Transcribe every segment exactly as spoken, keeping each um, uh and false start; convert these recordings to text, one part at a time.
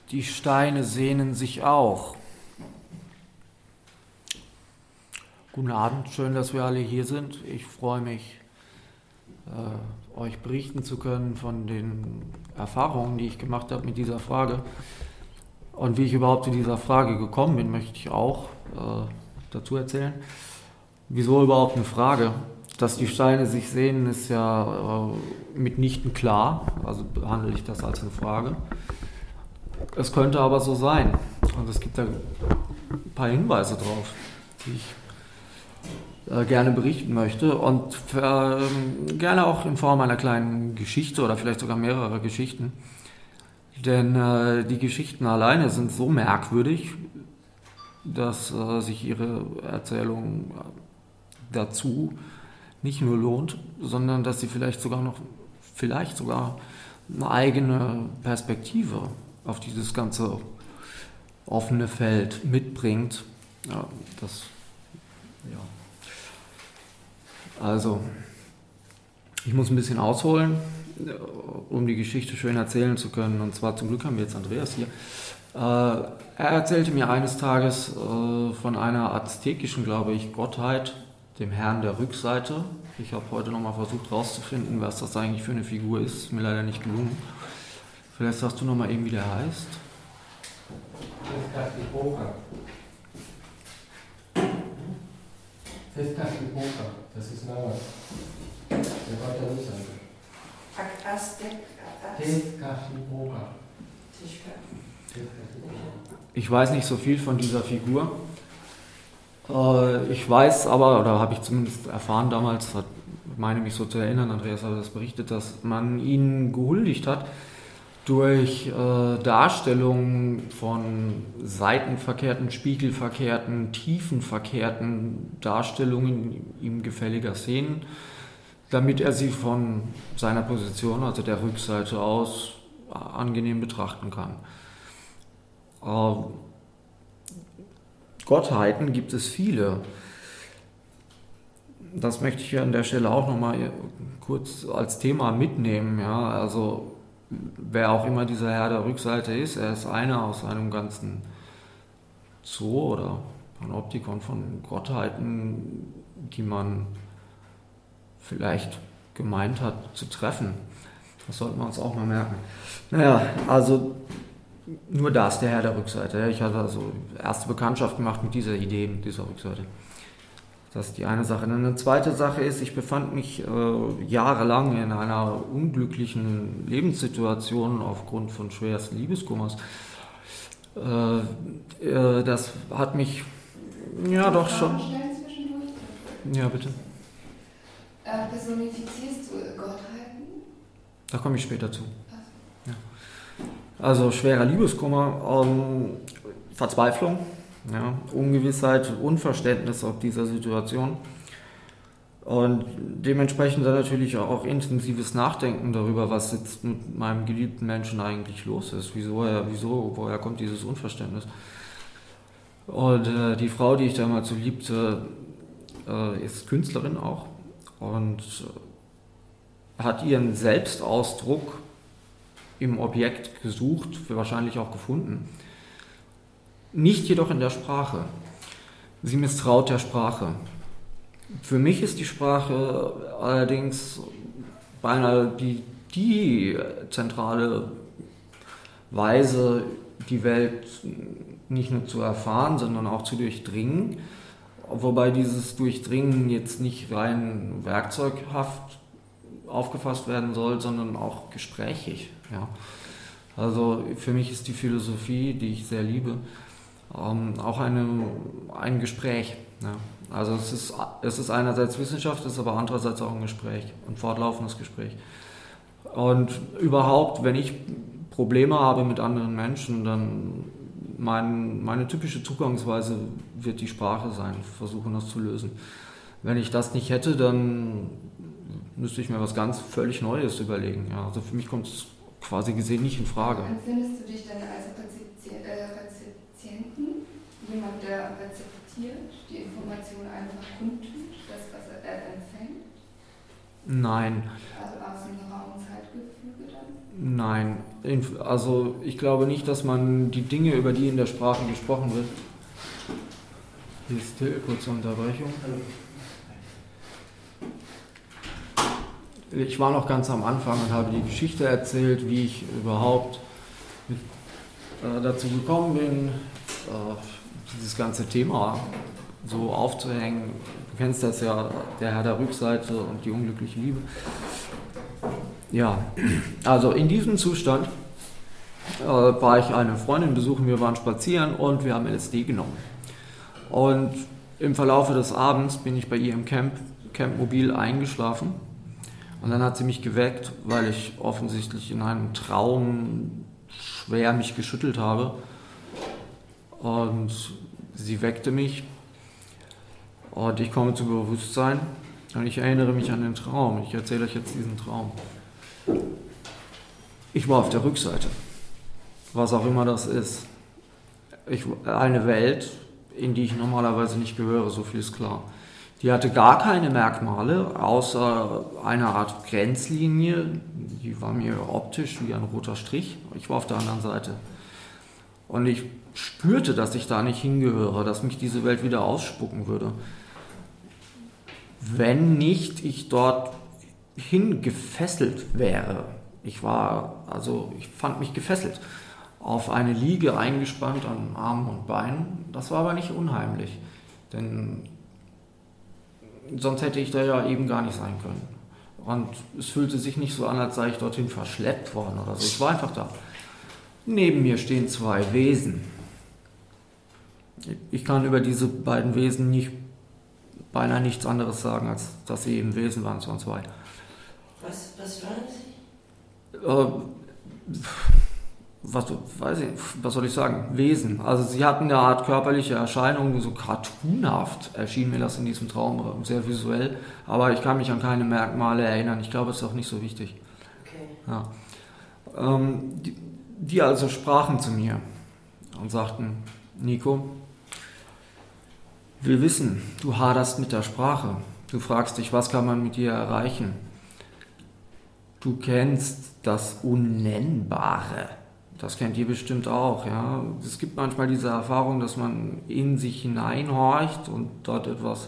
Die Steine sehnen sich auch. Guten Abend, schön, dass wir alle hier sind. Ich freue mich, äh, euch berichten zu können von den Erfahrungen, die ich gemacht habe mit dieser Frage. Und wie ich überhaupt zu dieser Frage gekommen bin, möchte ich auch äh, dazu erzählen. Wieso überhaupt eine Frage? Dass die Steine sich sehnen, ist ja äh, mitnichten klar, also behandle ich das als eine Frage. Es könnte aber so sein. Und es gibt da ein paar Hinweise drauf, die ich äh, gerne berichten möchte. Und äh, gerne auch in Form einer kleinen Geschichte oder vielleicht sogar mehrerer Geschichten. Denn äh, die Geschichten alleine sind so merkwürdig, dass äh, sich ihre Erzählung dazu nicht nur lohnt, sondern dass sie vielleicht sogar noch, vielleicht sogar eine eigene Perspektive auf dieses ganze offene Feld mitbringt. Ja, das, ja. Also, ich muss ein bisschen ausholen, um die Geschichte schön erzählen zu können. Und zwar zum Glück haben wir jetzt Andreas hier. Äh, er erzählte mir eines Tages äh, von einer aztekischen, glaube ich, Gottheit, dem Herrn der Rückseite. Ich habe heute nochmal versucht herauszufinden, was das eigentlich für eine Figur ist. Ist mir leider nicht gelungen. Vielleicht sagst du nochmal eben, wie der heißt. Tezcatlipoca. Tezcatlipoca, das ist Nahuatl. Der Gott der Rückseite. Aztek. Tezcatlipoca. Ich weiß nicht so viel von dieser Figur. Ich weiß aber, oder habe ich zumindest erfahren damals, hat, meine mich so zu erinnern, Andreas hat das berichtet, dass man ihn gehuldigt hat durch äh, Darstellungen von seitenverkehrten, spiegelverkehrten, tiefenverkehrten Darstellungen ihm gefälliger Szenen, damit er sie von seiner Position, also der Rückseite aus, angenehm betrachten kann. Äh, Gottheiten gibt es viele. Das möchte ich hier an der Stelle auch nochmal kurz als Thema mitnehmen. Ja, also wer auch immer dieser Herr der Rückseite ist, er ist einer aus einem ganzen Zoo oder Panoptikon von Gottheiten, die man vielleicht gemeint hat zu treffen. Das sollten wir uns auch mal merken. Naja, also nur das, der Herr der Rückseite. Ich hatte also erste Bekanntschaft gemacht mit dieser Idee, mit dieser Rückseite. Das ist die eine Sache. Und eine zweite Sache ist, ich befand mich äh, jahrelang in einer unglücklichen Lebenssituation aufgrund von schwersten Liebeskummers. Äh, äh, das hat mich, ja doch schon... Ja, bitte. Äh, personifizierst du Gottheiten? Da komme ich später zu. Ja. Also schwerer Liebeskummer, ähm, Verzweiflung, ja, Ungewissheit, Unverständnis auf dieser Situation und dementsprechend dann natürlich auch intensives Nachdenken darüber, was jetzt mit meinem geliebten Menschen eigentlich los ist, wieso er, wieso, woher kommt dieses Unverständnis. Und äh, die Frau, die ich damals so liebte, äh, ist Künstlerin auch und hat ihren Selbstausdruck im Objekt gesucht, wahrscheinlich auch gefunden. Nicht jedoch in der Sprache. Sie misstraut der Sprache. Für mich ist die Sprache allerdings beinahe die, die zentrale Weise, die Welt nicht nur zu erfahren, sondern auch zu durchdringen. Wobei dieses Durchdringen jetzt nicht rein werkzeughaft aufgefasst werden soll, sondern auch gesprächig. Ja. Also für mich ist die Philosophie, die ich sehr liebe, ähm, auch eine, ein Gespräch. Ja. Also es ist, es ist einerseits Wissenschaft, es ist aber andererseits auch ein Gespräch, ein fortlaufendes Gespräch. Und überhaupt, wenn ich Probleme habe mit anderen Menschen, dann mein, meine typische Zugangsweise wird die Sprache sein, versuchen das zu lösen. Wenn ich das nicht hätte, dann müsste ich mir was ganz völlig Neues überlegen. Ja, also für mich kommt es quasi gesehen nicht in Frage. Empfindest du dich dann als Rezepti- äh, Rezipienten, jemand, der rezeptiert, die Information einfach kundtut, das, was er empfängt? Nein. Also aus dem Raum Zeitgefüge dann? Nein, also ich glaube nicht, dass man die Dinge, über die in der Sprache gesprochen wird. Hier ist still, kurze Unterbrechung. Ich war noch ganz am Anfang und habe die Geschichte erzählt, wie ich überhaupt äh, dazu gekommen bin, äh, dieses ganze Thema so aufzuhängen. Du kennst das ja, der Herr der Rückseite und die unglückliche Liebe. Ja, also in diesem Zustand äh, war ich eine Freundin besuchen, wir waren spazieren und wir haben L S D genommen. Und im Verlaufe des Abends bin ich bei ihr im Camp, Camp Mobil eingeschlafen und dann hat sie mich geweckt, weil ich offensichtlich in einem Traum schwer mich geschüttelt habe und sie weckte mich und ich komme zu Bewusstsein und ich erinnere mich an den Traum. Ich erzähle euch jetzt diesen Traum. Ich war auf der Rückseite, was auch immer das ist. Ich, eine Welt, in die ich normalerweise nicht gehöre, so viel ist klar. Die hatte gar keine Merkmale, außer einer Art Grenzlinie, die war mir optisch wie ein roter Strich. Ich war auf der anderen Seite. Und ich spürte, dass ich da nicht hingehöre, dass mich diese Welt wieder ausspucken würde. Wenn nicht ich dort hingefesselt wäre. Ich war, also ich fand mich gefesselt, auf eine Liege eingespannt an Armen und Beinen. Das war aber nicht unheimlich, denn sonst hätte ich da ja eben gar nicht sein können. Und es fühlte sich nicht so an, als sei ich dorthin verschleppt worden oder so. Ich war einfach da. Neben mir stehen zwei Wesen. Ich kann über diese beiden Wesen nicht, beinahe nichts anderes sagen, als dass sie eben Wesen waren, es waren zwei. Was, was waren Sie? Äh, was, weiß ich, was soll ich sagen? Wesen. Also sie hatten eine Art körperliche Erscheinung, so cartoonhaft erschien mir das in diesem Traum, sehr visuell. Aber ich kann mich an keine Merkmale erinnern. Ich glaube, es ist auch nicht so wichtig. Okay. Ja. Ähm, die, die also sprachen zu mir und sagten, Nico, wir wissen, du haderst mit der Sprache. Du fragst dich, was kann man mit dir erreichen? Du kennst das Unnennbare. Das kennt ihr bestimmt auch. Ja? Es gibt manchmal diese Erfahrung, dass man in sich hineinhorcht und dort etwas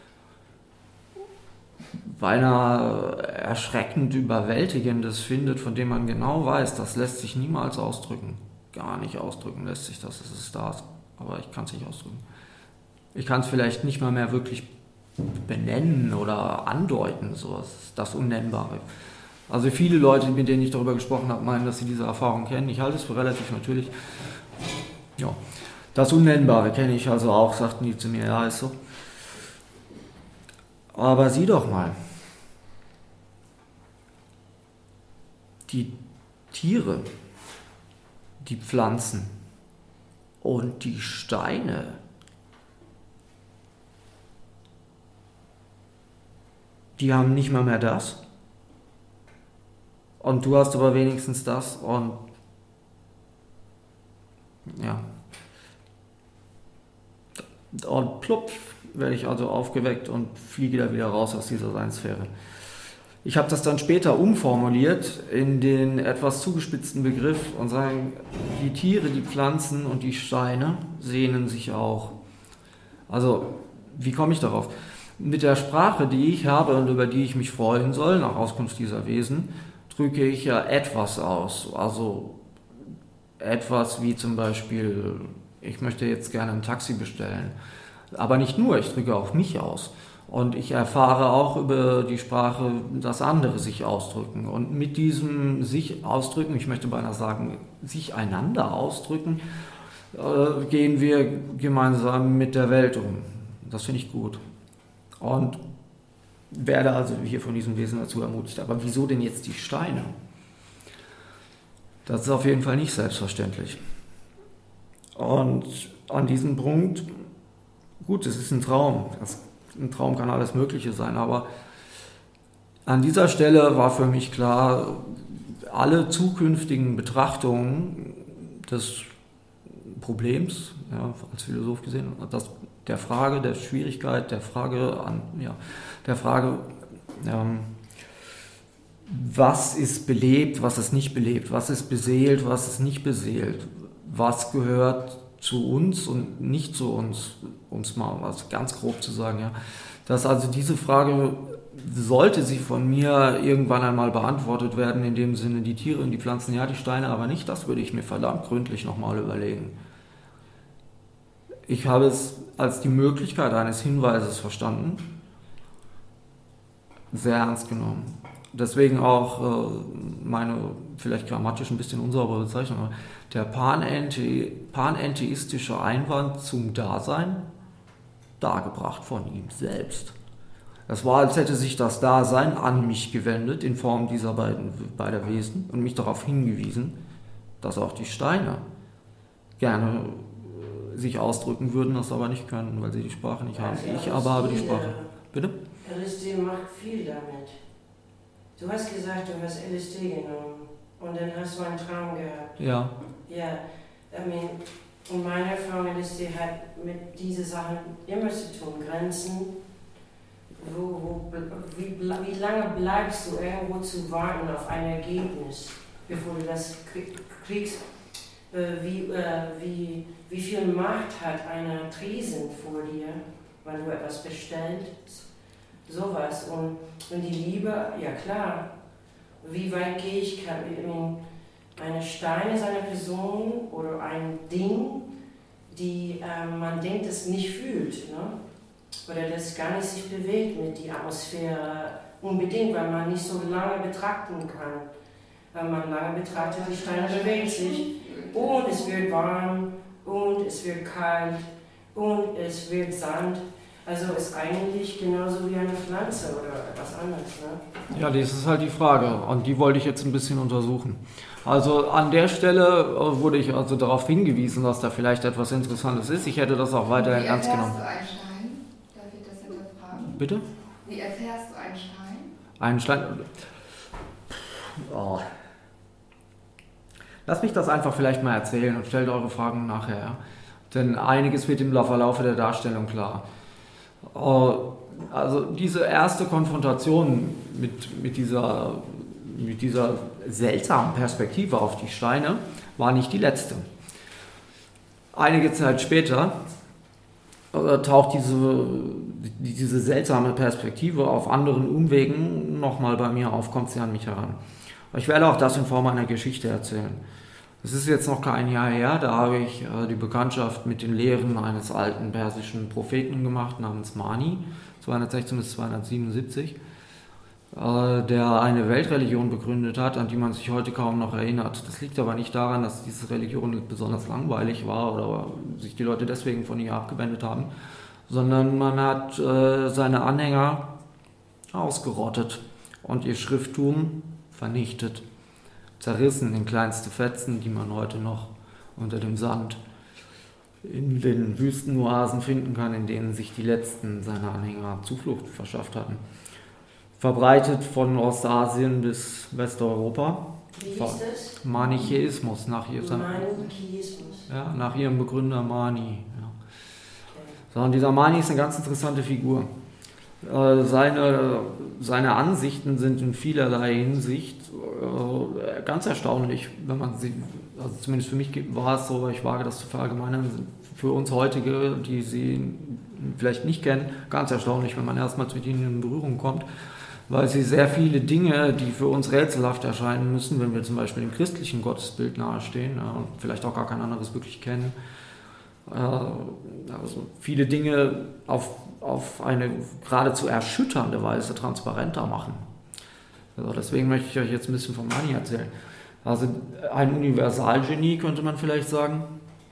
beinahe erschreckend Überwältigendes findet, von dem man genau weiß, das lässt sich niemals ausdrücken. Gar nicht ausdrücken lässt sich das, es ist da, aber ich kann es nicht ausdrücken. Ich kann es vielleicht nicht mal mehr wirklich benennen oder andeuten, so das Unnennbare. Also viele Leute, mit denen ich darüber gesprochen habe, meinen, dass sie diese Erfahrung kennen. Ich halte es für relativ natürlich. Ja, das Unnennbare kenne ich also auch, sagten die zu mir, ja, ist so. Aber sieh doch mal, die Tiere, die Pflanzen und die Steine, die haben nicht mal mehr das. Und du hast aber wenigstens das und ja. Und plupp, werde ich also aufgeweckt und fliege da wieder raus aus dieser Seinssphäre. Ich habe das dann später umformuliert in den etwas zugespitzten Begriff und sagen, die Tiere, die Pflanzen und die Steine sehnen sich auch. Also, wie komme ich darauf? Mit der Sprache, die ich habe und über die ich mich freuen soll, nach Auskunft dieser Wesen, drücke ich ja etwas aus. Also etwas wie zum Beispiel, ich möchte jetzt gerne ein Taxi bestellen. Aber nicht nur, ich drücke auch mich aus. Und ich erfahre auch über die Sprache, dass andere sich ausdrücken. Und mit diesem sich ausdrücken, ich möchte beinahe sagen, sich einander ausdrücken, äh, gehen wir gemeinsam mit der Welt um. Das finde ich gut. Und werde also hier von diesem Wesen dazu ermutigt. Aber wieso denn jetzt die Steine? Das ist auf jeden Fall nicht selbstverständlich. Und an diesem Punkt, gut, es ist ein Traum. Das, ein Traum kann alles Mögliche sein, aber an dieser Stelle war für mich klar, alle zukünftigen Betrachtungen des Problems, ja, als Philosoph gesehen, das, der Frage, der Schwierigkeit, der Frage, an, ja, der Frage, ähm, was ist belebt, was ist nicht belebt, was ist beseelt, was ist nicht beseelt, was gehört zu uns und nicht zu uns, um es mal also ganz grob zu sagen. Ja. Dass also diese Frage, sollte sie von mir irgendwann einmal beantwortet werden, in dem Sinne die Tiere und die Pflanzen, ja, die Steine aber nicht, das würde ich mir verdammt gründlich nochmal überlegen. Ich habe es als die Möglichkeit eines Hinweises verstanden, sehr ernst genommen. Deswegen auch äh, meine vielleicht grammatisch ein bisschen unsaubere Bezeichnung, aber der panenthe, panentheistische Einwand zum Dasein, dargebracht von ihm selbst. Es war, als hätte sich das Dasein an mich gewendet, in Form dieser beiden beider Wesen, und mich darauf hingewiesen, dass auch die Steine gerne sich ausdrücken würden, das aber nicht können, weil sie die Sprache nicht haben. Ich aber habe die Sprache. Bitte? L S D macht viel damit. Du hast gesagt, du hast L S D genommen und dann hast du einen Traum gehabt. Ja. Ja, I mean, und meine Erfahrung L S D hat mit diesen Sachen immer zu tun. Grenzen, wo, wo, wie, wie lange bleibst du irgendwo zu warten auf ein Ergebnis, bevor du das kriegst? Wie, wie, wie viel Macht hat eine Tresen vor dir, wenn du etwas bestellst? Sowas. Und, und die Liebe, ja klar, wie weit gehe ich, kann, I mean, eine Stein ist eine Person oder ein Ding, die ähm, man denkt, es nicht fühlt, ne? Oder das gar nicht sich bewegt mit der Atmosphäre, unbedingt, weil man nicht so lange betrachten kann. Wenn man lange betrachtet, die Steine bewegen sich und es wird warm und es wird kalt und es wird Sand. Also ist eigentlich genauso wie eine Pflanze oder etwas anderes. Ne? Ja, das ist halt die Frage und die wollte ich jetzt ein bisschen untersuchen. Also an der Stelle wurde ich also darauf hingewiesen, dass da vielleicht etwas Interessantes ist. Ich hätte das auch weiterhin ernst genommen. Wie erfährst du einen Stein? Darf ich das hinterfragen? Bitte? Wie erfährst du einen Stein? Einen Stein... Oh. Lasst mich das einfach vielleicht mal erzählen und stellt eure Fragen nachher. Ja? Denn einiges wird im Verlauf der Darstellung klar. Also diese erste Konfrontation mit, mit, dieser, mit dieser seltsamen Perspektive auf die Steine war nicht die letzte. Einige Zeit später taucht diese, diese seltsame Perspektive auf anderen Umwegen nochmal bei mir auf, kommt sie an mich heran. Ich werde auch das in Form einer Geschichte erzählen. Es ist jetzt noch kein Jahr her, da habe ich äh, die Bekanntschaft mit den Lehren eines alten persischen Propheten gemacht, namens Mani, zweihundertsechzehn bis zweihundertsiebenundsiebzig, äh, der eine Weltreligion begründet hat, an die man sich heute kaum noch erinnert. Das liegt aber nicht daran, dass diese Religion besonders langweilig war oder sich die Leute deswegen von ihr abgewendet haben, sondern man hat äh, seine Anhänger ausgerottet und ihr Schrifttum vernichtet. Zerrissen in kleinste Fetzen, die man heute noch unter dem Sand in den Wüstenoasen finden kann, in denen sich die letzten seiner Anhänger Zuflucht verschafft hatten. Verbreitet von Ostasien bis Westeuropa. Wie hieß das? Manichäismus, nach, ihr, Manichäismus. Ja, nach ihrem Begründer Mani. Ja. So, und dieser Mani ist eine ganz interessante Figur. Seine, seine Ansichten sind in vielerlei Hinsicht äh, ganz erstaunlich, wenn man sie, also zumindest für mich war es so, ich wage das zu verallgemeinern, sind für uns heutige, die sie vielleicht nicht kennen, ganz erstaunlich, wenn man erstmals mit ihnen in Berührung kommt, weil sie sehr viele Dinge, die für uns rätselhaft erscheinen müssen, wenn wir zum Beispiel dem christlichen Gottesbild nahestehen ja, und vielleicht auch gar kein anderes wirklich kennen, äh, also viele Dinge auf auf eine geradezu erschütternde Weise transparenter machen. Also deswegen möchte ich euch jetzt ein bisschen von Mani erzählen. Also ein Universalgenie könnte man vielleicht sagen.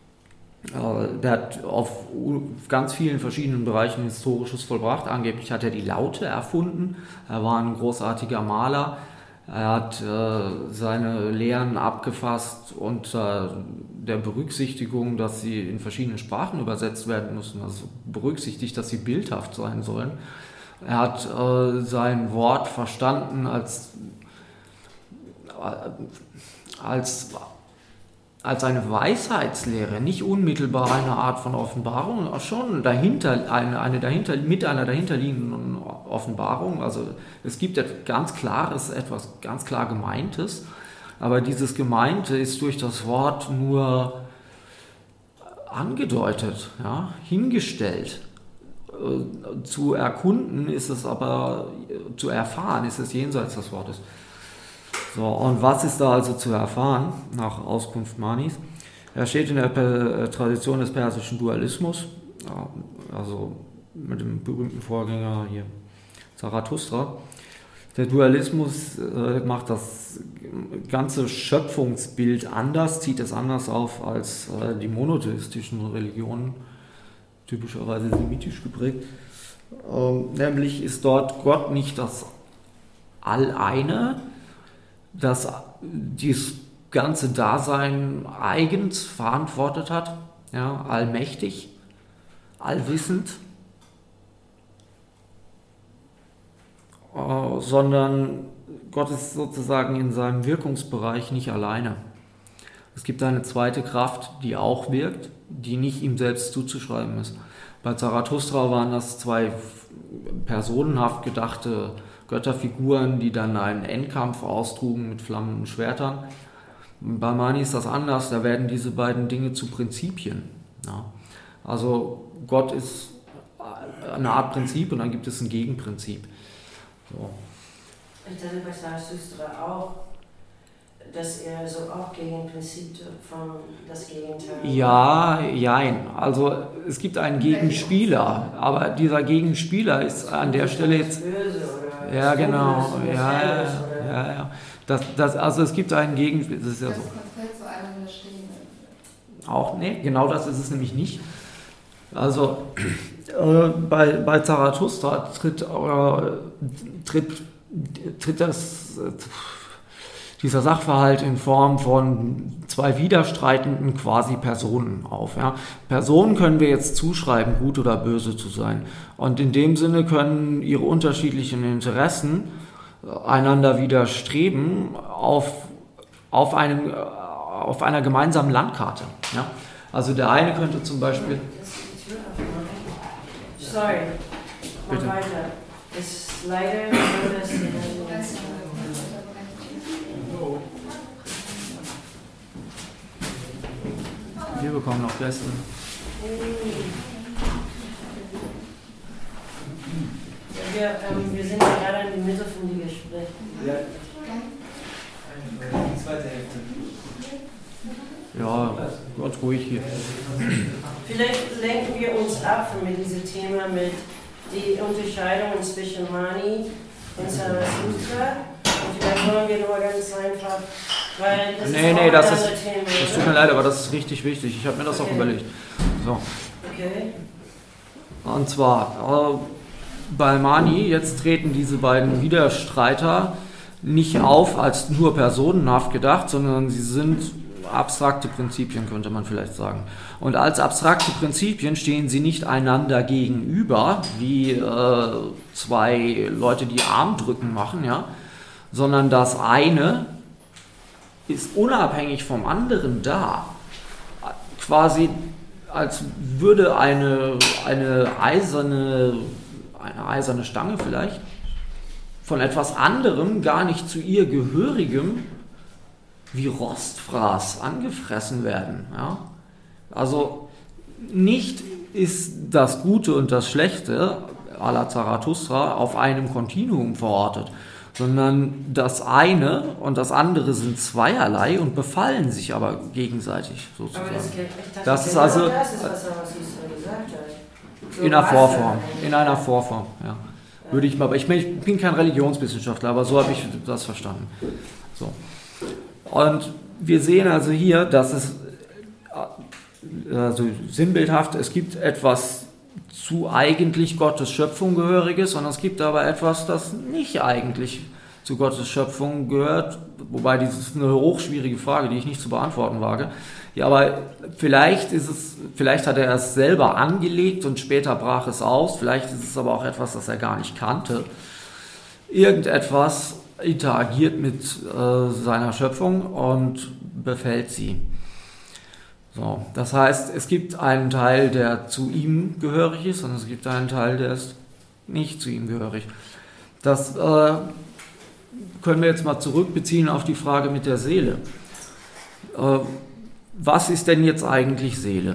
Der hat auf ganz vielen verschiedenen Bereichen Historisches vollbracht. Angeblich hat er die Laute erfunden. Er war ein großartiger Maler. Er hat äh, seine Lehren abgefasst unter der Berücksichtigung, dass sie in verschiedene Sprachen übersetzt werden müssen, also berücksichtigt, dass sie bildhaft sein sollen. Er hat äh, sein Wort verstanden als, äh, als als eine Weisheitslehre, nicht unmittelbar eine Art von Offenbarung, auch schon dahinter, eine, eine dahinter, mit einer dahinterliegenden Offenbarung. Also es gibt etwas ganz Klares, etwas ganz klar Gemeintes, aber dieses Gemeinte ist durch das Wort nur angedeutet, ja, hingestellt. Zu erkunden ist es aber, zu erfahren ist es jenseits des Wortes. So, und was ist da also zu erfahren, nach Auskunft Manis? Er steht in der per- Tradition des persischen Dualismus, also mit dem berühmten Vorgänger hier, Zarathustra. Der Dualismus äh, macht das ganze Schöpfungsbild anders, zieht es anders auf als äh, die monotheistischen Religionen, typischerweise semitisch geprägt. Ähm, nämlich ist dort Gott nicht das Alleine, das dieses ganze Dasein eigens verantwortet hat, ja, allmächtig, allwissend, äh, sondern Gott ist sozusagen in seinem Wirkungsbereich nicht alleine. Es gibt eine zweite Kraft, die auch wirkt, die nicht ihm selbst zuzuschreiben ist. Bei Zarathustra waren das zwei personenhaft gedachte Götterfiguren, die dann einen Endkampf austrugen mit flammenden Schwertern. Bei Mani ist das anders, da werden diese beiden Dinge zu Prinzipien. Ja. Also Gott ist eine Art Prinzip und dann gibt es ein Gegenprinzip. So. Ich dachte bei Zarathustra auch, dass er so auch gegen Prinzip von das Gegenteil. Ja, jein. Also es gibt einen Gegenspieler, aber dieser Gegenspieler ist an der Stelle jetzt. Böse oder Ja, genau. Böse, Ja, ja, ja, ja. Das, das, also es gibt einen Gegenspieler. Das ist ja Das so. Konzept so einander stehen. Auch, nee, genau das ist es nämlich nicht. Also äh, bei, bei Zarathustra tritt, äh, tritt, tritt das. Äh, dieser Sachverhalt in Form von zwei widerstreitenden quasi Personen auf. Ja. Personen können wir jetzt zuschreiben, gut oder böse zu sein. Und in dem Sinne können ihre unterschiedlichen Interessen einander widerstreben auf, auf, einem, auf einer gemeinsamen Landkarte. Ja. Also der eine könnte zum Beispiel... Sorry, mach Bitte. weiter. Es ist leider so, dass die Wir bekommen noch Gäste. Wir, ähm, wir sind ja gerade in der Mitte von dem Gespräch. Ja. Die zweite Hälfte. Ja, ganz ruhig hier. Vielleicht lenken wir uns ab mit diesem Thema mit die Unterscheidung zwischen Mani und Zarathustra. Und vielleicht wollen wir nur ganz einfach, weil das Nee, ist nee, auch das ein ist, anderes Thema. das tut oder? mir leid, aber das ist richtig wichtig. Ich habe mir das Okay. auch überlegt. So. Okay. Und zwar, äh, bei Mani, jetzt treten diese beiden Widerstreiter nicht auf als nur personenhaft gedacht, sondern sie sind abstrakte Prinzipien, könnte man vielleicht sagen. Und als abstrakte Prinzipien stehen sie nicht einander gegenüber, wie äh, zwei Leute, die Armdrücken machen, ja, sondern das eine ist unabhängig vom anderen da. Quasi als würde eine, eine, eiserne, eine eiserne Stange vielleicht von etwas anderem, gar nicht zu ihr gehörigem, wie Rostfraß angefressen werden. Ja? Also nicht ist das Gute und das Schlechte à la Zarathustra auf einem Kontinuum verortet, sondern das eine und das andere sind zweierlei und befallen sich aber gegenseitig sozusagen. Aber das, ich dachte, Das ist genau also- das ist, was Zarathustra gesagt hat. So In einer was Vorform, dann. in einer Vorform, ja. Würde ich mal, aber ich bin, ich bin kein Religionswissenschaftler, aber so habe ich das verstanden. So. Und wir sehen also hier, dass es also sinnbildhaft, es gibt etwas zu eigentlich Gottes Schöpfung gehöriges, sondern es gibt aber etwas, das nicht eigentlich zu Gottes Schöpfung gehört, wobei das ist eine hochschwierige Frage, die ich nicht zu beantworten wage. Ja, aber vielleicht ist es, vielleicht hat er es selber angelegt und später brach es aus, vielleicht ist es aber auch etwas, das er gar nicht kannte. Irgendetwas interagiert mit äh, seiner Schöpfung und befällt sie. So, das heißt, es gibt einen Teil, der zu ihm gehörig ist, und es gibt einen Teil, der ist nicht zu ihm gehörig. Das äh, können wir jetzt mal zurückbeziehen auf die Frage mit der Seele. Äh, was ist denn jetzt eigentlich Seele?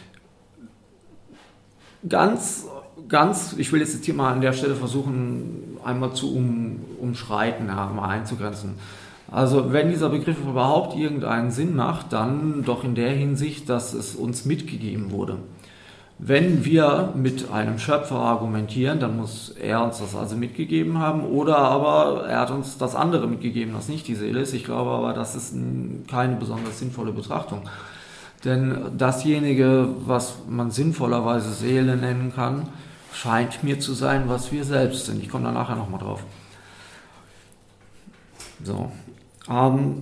Ganz, ganz, ich will jetzt hier mal an der Stelle versuchen, einmal zu um, umschreiten, ja, mal einzugrenzen. Also wenn dieser Begriff überhaupt irgendeinen Sinn macht, dann doch in der Hinsicht, dass es uns mitgegeben wurde. Wenn wir mit einem Schöpfer argumentieren, dann muss er uns das also mitgegeben haben, oder aber er hat uns das andere mitgegeben, das nicht die Seele ist. Ich glaube aber, das ist keine besonders sinnvolle Betrachtung. Denn dasjenige, was man sinnvollerweise Seele nennen kann, scheint mir zu sein, was wir selbst sind. Ich komme da nachher nochmal drauf. So. Ähm,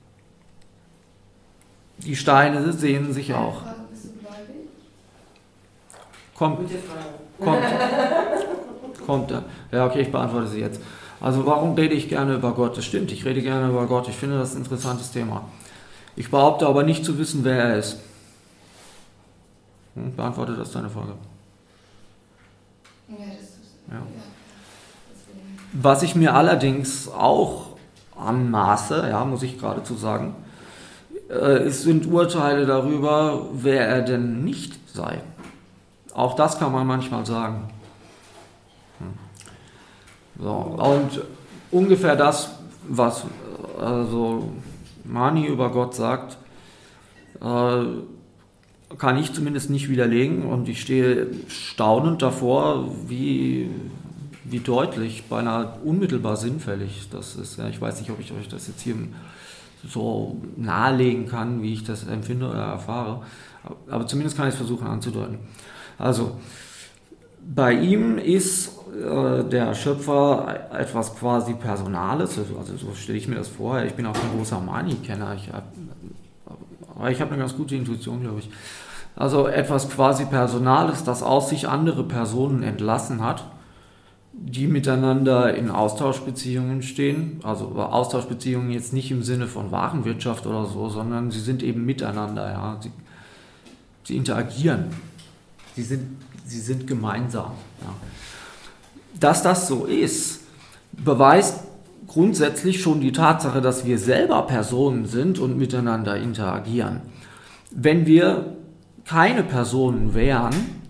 die Steine sehen sich auch. Bist du gläubig? Kommt, Gute Frage. kommt, kommt. Ja, okay, ich beantworte sie jetzt. Also warum rede ich gerne über Gott? Das stimmt, ich rede gerne über Gott. Ich finde das ein interessantes Thema. Ich behaupte aber nicht zu wissen, wer er ist. Hm, beantwortet das deine Frage? Ja, das ist. Ja. Ja. Deswegen. Was ich mir allerdings auch anmaße, ja, muss ich geradezu sagen, äh, es sind Urteile darüber, wer er denn nicht sei. Auch das kann man manchmal sagen. Hm. So, und ungefähr das, was also Mani über Gott sagt, äh, kann ich zumindest nicht widerlegen, und ich stehe staunend davor, wie, wie deutlich, beinahe unmittelbar sinnfällig das ist. Ja, ich weiß nicht, ob ich euch das jetzt hier so nahelegen kann, wie ich das empfinde oder erfahre, aber zumindest kann ich es versuchen anzudeuten. Also, bei ihm ist äh, der Schöpfer etwas quasi Personales, also so stelle ich mir das vor. Ich bin auch kein großer Mani-Kenner, ich hab, aber ich habe eine ganz gute Intuition, glaube ich. Also etwas quasi Personales, das aus sich andere Personen entlassen hat, die miteinander in Austauschbeziehungen stehen. Also Austauschbeziehungen jetzt nicht im Sinne von Warenwirtschaft oder so, sondern sie sind eben miteinander. Ja. Sie, sie interagieren. Sie sind, sie sind gemeinsam. Ja. Dass das so ist, beweist grundsätzlich schon die Tatsache, dass wir selber Personen sind und miteinander interagieren. Wenn wir keine Personen wären,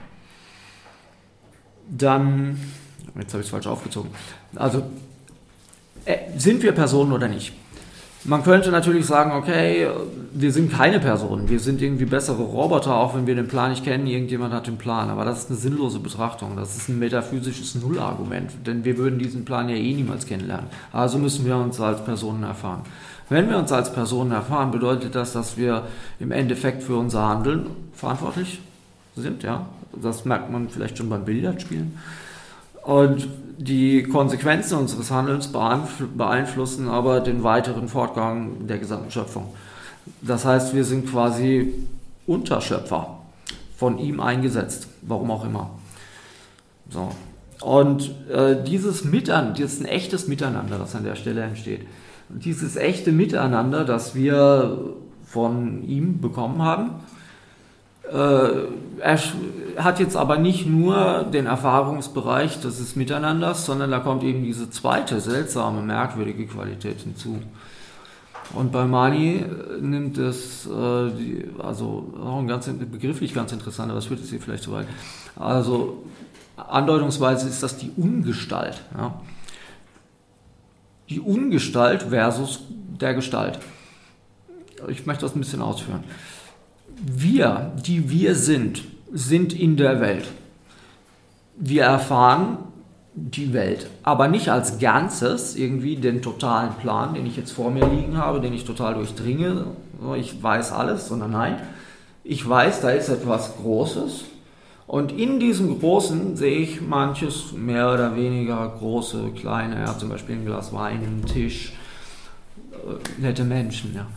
dann, jetzt habe ich es falsch aufgezogen, also äh, sind wir Personen oder nicht? Man könnte natürlich sagen, okay, wir sind keine Personen, wir sind irgendwie bessere Roboter, auch wenn wir den Plan nicht kennen, irgendjemand hat den Plan, aber das ist eine sinnlose Betrachtung, das ist ein metaphysisches Nullargument, denn wir würden diesen Plan ja eh niemals kennenlernen, also müssen wir uns als Personen erfahren. Wenn wir uns als Personen erfahren, bedeutet das, dass wir im Endeffekt für unser Handeln verantwortlich sind, ja, das merkt man vielleicht schon beim Billardspielen. Und die Konsequenzen unseres Handelns beeinflussen aber den weiteren Fortgang der gesamten Schöpfung. Das heißt, wir sind quasi Unterschöpfer, von ihm eingesetzt, warum auch immer. So. Und äh, dieses Miteinander, dieses ein echtes Miteinander, das an der Stelle entsteht, dieses echte Miteinander, das wir von ihm bekommen haben, Äh, er hat jetzt aber nicht nur den Erfahrungsbereich des Miteinanders, sondern da kommt eben diese zweite, seltsame, merkwürdige Qualität hinzu. Und bei Mani nimmt es, äh, die, also auch ein ganz, begrifflich ganz interessant, aber das führt jetzt hier vielleicht zu weit. Also andeutungsweise ist das die Ungestalt. Ja? Die Ungestalt versus der Gestalt. Ich möchte das ein bisschen ausführen. Wir, die wir sind, sind in der Welt. Wir erfahren die Welt, aber nicht als Ganzes, irgendwie den totalen Plan, den ich jetzt vor mir liegen habe, den ich total durchdringe, ich weiß alles, sondern nein, ich weiß, da ist etwas Großes und in diesem Großen sehe ich manches mehr oder weniger große, kleine, ja, zum Beispiel ein Glas Wein, einen Tisch, äh, nette Menschen, ja.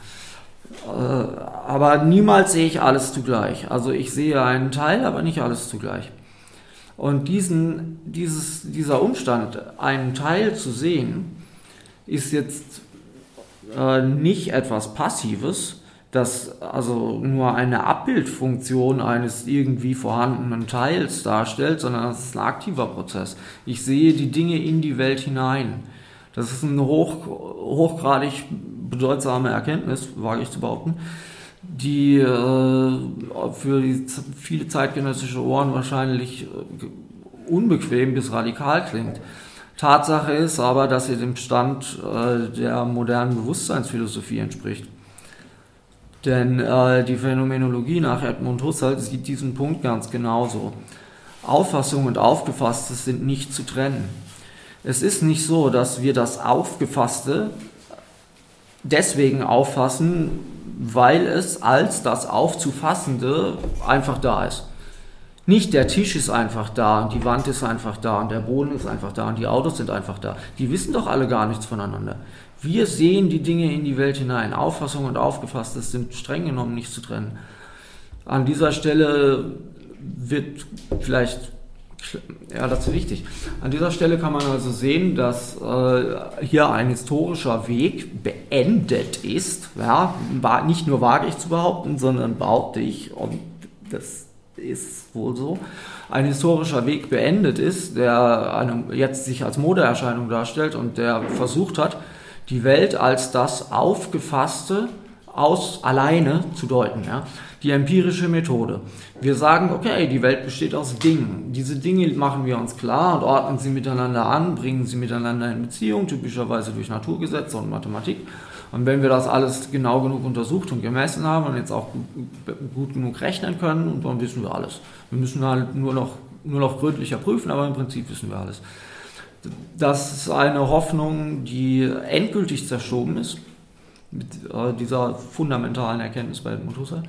Aber niemals sehe ich alles zugleich. Also ich sehe einen Teil, aber nicht alles zugleich. Und diesen, dieses, dieser Umstand, einen Teil zu sehen, ist jetzt äh, nicht etwas Passives, das also nur eine Abbildfunktion eines irgendwie vorhandenen Teils darstellt, sondern das ist ein aktiver Prozess. Ich sehe die Dinge in die Welt hinein. Das ist eine hoch, hochgradig bedeutsame Erkenntnis, wage ich zu behaupten, die äh, für die viele zeitgenössische Ohren wahrscheinlich äh, unbequem bis radikal klingt. Tatsache ist aber, dass sie dem Stand äh, der modernen Bewusstseinsphilosophie entspricht. Denn äh, die Phänomenologie nach Edmund Husserl sieht diesen Punkt ganz genauso. Auffassung und Aufgefasstes sind nicht zu trennen. Es ist nicht so, dass wir das Aufgefasste deswegen auffassen, weil es als das Aufzufassende einfach da ist. Nicht der Tisch ist einfach da und die Wand ist einfach da und der Boden ist einfach da und die Autos sind einfach da. Die wissen doch alle gar nichts voneinander. Wir sehen die Dinge in die Welt hinein. Auffassung und Aufgefasstes sind streng genommen nicht zu trennen. An dieser Stelle wird vielleicht, ja, das ist wichtig, an dieser Stelle kann man also sehen, dass äh, hier ein historischer Weg beendet ist. Ja, nicht nur wage ich zu behaupten, sondern behaupte ich, und das ist wohl so, ein historischer Weg beendet ist, der eine, jetzt sich als Modeerscheinung darstellt und der versucht hat, die Welt als das Aufgefasste aus alleine zu deuten. Ja? Die empirische Methode. Wir sagen, okay, die Welt besteht aus Dingen. Diese Dinge machen wir uns klar und ordnen sie miteinander an, bringen sie miteinander in Beziehung, typischerweise durch Naturgesetze und Mathematik. Und wenn wir das alles genau genug untersucht und gemessen haben und jetzt auch gut, gut genug rechnen können, und dann wissen wir alles. Wir müssen halt nur noch, nur noch gründlicher prüfen, aber im Prinzip wissen wir alles. Das ist eine Hoffnung, die endgültig zerschoben ist, mit äh, dieser fundamentalen Erkenntnis bei Edmund Husserl.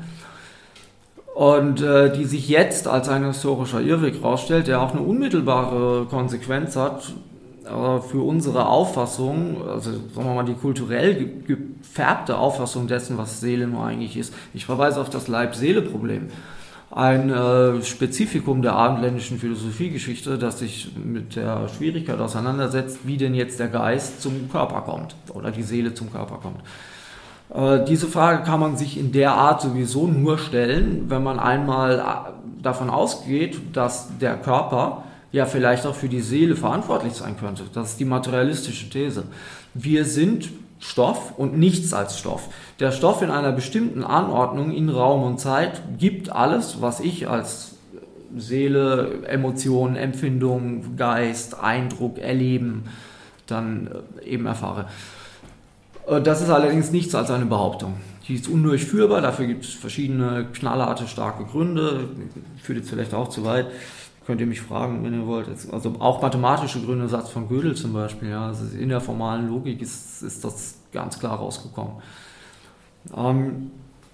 Und äh, die sich jetzt als ein historischer Irrweg herausstellt, der auch eine unmittelbare Konsequenz hat äh, für unsere Auffassung, also sagen wir mal die kulturell ge- gefärbte Auffassung dessen, was Seele nur eigentlich ist. Ich verweise auf das Leib-Seele-Problem. Ein äh, Spezifikum der abendländischen Philosophiegeschichte, das sich mit der Schwierigkeit auseinandersetzt, wie denn jetzt der Geist zum Körper kommt oder die Seele zum Körper kommt. Äh, diese Frage kann man sich in der Art sowieso nur stellen, wenn man einmal davon ausgeht, dass der Körper ja vielleicht auch für die Seele verantwortlich sein könnte. Das ist die materialistische These. Wir sind Stoff und nichts als Stoff. Der Stoff in einer bestimmten Anordnung in Raum und Zeit gibt alles, was ich als Seele, Emotionen, Empfindung, Geist, Eindruck, Erleben dann eben erfahre. Das ist allerdings nichts als eine Behauptung. Die ist undurchführbar, dafür gibt es verschiedene knallharte, starke Gründe. Führt jetzt vielleicht auch zu weit. Könnt ihr mich fragen, wenn ihr wollt. Also auch mathematische Gründe, Satz von Gödel zum Beispiel. Ja, also in der formalen Logik ist, ist das ganz klar rausgekommen. Ähm,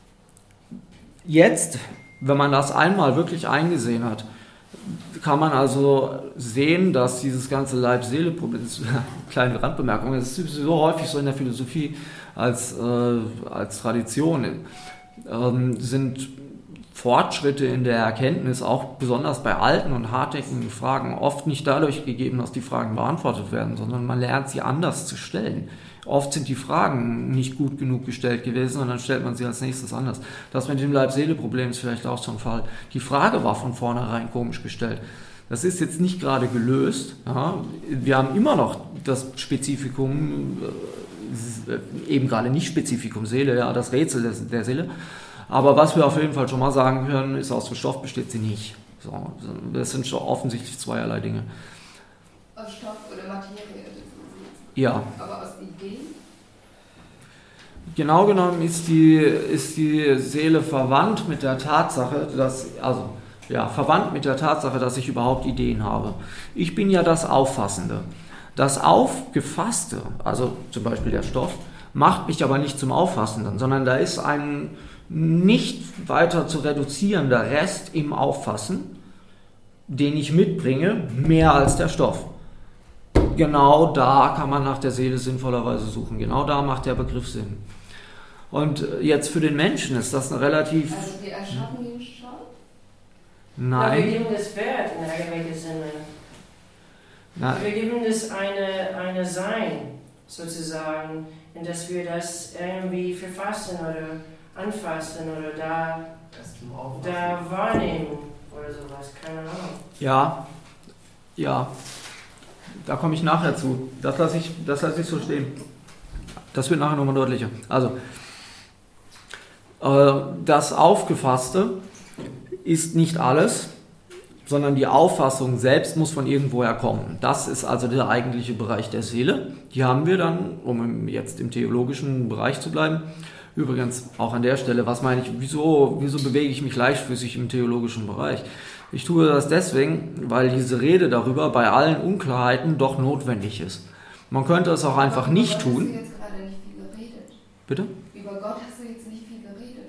jetzt, wenn man das einmal wirklich eingesehen hat, kann man also sehen, dass dieses ganze Leib-Seele-Problem, kleine Randbemerkung, das ist sowieso häufig so in der Philosophie als, äh, als Tradition, ähm, sind Fortschritte in der Erkenntnis, auch besonders bei alten und hartnäckigen Fragen, oft nicht dadurch gegeben, dass die Fragen beantwortet werden, sondern man lernt sie anders zu stellen. Oft sind die Fragen nicht gut genug gestellt gewesen und dann stellt man sie als nächstes anders. Das mit dem Leib-Seele-Problem ist vielleicht auch so ein Fall. Die Frage war von vornherein komisch gestellt. Das ist jetzt nicht gerade gelöst. Ja. Wir haben immer noch das Spezifikum, äh, eben gerade nicht Spezifikum Seele, ja, das Rätsel der, der Seele. Aber was wir auf jeden Fall schon mal sagen können, ist, aus dem Stoff besteht sie nicht. So, das sind schon offensichtlich zweierlei Dinge. Aus Stoff oder Materie? Ja. Aber aus Ideen? Genau genommen ist die, ist die Seele verwandt mit der Tatsache, dass, also, ja, verwandt mit der Tatsache, dass ich überhaupt Ideen habe. Ich bin ja das Auffassende. Das Aufgefasste, also zum Beispiel der Stoff, macht mich aber nicht zum Auffassenden, sondern da ist ein nicht weiter zu reduzierender Rest im Auffassen, den ich mitbringe, mehr als der Stoff. Genau da kann man nach der Seele sinnvollerweise suchen. Genau da macht der Begriff Sinn. Und jetzt für den Menschen ist das eine relativ... Also wir erschaffen ihn schon? Nein. Ja, wir geben das Wert in irgendwelchen Sinne. Na, Wir geben das eine, eine Sein, sozusagen, in das wir das irgendwie verfassen oder anfassen oder da, Das zum Aufwachen. da wahrnehmen oder sowas, keine Ahnung. Ja, ja, da komme ich nachher zu. Das lasse ich, das lasse ich so stehen. Das wird nachher nochmal deutlicher. Also, äh, das Aufgefasste ist nicht alles, sondern die Auffassung selbst muss von irgendwoher kommen. Das ist also der eigentliche Bereich der Seele. Die haben wir dann, um jetzt im theologischen Bereich zu bleiben. Übrigens auch an der Stelle, was meine ich, wieso, wieso bewege ich mich leichtfüßig im theologischen Bereich? Ich tue das deswegen, weil diese Rede darüber bei allen Unklarheiten doch notwendig ist. Man könnte es auch einfach nicht tun. Über Gott hast du jetzt gerade nicht viel geredet. Bitte? Über Gott hast du jetzt nicht viel geredet.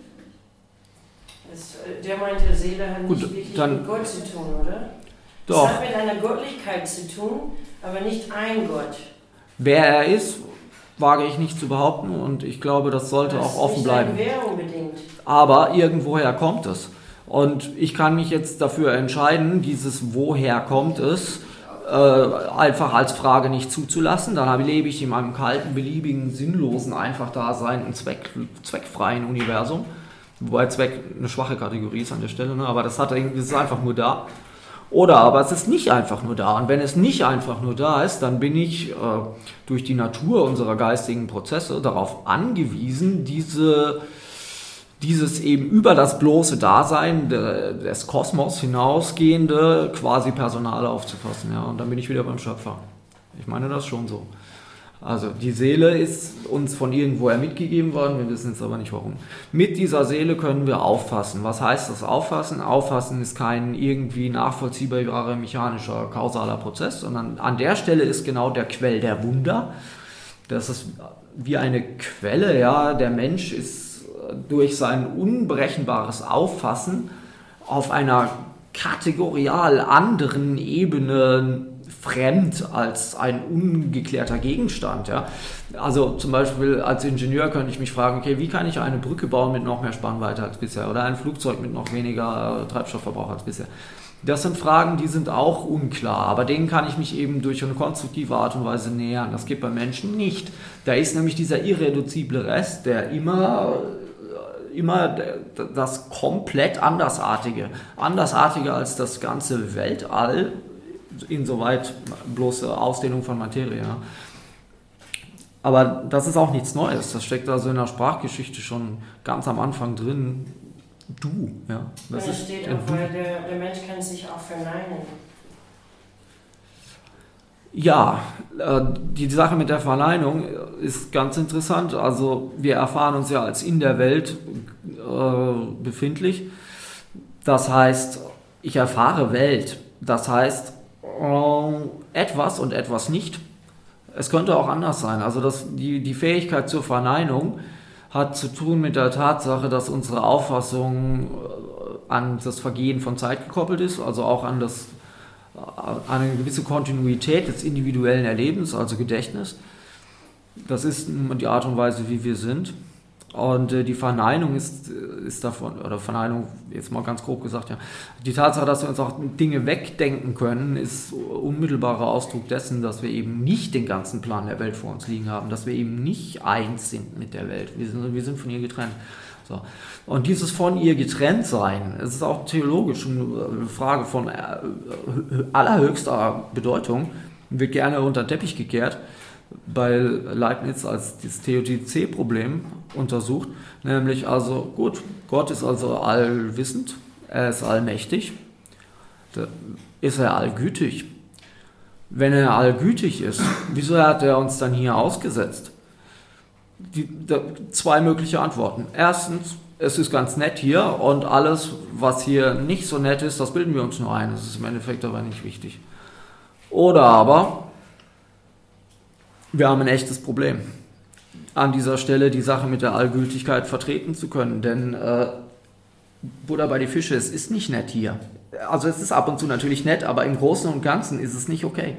Das, der meinte, Seele hat Gut, nicht wirklich dann- mit Gott zu tun, oder? Doch. Es hat mit einer Göttlichkeit zu tun, aber nicht ein Gott. Wer er ist, wage ich nicht zu behaupten und ich glaube, das sollte Das auch ist offen nicht bleiben. ein Wer unbedingt. Aber irgendwoher kommt es. Und ich kann mich jetzt dafür entscheiden, dieses Woher kommt es äh, einfach als Frage nicht zuzulassen. Dann habe- lebe ich in einem kalten, beliebigen, sinnlosen Einfach-Dasein, im Zweck, zweckfreien Universum. Wobei Zweck eine schwache Kategorie ist an der Stelle, ne? Aber das, hat, das ist einfach nur da. Oder aber es ist nicht einfach nur da. Und wenn es nicht einfach nur da ist, dann bin ich äh, durch die Natur unserer geistigen Prozesse darauf angewiesen, diese, dieses eben über das bloße Dasein de, des Kosmos hinausgehende quasi Personal aufzufassen. Ja? Und dann bin ich wieder beim Schöpfer. Ich meine das schon so. Also die Seele ist uns von irgendwoher mitgegeben worden, wir wissen jetzt aber nicht warum. Mit dieser Seele können wir auffassen. Was heißt das Auffassen? Auffassen ist kein irgendwie nachvollziehbarer mechanischer, kausaler Prozess, sondern an der Stelle ist genau der Quell der Wunder. Das ist wie eine Quelle, ja, der Mensch ist durch sein unberechenbares Auffassen auf einer kategorial anderen Ebene fremd als ein ungeklärter Gegenstand. Ja? Also zum Beispiel als Ingenieur könnte ich mich fragen, okay, wie kann ich eine Brücke bauen mit noch mehr Spannweite als bisher oder ein Flugzeug mit noch weniger Treibstoffverbrauch als bisher. Das sind Fragen, die sind auch unklar, aber denen kann ich mich eben durch eine konstruktive Art und Weise nähern. Das geht bei Menschen nicht. Da ist nämlich dieser irreduzible Rest, der immer, immer das komplett Andersartige, andersartiger als das ganze Weltall, insoweit bloße Ausdehnung von Materie. Ja. Aber das ist auch nichts Neues. Das steckt also in der Sprachgeschichte schon ganz am Anfang drin. Du, ja. Das Und es ist steht ein auch, Du. weil der, der Mensch kann sich auch verneinen. Ja, äh, die Sache mit der Verneinung ist ganz interessant. Also wir erfahren uns ja als in der Welt äh, befindlich. Das heißt, ich erfahre Welt. Das heißt, etwas und etwas nicht. Es könnte auch anders sein. Also das, die, die Fähigkeit zur Verneinung hat zu tun mit der Tatsache, dass unsere Auffassung an das Vergehen von Zeit gekoppelt ist, also auch an, das, an eine gewisse Kontinuität des individuellen Erlebens, also Gedächtnis. Das ist die Art und Weise, wie wir sind. Und äh, die Verneinung ist, ist davon, oder Verneinung, jetzt mal ganz grob gesagt, ja, die Tatsache, dass wir uns auch Dinge wegdenken können, ist unmittelbarer Ausdruck dessen, dass wir eben nicht den ganzen Plan der Welt vor uns liegen haben, dass wir eben nicht eins sind mit der Welt, wir sind, wir sind von ihr getrennt. So. Und dieses von ihr getrennt sein, es ist auch theologisch eine Frage von allerhöchster Bedeutung, wird gerne unter den Teppich gekehrt, weil Leibniz als das Theodizee-Problem untersucht, nämlich also, gut, Gott ist also allwissend, er ist allmächtig, da ist er allgütig. Wenn er allgütig ist, wieso hat er uns dann hier ausgesetzt? Die, da, zwei mögliche Antworten. Erstens, es ist ganz nett hier und alles, was hier nicht so nett ist, das bilden wir uns nur ein, das ist im Endeffekt aber nicht wichtig. Oder aber, wir haben ein echtes Problem, an dieser Stelle die Sache mit der Allgültigkeit vertreten zu können, denn äh, Buddha bei die Fische, es ist nicht nett hier. Also es ist ab und zu natürlich nett, aber im Großen und Ganzen ist es nicht okay.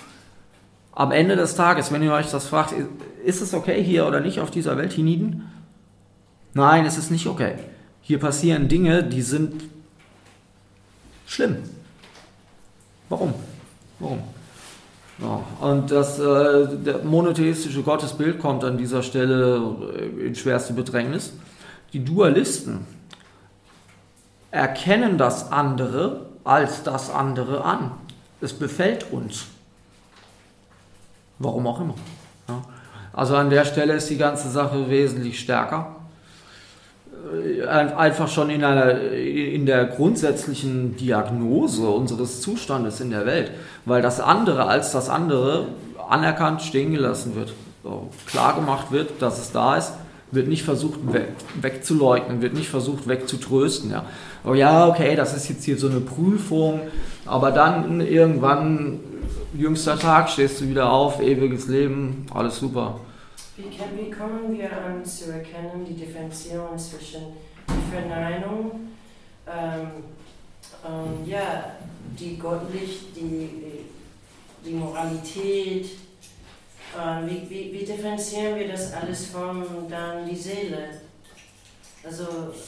Am Ende des Tages, wenn ihr euch das fragt, ist es okay hier oder nicht auf dieser Welt hienieden? Nein, es ist nicht okay. Hier passieren Dinge, die sind schlimm. Warum? Warum? Ja, und das äh, der monotheistische Gottesbild kommt an dieser Stelle in schwerste Bedrängnis, Die Dualisten erkennen das andere als das andere an. Es befällt uns. Warum auch immer. Ja. Also an der Stelle ist die ganze Sache wesentlich stärker. Einfach schon in, einer, in der grundsätzlichen Diagnose unseres Zustandes in der Welt, weil das andere als das andere anerkannt stehen gelassen wird. So, klar gemacht wird, dass es da ist, wird nicht versucht weg, wegzuleugnen, wird nicht versucht wegzutrösten. Ja. Oh ja, okay, das ist jetzt hier so eine Prüfung, aber dann irgendwann, jüngster Tag, stehst du wieder auf, ewiges Leben, alles super. Wie, kann, wie kommen wir an zu erkennen, die Differenzierung zwischen die Verneinung, ähm, ähm, ja, die göttlich, die, die Moralität, äh, wie, wie, wie differenzieren wir das alles von dann die Seele? Also,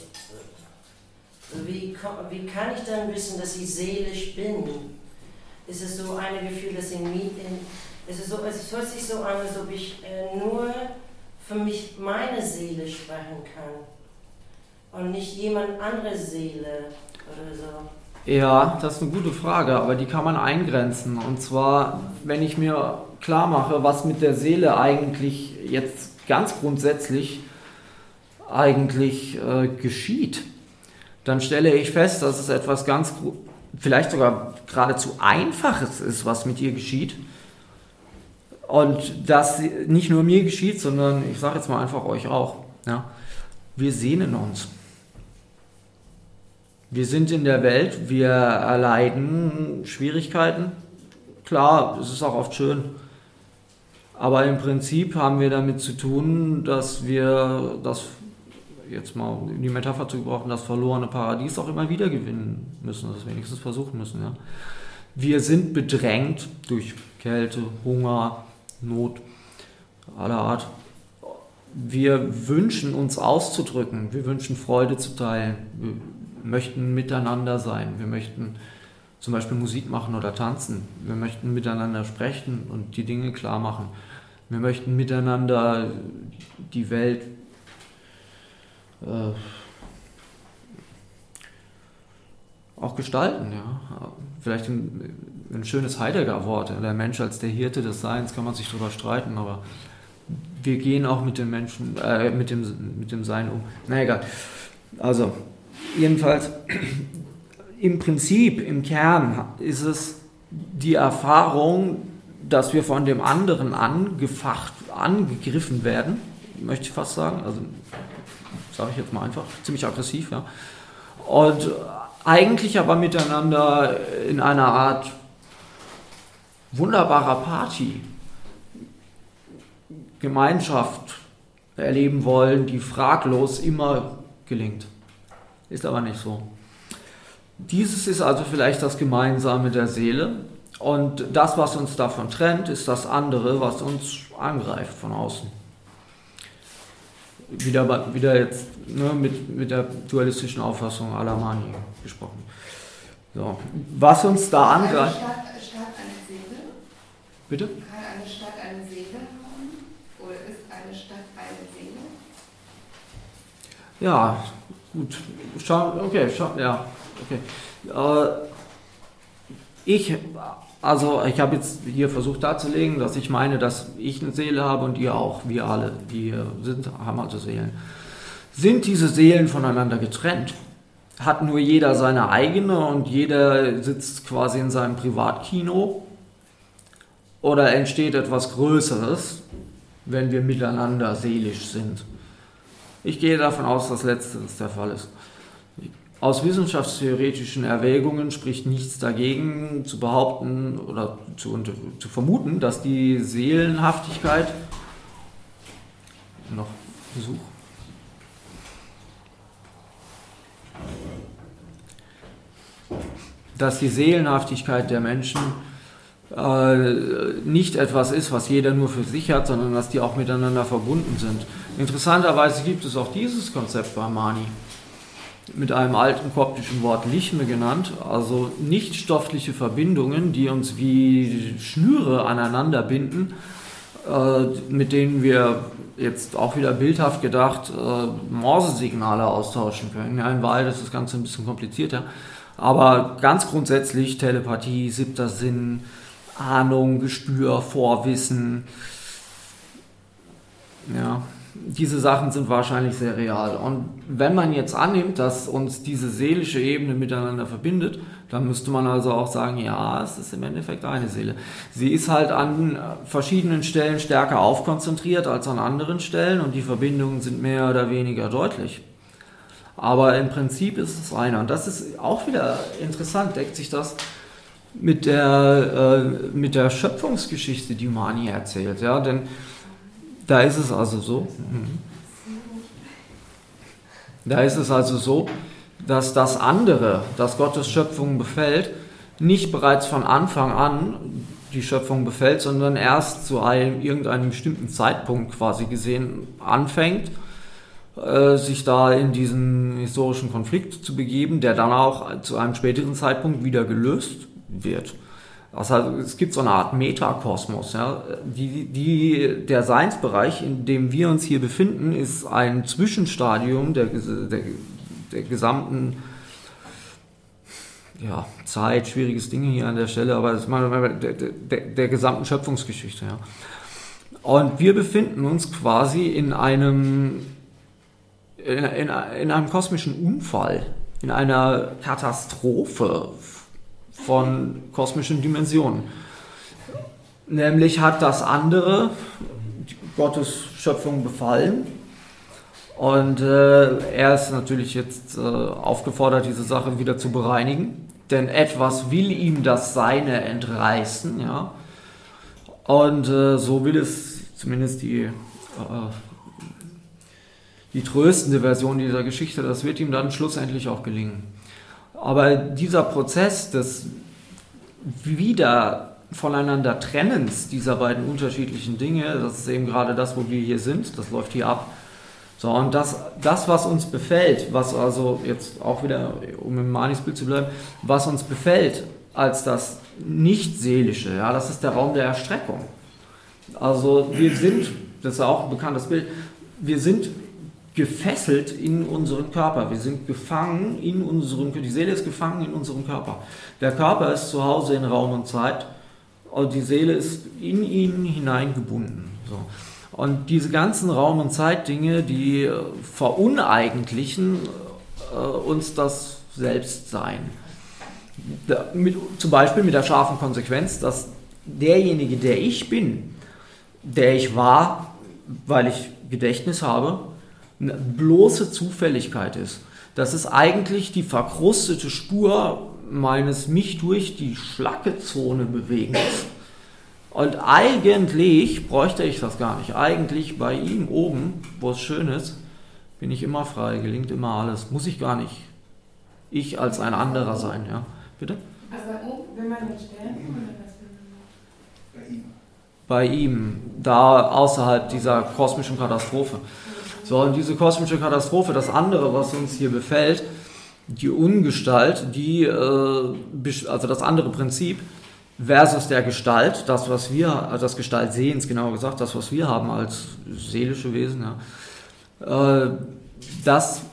wie, wie kann ich dann wissen, dass ich seelisch bin? Ist es so ein Gefühl, dass ich nie in Es, ist so, es hört sich so an, als ob ich äh, nur für mich meine Seele sprechen kann und nicht jemand anderes Seele oder so. Ja, das ist eine gute Frage, aber die kann man eingrenzen. Und zwar, wenn ich mir klar mache, was mit der Seele eigentlich jetzt ganz grundsätzlich eigentlich äh, geschieht, dann stelle ich fest, dass es etwas ganz, vielleicht sogar geradezu Einfaches ist, was mit ihr geschieht. Und das nicht nur mir geschieht, sondern ich sage jetzt mal einfach euch auch. Ja, wir sehnen uns. Wir sind in der Welt, wir erleiden Schwierigkeiten. Klar, es ist auch oft schön. Aber im Prinzip haben wir damit zu tun, dass wir das, jetzt mal die Metapher zu gebrauchen, das verlorene Paradies auch immer wieder gewinnen müssen, das wenigstens versuchen müssen. Ja. Wir sind bedrängt durch Kälte, Hunger, Not aller Art. Wir wünschen uns auszudrücken, wir wünschen Freude zu teilen, wir möchten miteinander sein, wir möchten zum Beispiel Musik machen oder tanzen, wir möchten miteinander sprechen und die Dinge klar machen, wir möchten miteinander die Welt äh, auch gestalten, ja. Vielleicht ein, ein schönes Heidegger-Wort, der Mensch als der Hirte des Seins, kann man sich drüber streiten, aber wir gehen auch mit den Menschen, äh, mit dem, mit dem Sein um. Na egal. Also, jedenfalls, im Prinzip, im Kern ist es die Erfahrung, dass wir von dem anderen angefacht, angegriffen werden, möchte ich fast sagen, also, sage ich jetzt mal einfach, ziemlich aggressiv, ja. Und eigentlich aber miteinander in einer Art wunderbarer Party, Gemeinschaft erleben wollen, die fraglos immer gelingt. Ist aber nicht so. Dieses ist also vielleicht das Gemeinsame der Seele und das, was uns davon trennt, ist das andere, was uns angreift von außen. Wieder, wieder jetzt ne, mit, mit der dualistischen Auffassung à la Mani gesprochen. So. Was uns da angreift. Kann eine Stadt, Stadt eine Seele? Bitte? Kann eine Stadt eine Seele haben? Oder ist eine Stadt eine Seele? Ja, gut. Schau, okay, schau, ja, okay. Äh, ich, also ich habe jetzt hier versucht darzulegen, dass ich meine, dass ich eine Seele habe und ihr auch, wir alle, die sind, haben also Seelen. Sind diese Seelen voneinander getrennt? Hat nur jeder seine eigene und jeder sitzt quasi in seinem Privatkino? Oder entsteht etwas Größeres, wenn wir miteinander seelisch sind? Ich gehe davon aus, dass Letzteres der Fall ist. Aus wissenschaftstheoretischen Erwägungen spricht nichts dagegen, zu behaupten oder zu, zu vermuten, dass die Seelenhaftigkeit noch Besuch. Dass die Seelenhaftigkeit der Menschen äh, nicht etwas ist, was jeder nur für sich hat, sondern dass die auch miteinander verbunden sind. Interessanterweise gibt es auch dieses Konzept bei Mani, mit einem alten koptischen Wort Lichme genannt, also nichtstoffliche Verbindungen, die uns wie Schnüre aneinander binden, äh, mit denen wir jetzt auch wieder bildhaft gedacht äh, Morse-Signale austauschen können. Ja, in Wahrheit ist das Ganze ein bisschen komplizierter. Aber ganz grundsätzlich Telepathie, siebter Sinn, Ahnung, Gespür, Vorwissen, ja, diese Sachen sind wahrscheinlich sehr real. Und wenn man jetzt annimmt, dass uns diese seelische Ebene miteinander verbindet, dann müsste man also auch sagen, ja, es ist im Endeffekt eine Seele. Sie ist halt an verschiedenen Stellen stärker aufkonzentriert als an anderen Stellen und die Verbindungen sind mehr oder weniger deutlich. Aber im Prinzip ist es eine. Und das ist auch wieder interessant, deckt sich das mit der, äh, mit der Schöpfungsgeschichte, die Mani erzählt. Ja? Denn da ist es also so, da ist es also so, dass das andere, das Gottes Schöpfung befällt, nicht bereits von Anfang an die Schöpfung befällt, sondern erst zu einem irgendeinem bestimmten Zeitpunkt quasi gesehen anfängt, äh, sich da in diesen historischen Konflikt zu begeben, der dann auch zu einem späteren Zeitpunkt wieder gelöst wird. Das heißt, es gibt so eine Art Metakosmos. Ja. Die, die, der Seinsbereich, in dem wir uns hier befinden, ist ein Zwischenstadium der, der, der gesamten ja, Zeit, schwieriges Ding hier an der Stelle, aber das ist mal der, der, der gesamten Schöpfungsgeschichte. Ja. Und wir befinden uns quasi in einem, in, in, in einem kosmischen Unfall, in einer Katastrophe von kosmischen Dimensionen. Nämlich hat das andere Gottes Schöpfung befallen und äh, er ist natürlich jetzt äh, aufgefordert, diese Sache wieder zu bereinigen, denn etwas will ihm das Seine entreißen, ja. Und äh, so will es zumindest die, äh, die tröstende Version dieser Geschichte, das wird ihm dann schlussendlich auch gelingen. Aber dieser Prozess des wieder voneinander Trennens dieser beiden unterschiedlichen Dinge, das ist eben gerade das, wo wir hier sind, das läuft hier ab. So, und das, das, was uns befällt, was also jetzt auch wieder, um im Manis-Bild zu bleiben, was uns befällt als das Nicht-Seelische, ja, das ist der Raum der Erstreckung. Also wir sind, das ist auch ein bekanntes Bild, wir sind gefesselt in unseren Körper. Wir sind gefangen in unserem, die Seele ist gefangen in unserem Körper. Der Körper ist zu Hause in Raum und Zeit und die Seele ist in ihn hineingebunden. So. Und diese ganzen Raum- und Zeitdinge, die veruneigentlichen äh, uns das Selbstsein. Da, mit, zum Beispiel mit der scharfen Konsequenz, dass derjenige, der ich bin, der ich war, weil ich Gedächtnis habe, eine bloße Zufälligkeit ist. Das ist eigentlich die verkrustete Spur meines mich durch die Schlackezone Bewegens. Und eigentlich bräuchte ich das gar nicht. Eigentlich bei ihm oben, wo es schön ist, bin ich immer frei, gelingt immer alles. Muss ich gar nicht. Ich als ein anderer sein, ja. Bitte? Also will man nicht sterben oder was will man? Bei ihm. Bei ihm, da außerhalb dieser kosmischen Katastrophe. So, und diese kosmische Katastrophe, das andere, was uns hier befällt, die Ungestalt, die, äh, also das andere Prinzip, versus der Gestalt, das, was wir, also das Gestaltsehens, genauer gesagt, das, was wir haben als seelische Wesen, ja, äh, das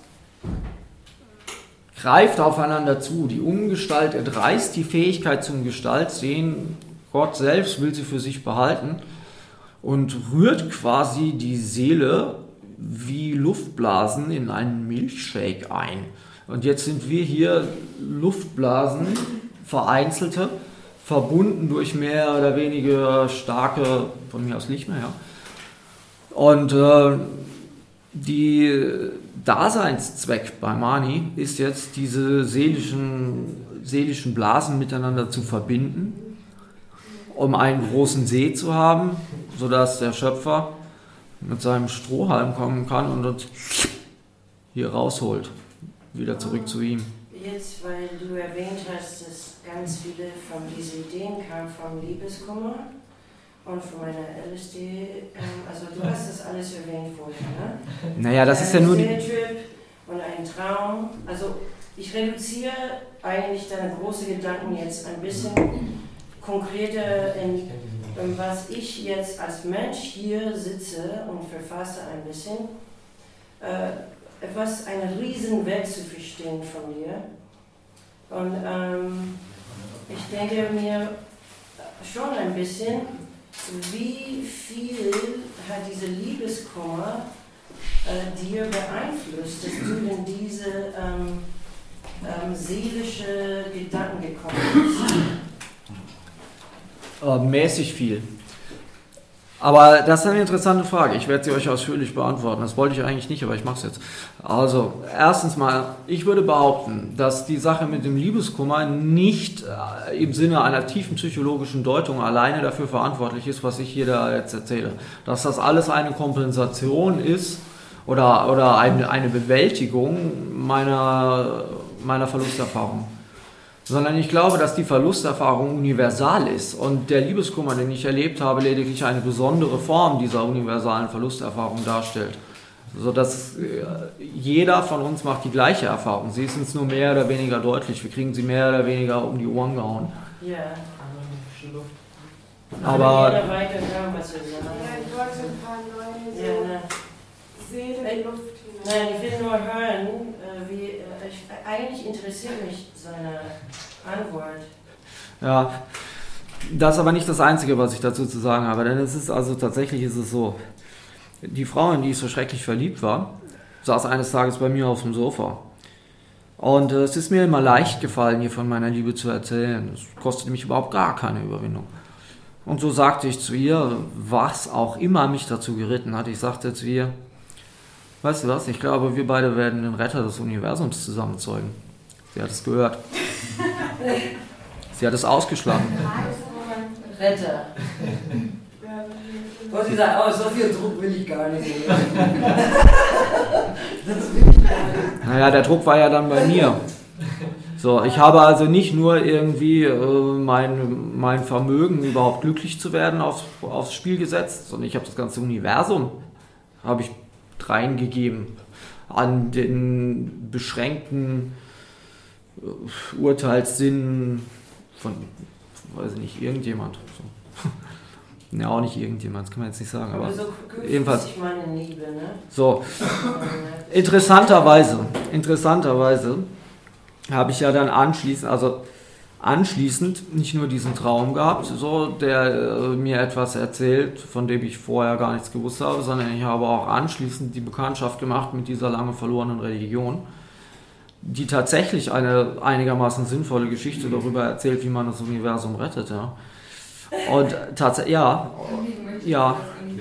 greift aufeinander zu. Die Ungestalt entreißt die Fähigkeit zum Gestaltsehen. Gott selbst will sie für sich behalten und rührt quasi die Seele wie Luftblasen in einen Milchshake ein. Und jetzt sind wir hier Luftblasen, vereinzelte, verbunden durch mehr oder weniger starke, von mir aus Lichtmeer, ja. Und äh, die Daseinszweck bei Mani ist jetzt, diese seelischen, seelischen Blasen miteinander zu verbinden, um einen großen See zu haben, sodass der Schöpfer mit seinem Strohhalm kommen kann und uns hier rausholt, wieder zurück zu ihm. Jetzt, weil du erwähnt hast, dass ganz viele von diesen Ideen kamen vom Liebeskummer und von meiner L S D, also du hast das alles erwähnt vorher, ne? Naja, das ist ja nur die... Trip und ein Traum, also ich reduziere eigentlich deine großen Gedanken jetzt ein bisschen konkreter in was ich jetzt als Mensch hier sitze und verfasse ein bisschen, äh, etwas, eine riesen Welt zu verstehen von dir. Und ähm, ich denke mir schon ein bisschen, wie viel hat diese Liebeskummer äh, dir beeinflusst, dass du in diese ähm, ähm, seelische Gedanken gekommen bist? Äh, mäßig viel. Aber das ist eine interessante Frage. Ich werde sie euch ausführlich beantworten. Das wollte ich eigentlich nicht, aber ich mache es jetzt. Also, erstens mal, ich würde behaupten, dass die Sache mit dem Liebeskummer nicht äh, im Sinne einer tiefen psychologischen Deutung alleine dafür verantwortlich ist, was ich hier da jetzt erzähle. Dass das alles eine Kompensation ist oder, oder eine, eine Bewältigung meiner, meiner Verlusterfahrung. Sondern ich glaube, dass die Verlusterfahrung universal ist und der Liebeskummer, den ich erlebt habe, lediglich eine besondere Form dieser universalen Verlusterfahrung darstellt. Sodass jeder von uns macht die gleiche Erfahrung. Sie ist uns nur mehr oder weniger deutlich. Wir kriegen sie mehr oder weniger um die Ohren gehauen. Ja. Aber jeder weiter hören, was wir sagen. Ja, ich wollte ein paar neue so Ja, ne. Seelenluft Nein, ich will nur hören, äh, wie, äh, ich, eigentlich interessiert mich seine Antwort. ja, das ist aber nicht das Einzige, was ich dazu zu sagen habe. Denn es ist also tatsächlich ist es so, die Frau, in die ich so schrecklich verliebt war, saß eines Tages bei mir auf dem Sofa. Und äh, es ist mir immer leicht gefallen, hier von meiner Liebe zu erzählen. Es kostete mich überhaupt gar keine Überwindung. Und so sagte ich zu ihr, was auch immer mich dazu geritten hat. Ich sagte zu ihr, weißt du was, ich glaube, wir beide werden den Retter des Universums zusammenzeugen. Sie hat es gehört. Sie hat es ausgeschlagen. Retter. Du hast gesagt, oh, so viel Druck will ich gar nicht. Das will ich gar nicht. Naja, der Druck war ja dann bei mir. So, ich habe also nicht nur irgendwie äh, mein, mein Vermögen, überhaupt glücklich zu werden, aufs, aufs Spiel gesetzt, sondern ich habe das ganze Universum, habe ich reingegeben an den beschränkten äh, Urteilssinn von, weiß ich nicht, irgendjemand. So. Ja, auch nicht irgendjemand, das kann man jetzt nicht sagen, aber, Aber so jedenfalls. Ich meine Liebe, ne? So, interessanterweise, interessanterweise habe ich ja dann anschließend, also anschließend nicht nur diesen Traum gehabt, so, der äh, mir etwas erzählt, von dem ich vorher gar nichts gewusst habe, sondern ich habe auch anschließend die Bekanntschaft gemacht mit dieser lange verlorenen Religion, die tatsächlich eine einigermaßen sinnvolle Geschichte darüber erzählt, wie man das Universum rettet. Ja. Und tatsächlich, ja, ja.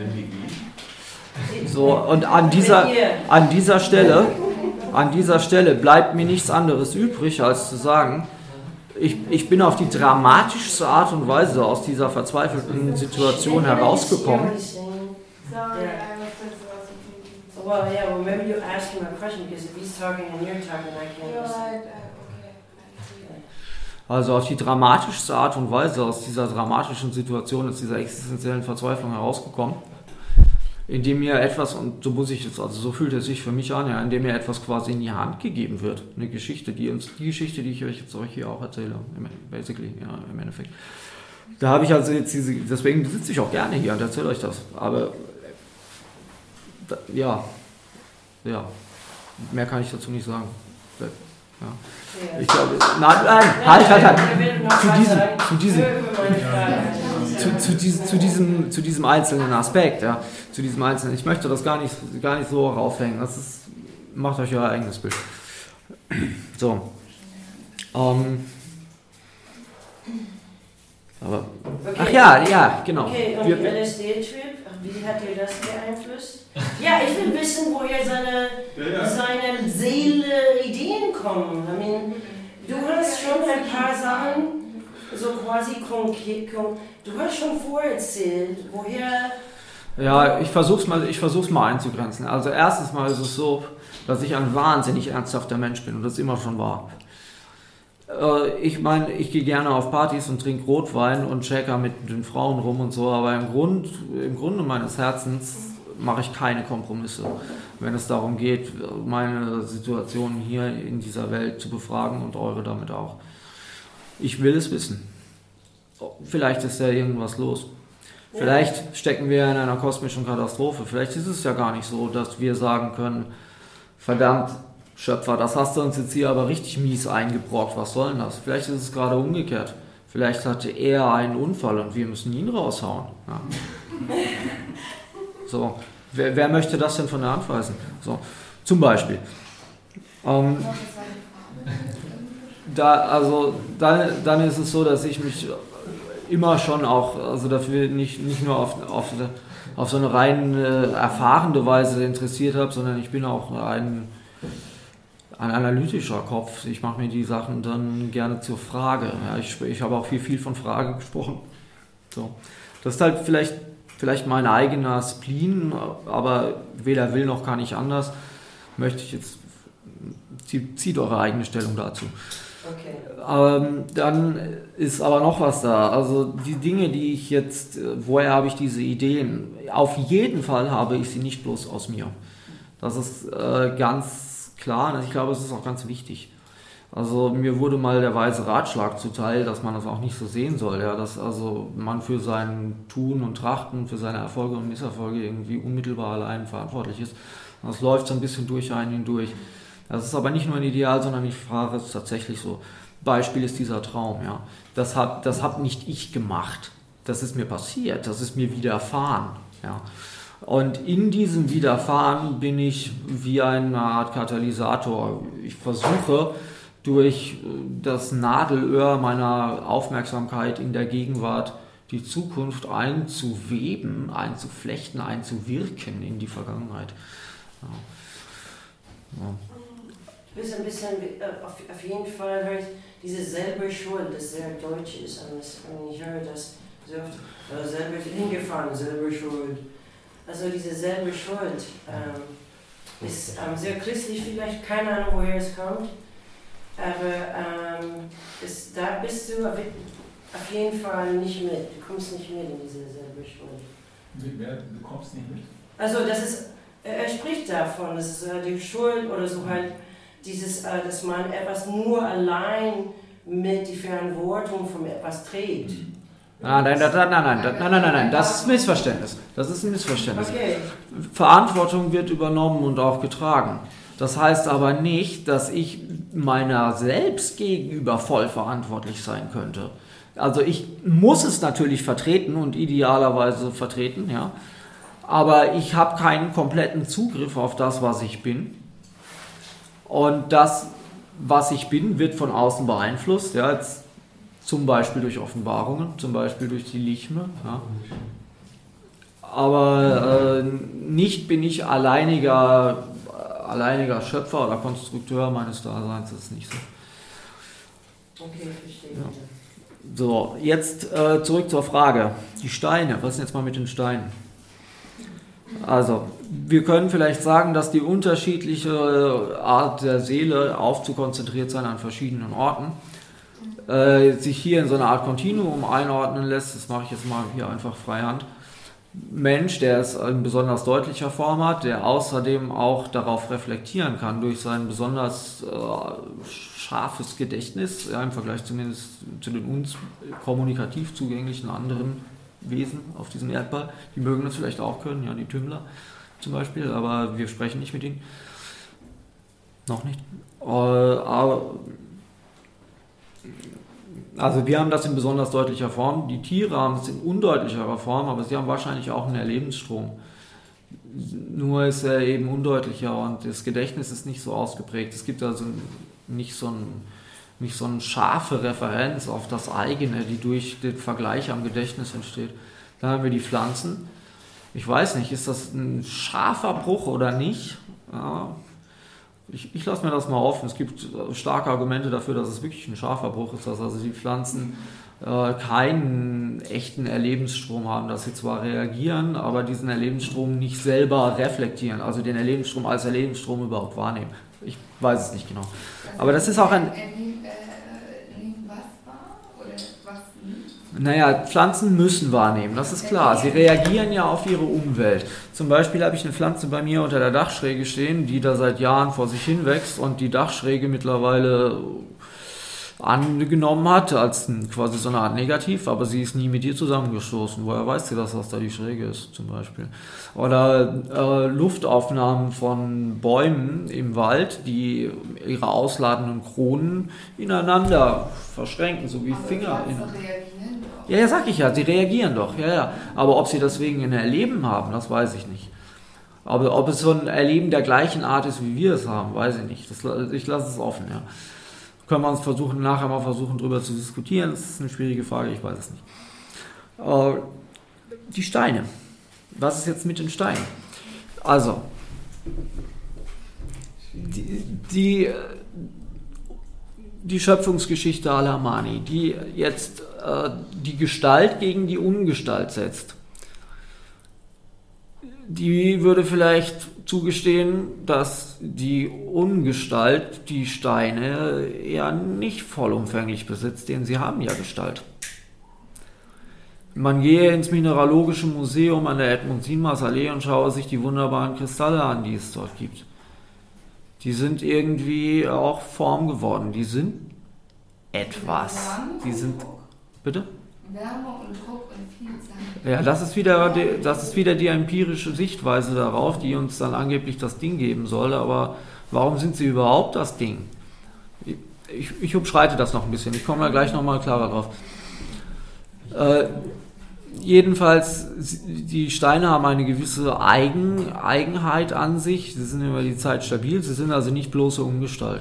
So, und an dieser, an dieser Stelle, an dieser Stelle bleibt mir nichts anderes übrig, als zu sagen, ich, ich bin auf die dramatischste Art und Weise aus dieser verzweifelten Situation herausgekommen. Sorry, I was just also thinking. Well, yeah, well, maybe you ask him a question, because if he's talking and you're talking, I can't You're listen. right, uh, okay, I see. Also auf die dramatischste Art und Weise aus dieser dramatischen Situation, aus dieser existenziellen Verzweiflung herausgekommen, indem mir etwas, und so muss ich jetzt, also so fühlt es sich für mich an, ja, indem mir etwas quasi in die Hand gegeben wird. Eine Geschichte, die uns, die Geschichte, die ich euch jetzt euch hier auch erzähle, basically, ja, im Endeffekt. Da habe ich also jetzt diese, deswegen sitze ich auch gerne hier und erzähle euch das. Aber da, ja, ja, mehr kann ich dazu nicht sagen. Ja. Ich glaube, nein, nein, halt, halt, halt. Zu diesem, zu diesem, zu, zu, diesem, zu, diesem, zu diesem einzelnen Aspekt, ja, zu diesem einzelnen. Ich möchte das gar nicht, gar nicht so raufhängen. Das ist, macht euch euer eigenes Bild. So. Ähm. Aber, Okay. ach ja, ja, genau. Okay, und Wir- L S D-Trip, wie hat dir das beeinflusst? Ja, ich will wissen, woher seine, Ja, ja. seine Seele Ideen kommen. I mean, du hast schon ein paar Sachen, so quasi konkret, kon- du hast schon vorerzählt, woher... Ja, ich versuch's mal, ich versuch's mal einzugrenzen. Also erstens mal ist es so, dass ich ein wahnsinnig ernsthafter Mensch bin und das immer schon war. Äh, Ich meine, ich gehe gerne auf Partys und trinke Rotwein und shaker mit den Frauen rum und so, aber im Grund, im Grunde meines Herzens mache ich keine Kompromisse, wenn es darum geht, meine Situation hier in dieser Welt zu befragen und eure damit auch. Ich will es wissen. Vielleicht ist ja irgendwas los. Vielleicht stecken wir in einer kosmischen Katastrophe. Vielleicht ist es ja gar nicht so, dass wir sagen können, verdammt, Schöpfer, das hast du uns jetzt hier aber richtig mies eingebrockt, was soll denn das? Vielleicht ist es gerade umgekehrt. Vielleicht hatte er einen Unfall und wir müssen ihn raushauen. Ja. So, wer, wer möchte das denn von der Hand weisen? So, zum Beispiel. Ähm, da, also, dann, dann ist es so, dass ich mich immer schon auch, also dafür nicht, nicht nur auf, auf, auf so eine rein äh, erfahrende Weise interessiert habe, sondern ich bin auch ein, ein analytischer Kopf. Ich mache mir die Sachen dann gerne zur Frage. Ja, ich, ich habe auch viel, viel von Frage gesprochen. So. Das ist halt vielleicht, vielleicht mein eigener Spleen, aber weder will noch kann ich anders. Möchte ich jetzt, zieht eure eigene Stellung dazu. Okay. Ähm, dann ist aber noch was da. Also die Dinge, die ich jetzt, woher habe ich diese Ideen? Auf jeden Fall habe ich sie nicht bloß aus mir. Das ist äh, ganz klar, und ich glaube, es ist auch ganz wichtig. Also mir wurde mal der weise Ratschlag zuteil, dass man das auch nicht so sehen soll, ja, dass also man für sein Tun und Trachten, für seine Erfolge und Misserfolge irgendwie unmittelbar allein verantwortlich ist. Das läuft so ein bisschen durch einen hindurch. Das ist aber nicht nur ein Ideal, sondern ich frage es tatsächlich so. Beispiel ist dieser Traum, ja. Das habe das hab nicht ich gemacht. Das ist mir passiert, das ist mir widerfahren, ja. Und in diesem Widerfahren bin ich wie eine Art Katalysator. Ich versuche durch das Nadelöhr meiner Aufmerksamkeit in der Gegenwart die Zukunft einzuweben, einzuflechten, einzuwirken in die Vergangenheit. Ja. Ja. Ich bin ein bisschen, auf, auf jeden Fall höre ich diese selber Schuld, das sehr deutsch ist. Ich höre das sehr oft, äh, selber hingefahren, selber Schuld. Also diese selbe Schuld ähm, ist ähm, sehr christlich, vielleicht keine Ahnung, woher es kommt, aber ähm, ist, da bist du auf jeden Fall nicht mit, du kommst nicht mit in diese selbe Schuld. Du kommst nicht mit? Also das ist, er spricht davon, das ist äh, die Schuld oder so halt dieses, äh, dass man etwas nur allein mit der Verantwortung von etwas trägt. Mhm. Ah, nein, nein, nein, nein, nein, nein, nein, nein, nein, das ist ein Missverständnis. Das ist ein Missverständnis. Okay. Verantwortung wird übernommen und auch getragen. Das heißt aber nicht, dass ich meiner selbst gegenüber voll verantwortlich sein könnte. Also ich muss es natürlich vertreten und idealerweise vertreten, ja. Aber ich habe keinen kompletten Zugriff auf das, was ich bin. Und das, was ich bin, wird von außen beeinflusst, ja, jetzt zum Beispiel durch Offenbarungen, zum Beispiel durch die Lichme. Ja. Aber äh, nicht bin ich alleiniger, alleiniger Schöpfer oder Konstrukteur meines Daseins, das ist nicht so. Okay, verstehe. Ja. So, jetzt äh, zurück zur Frage. Die Steine, was ist denn jetzt mal mit den Steinen? Also, wir können vielleicht sagen, dass die unterschiedliche Art der Seele aufzukonzentriert sein an verschiedenen Orten, äh, sich hier in so eine Art Kontinuum einordnen lässt. Das mache ich jetzt mal hier einfach freihand. Mensch, der es in besonders deutlicher Form hat, der außerdem auch darauf reflektieren kann durch sein besonders äh, scharfes Gedächtnis, ja, im Vergleich zumindest zu den uns kommunikativ zugänglichen anderen Wesen auf diesem Erdball. Die mögen das vielleicht auch können, ja, die Tümmler zum Beispiel, aber wir sprechen nicht mit ihnen. Noch nicht. Äh, aber Also wir haben das in besonders deutlicher Form. Die Tiere haben es in undeutlicherer Form, aber sie haben wahrscheinlich auch einen Erlebensstrom. Nur ist er eben undeutlicher und das Gedächtnis ist nicht so ausgeprägt. Es gibt also nicht so, ein, nicht so eine scharfe Referenz auf das eigene, die durch den Vergleich am Gedächtnis entsteht. Dann haben wir die Pflanzen. Ich weiß nicht, ist das ein scharfer Bruch oder nicht? Ja. Ich, ich lasse mir das mal offen. Es gibt starke Argumente dafür, dass es wirklich ein scharfer Bruch ist, dass also die Pflanzen äh, keinen echten Erlebensstrom haben, dass sie zwar reagieren, aber diesen Erlebensstrom nicht selber reflektieren, also den Erlebensstrom als Erlebensstrom überhaupt wahrnehmen. Ich weiß es nicht genau. Aber das ist auch ein... Naja, Pflanzen müssen wahrnehmen, das ist klar. Sie reagieren ja auf ihre Umwelt. Zum Beispiel habe ich eine Pflanze bei mir unter der Dachschräge stehen, die da seit Jahren vor sich hin wächst und die Dachschräge mittlerweile angenommen hat, als ein, quasi so eine Art Negativ, aber sie ist nie mit dir zusammengestoßen. Woher weiß sie das, was da die Schräge ist, zum Beispiel? Oder äh, Luftaufnahmen von Bäumen im Wald, die ihre ausladenden Kronen ineinander verschränken, so wie Aber Finger. In, reagieren doch. ja, ja, sag ich ja, sie reagieren doch, ja, ja. Aber ob sie deswegen ein Erleben haben, das weiß ich nicht. Aber ob es so ein Erleben der gleichen Art ist, wie wir es haben, weiß ich nicht. Das, ich lasse es offen, ja. Können wir uns versuchen, nachher mal versuchen, darüber zu diskutieren. Das ist eine schwierige Frage, ich weiß es nicht. Äh, die Steine. Was ist jetzt mit den Steinen? Also, die, die, die Schöpfungsgeschichte Al-Amani, die jetzt äh, die Gestalt gegen die Ungestalt setzt, die würde vielleicht zugestehen, dass die Ungestalt die Steine ja nicht vollumfänglich besitzt, denn sie haben ja Gestalt. Man gehe ins Mineralogische Museum an der Edmund-Siemers-Allee und schaue sich die wunderbaren Kristalle an, die es dort gibt. Die sind irgendwie auch Form geworden. Die sind etwas. Die sind... Bitte? Wärme und Druck und Vielzahl. Ja, das ist wieder die, das ist wieder die empirische Sichtweise darauf, die uns dann angeblich das Ding geben soll. Aber warum sind sie überhaupt das Ding? Ich, ich umschreite das noch ein bisschen. Ich komme da gleich nochmal klarer drauf. Äh, jedenfalls, die Steine haben eine gewisse Eigen, Eigenheit an sich. Sie sind über die Zeit stabil. Sie sind also nicht bloße Ungestalt.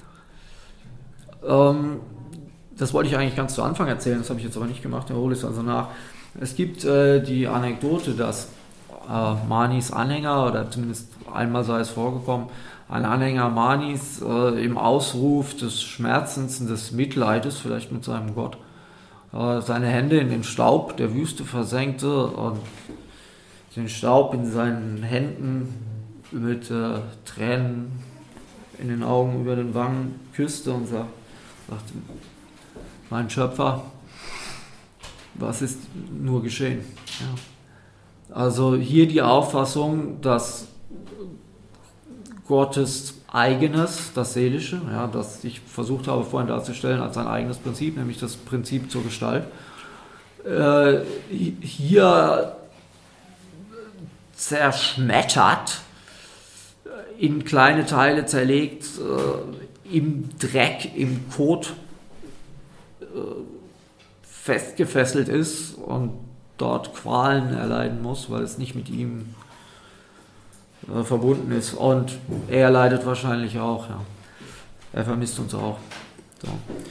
Ähm, Das wollte ich eigentlich ganz zu Anfang erzählen, das habe ich jetzt aber nicht gemacht, da hole ich es also nach. Es gibt äh, die Anekdote, dass äh, Manis Anhänger, oder zumindest einmal sei es vorgekommen, ein Anhänger Manis äh, im Ausruf des Schmerzens und des Mitleides, vielleicht mit seinem Gott, äh, seine Hände in den Staub der Wüste versenkte und den Staub in seinen Händen mit äh, Tränen in den Augen über den Wangen küsste und sagte, sagte, mein Schöpfer, was ist nur geschehen? Ja. Also hier die Auffassung, dass Gottes eigenes, das Seelische, ja, das ich versucht habe vorhin darzustellen als ein eigenes Prinzip, nämlich das Prinzip zur Gestalt, äh, hier zerschmettert, in kleine Teile zerlegt, äh, im Dreck, im Kot festgefesselt ist und dort Qualen erleiden muss, weil es nicht mit ihm äh, verbunden ist. Und er leidet wahrscheinlich auch. Ja. Er vermisst uns auch. So.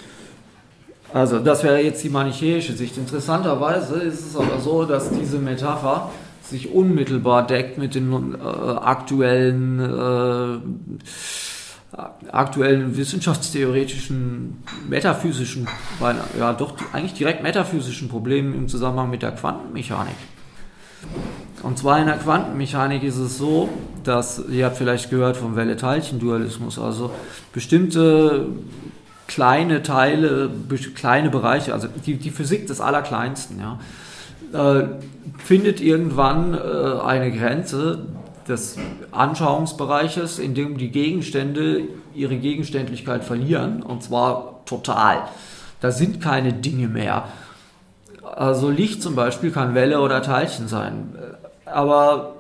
Also das wäre jetzt die manichäische Sicht. Interessanterweise ist es aber so, dass diese Metapher sich unmittelbar deckt mit den äh, aktuellen äh, aktuellen wissenschaftstheoretischen, metaphysischen, ja doch eigentlich direkt metaphysischen Problemen im Zusammenhang mit der Quantenmechanik. Und zwar in der Quantenmechanik ist es so, dass, ihr habt vielleicht gehört vom Welle-Teilchen-Dualismus, also bestimmte kleine Teile, kleine Bereiche, also die, die Physik des Allerkleinsten, ja, äh, findet irgendwann äh, eine Grenze des Anschauungsbereiches, in dem die Gegenstände ihre Gegenständlichkeit verlieren, und zwar total. Da sind keine Dinge mehr. Also Licht zum Beispiel kann Welle oder Teilchen sein. Aber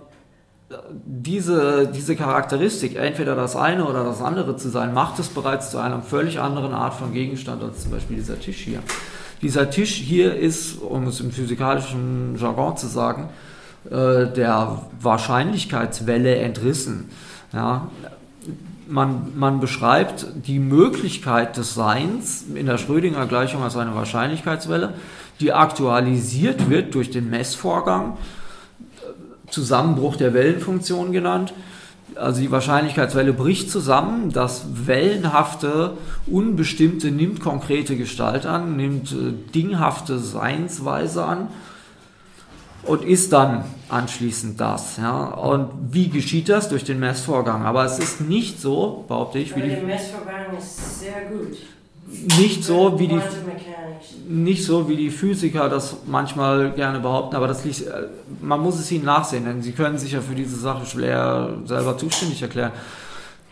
diese, diese Charakteristik, entweder das eine oder das andere zu sein, macht es bereits zu einer völlig anderen Art von Gegenstand als zum Beispiel dieser Tisch hier. Dieser Tisch hier ist, um es im physikalischen Jargon zu sagen, der Wahrscheinlichkeitswelle entrissen. Ja, man, man beschreibt die Möglichkeit des Seins in der Schrödinger-Gleichung als eine Wahrscheinlichkeitswelle, die aktualisiert wird durch den Messvorgang, Zusammenbruch der Wellenfunktion genannt. Also die Wahrscheinlichkeitswelle bricht zusammen, das Wellenhafte, Unbestimmte nimmt konkrete Gestalt an, nimmt äh, dinghafte Seinsweise an und ist dann anschließend das. Ja. Und wie geschieht das? Durch den Messvorgang. Aber es ist nicht so, behaupte ich, wie die, der Messvorgang ist sehr gut. Nicht so, wie die, nicht so, wie die Physiker das manchmal gerne behaupten, aber das liegt, man muss es ihnen nachsehen, denn sie können sich ja für diese Sache schwer selber zuständig erklären.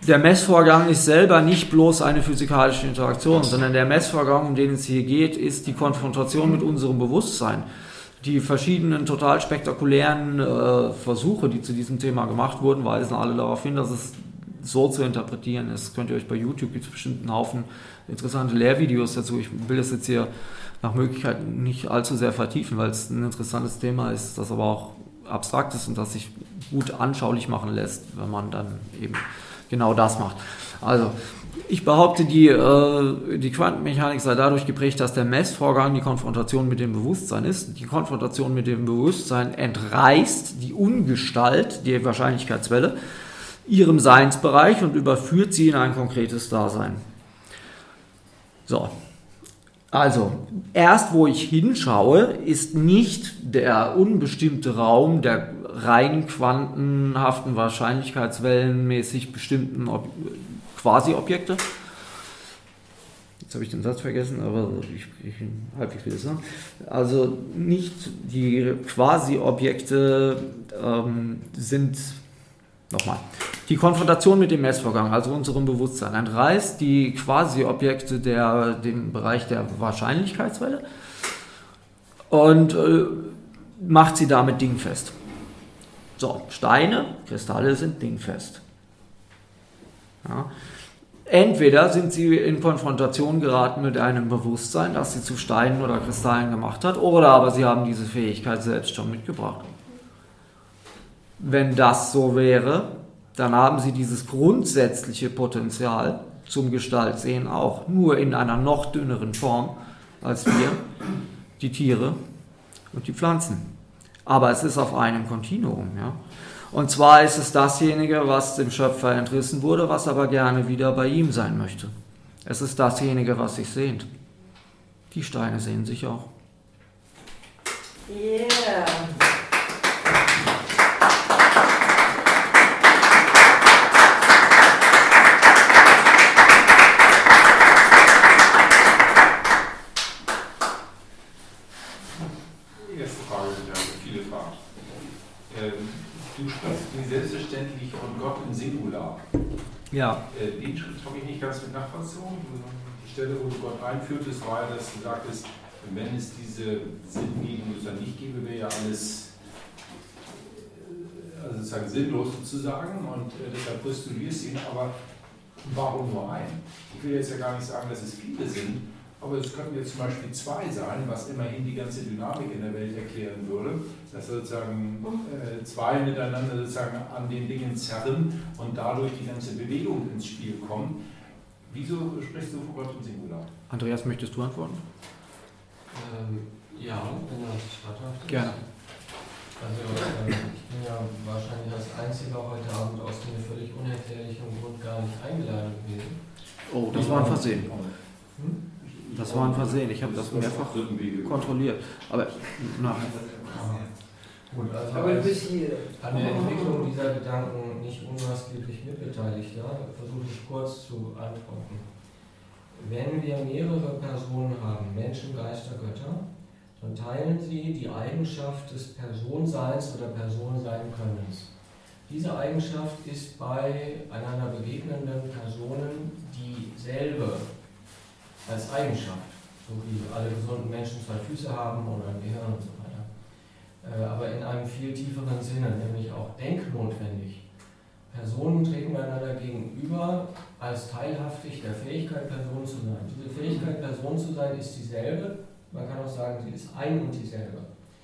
der Messvorgang ist selber nicht bloß eine physikalische Interaktion, sondern der Messvorgang, um den es hier geht, ist die Konfrontation mit unserem Bewusstsein. Die verschiedenen total spektakulären äh, Versuche, die zu diesem Thema gemacht wurden, weisen alle darauf hin, dass es so zu interpretieren ist. Könnt ihr euch bei YouTube, gibt es bestimmt einen Haufen interessante Lehrvideos dazu. Ich will das jetzt hier nach Möglichkeit nicht allzu sehr vertiefen, weil es ein interessantes Thema ist, das aber auch abstrakt ist und das sich gut anschaulich machen lässt, wenn man dann eben genau das macht. Also, ich behaupte, die, äh, die Quantenmechanik sei dadurch geprägt, dass der Messvorgang die Konfrontation mit dem Bewusstsein ist. Die Konfrontation mit dem Bewusstsein entreißt die Ungestalt, die Wahrscheinlichkeitswelle, ihrem Seinsbereich und überführt sie in ein konkretes Dasein. So, also, erst wo ich hinschaue, ist nicht der unbestimmte Raum der rein quantenhaften, wahrscheinlichkeitswellenmäßig bestimmten Ob- Quasi-Objekte. Jetzt habe ich den Satz vergessen, aber ich, ich halbwegs will es sagen. Also nicht die Quasi-Objekte ähm, sind, nochmal, die Konfrontation mit dem Messvorgang, also unserem Bewusstsein, entreißt die Quasi-Objekte der, dem Bereich der Wahrscheinlichkeitswelle und äh, macht sie damit dingfest. So, Steine, Kristalle sind dingfest. Ja. Entweder sind sie in Konfrontation geraten mit einem Bewusstsein, das sie zu Steinen oder Kristallen gemacht hat, oder aber sie haben diese Fähigkeit selbst schon mitgebracht. Wenn das so wäre, dann haben sie dieses grundsätzliche Potenzial zum Gestaltsehen auch, nur in einer noch dünneren Form als wir, die Tiere und die Pflanzen. Aber es ist auf einem Kontinuum. Ja? Und zwar ist es dasjenige, was dem Schöpfer entrissen wurde, was aber gerne wieder bei ihm sein möchte. Es ist dasjenige, was sich sehnt. Die Steine sehen sich auch. Yeah. Die erste Frage, wir haben viele Fragen. Ähm, du sprichst wie selbstverständlich von Gott im Singular. Ja. Äh, den Schritt habe ich nicht ganz mit nachvollzogen. Die Stelle, wo du Gott einführtest, war ja, dass du sagtest, wenn es diese Sinngebung dann nicht gäbe, wäre ja alles äh, also sozusagen sinnlos sozusagen und äh, deshalb postulierst du ihn, aber warum nur ein? Ich will jetzt ja gar nicht sagen, dass es viele sind, aber es könnten jetzt zum Beispiel zwei sein, was immerhin die ganze Dynamik in der Welt erklären würde, dass sozusagen äh, zwei miteinander sozusagen an den Dingen zerren und dadurch die ganze Bewegung ins Spiel kommt. Wieso sprichst du von Gott im Singular? Andreas, möchtest du antworten? Ähm, ja, wenn das statthaft ist. Gerne. Also ähm, ich bin ja wahrscheinlich als Einziger heute Abend aus dem völlig unerklärlichen Grund gar nicht eingeladen gewesen. Oh, das war ein Versehen. Hm? Das war ein Versehen. Ich habe das mehrfach kontrolliert. Aber na, Gut, also Aber du als, bist hier. an der Entwicklung dieser Gedanken nicht unmaßgeblich mitbeteiligt, ja, versuche ich kurz zu antworten. Wenn wir mehrere Personen haben, Menschen, Geister, Götter, dann teilen sie die Eigenschaft des Personseins oder Personseinkönnens. Diese Eigenschaft ist bei einander begegnenden Personen dieselbe als Eigenschaft, so wie alle gesunden Menschen zwei Füße haben oder ein Gehirn und so weiter. Aber in einem viel tieferen Sinne, nämlich auch denknotwendig. Personen treten einander gegenüber als teilhaftig der Fähigkeit, Person zu sein. Diese Fähigkeit, Person zu sein, ist dieselbe. Man kann auch sagen, sie ist ein und dieselbe.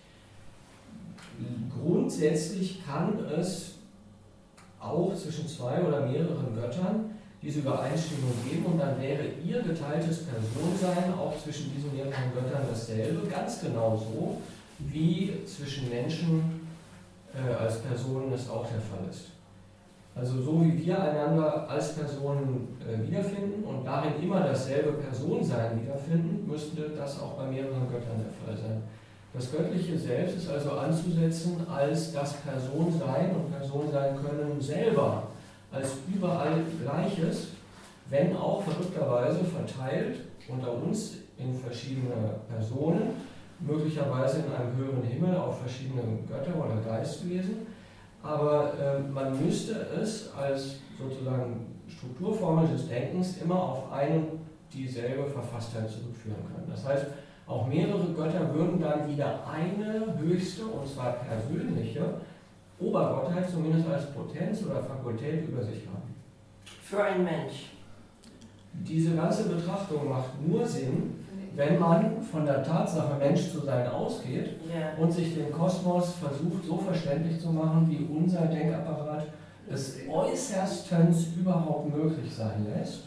Grundsätzlich kann es auch zwischen zwei oder mehreren Göttern diese Übereinstimmung geben und dann wäre ihr geteiltes Personsein auch zwischen diesen mehreren Göttern dasselbe, ganz genau so, wie zwischen Menschen äh, als Personen es auch der Fall ist. Also so wie wir einander als Personen äh, wiederfinden und darin immer dasselbe Personsein wiederfinden, müsste das auch bei mehreren Göttern der Fall sein. Das göttliche Selbst ist also anzusetzen als das Personsein und Personsein können selber, als überall Gleiches, wenn auch verrückterweise verteilt unter uns in verschiedene Personen, möglicherweise in einem höheren Himmel auf verschiedene Götter oder Geistwesen, aber äh, man müsste es als sozusagen Strukturformel des Denkens immer auf eine und dieselbe Verfasstheit zurückführen können. Das heißt, auch mehrere Götter würden dann wieder eine höchste, und zwar persönliche, Obergottheit zumindest als Potenz oder Fakultät über sich haben. Für einen Mensch. Diese ganze Betrachtung macht nur Sinn, wenn man von der Tatsache Mensch zu sein ausgeht Ja. und sich den Kosmos versucht so verständlich zu machen, wie unser Denkapparat es äußerstens überhaupt möglich sein lässt.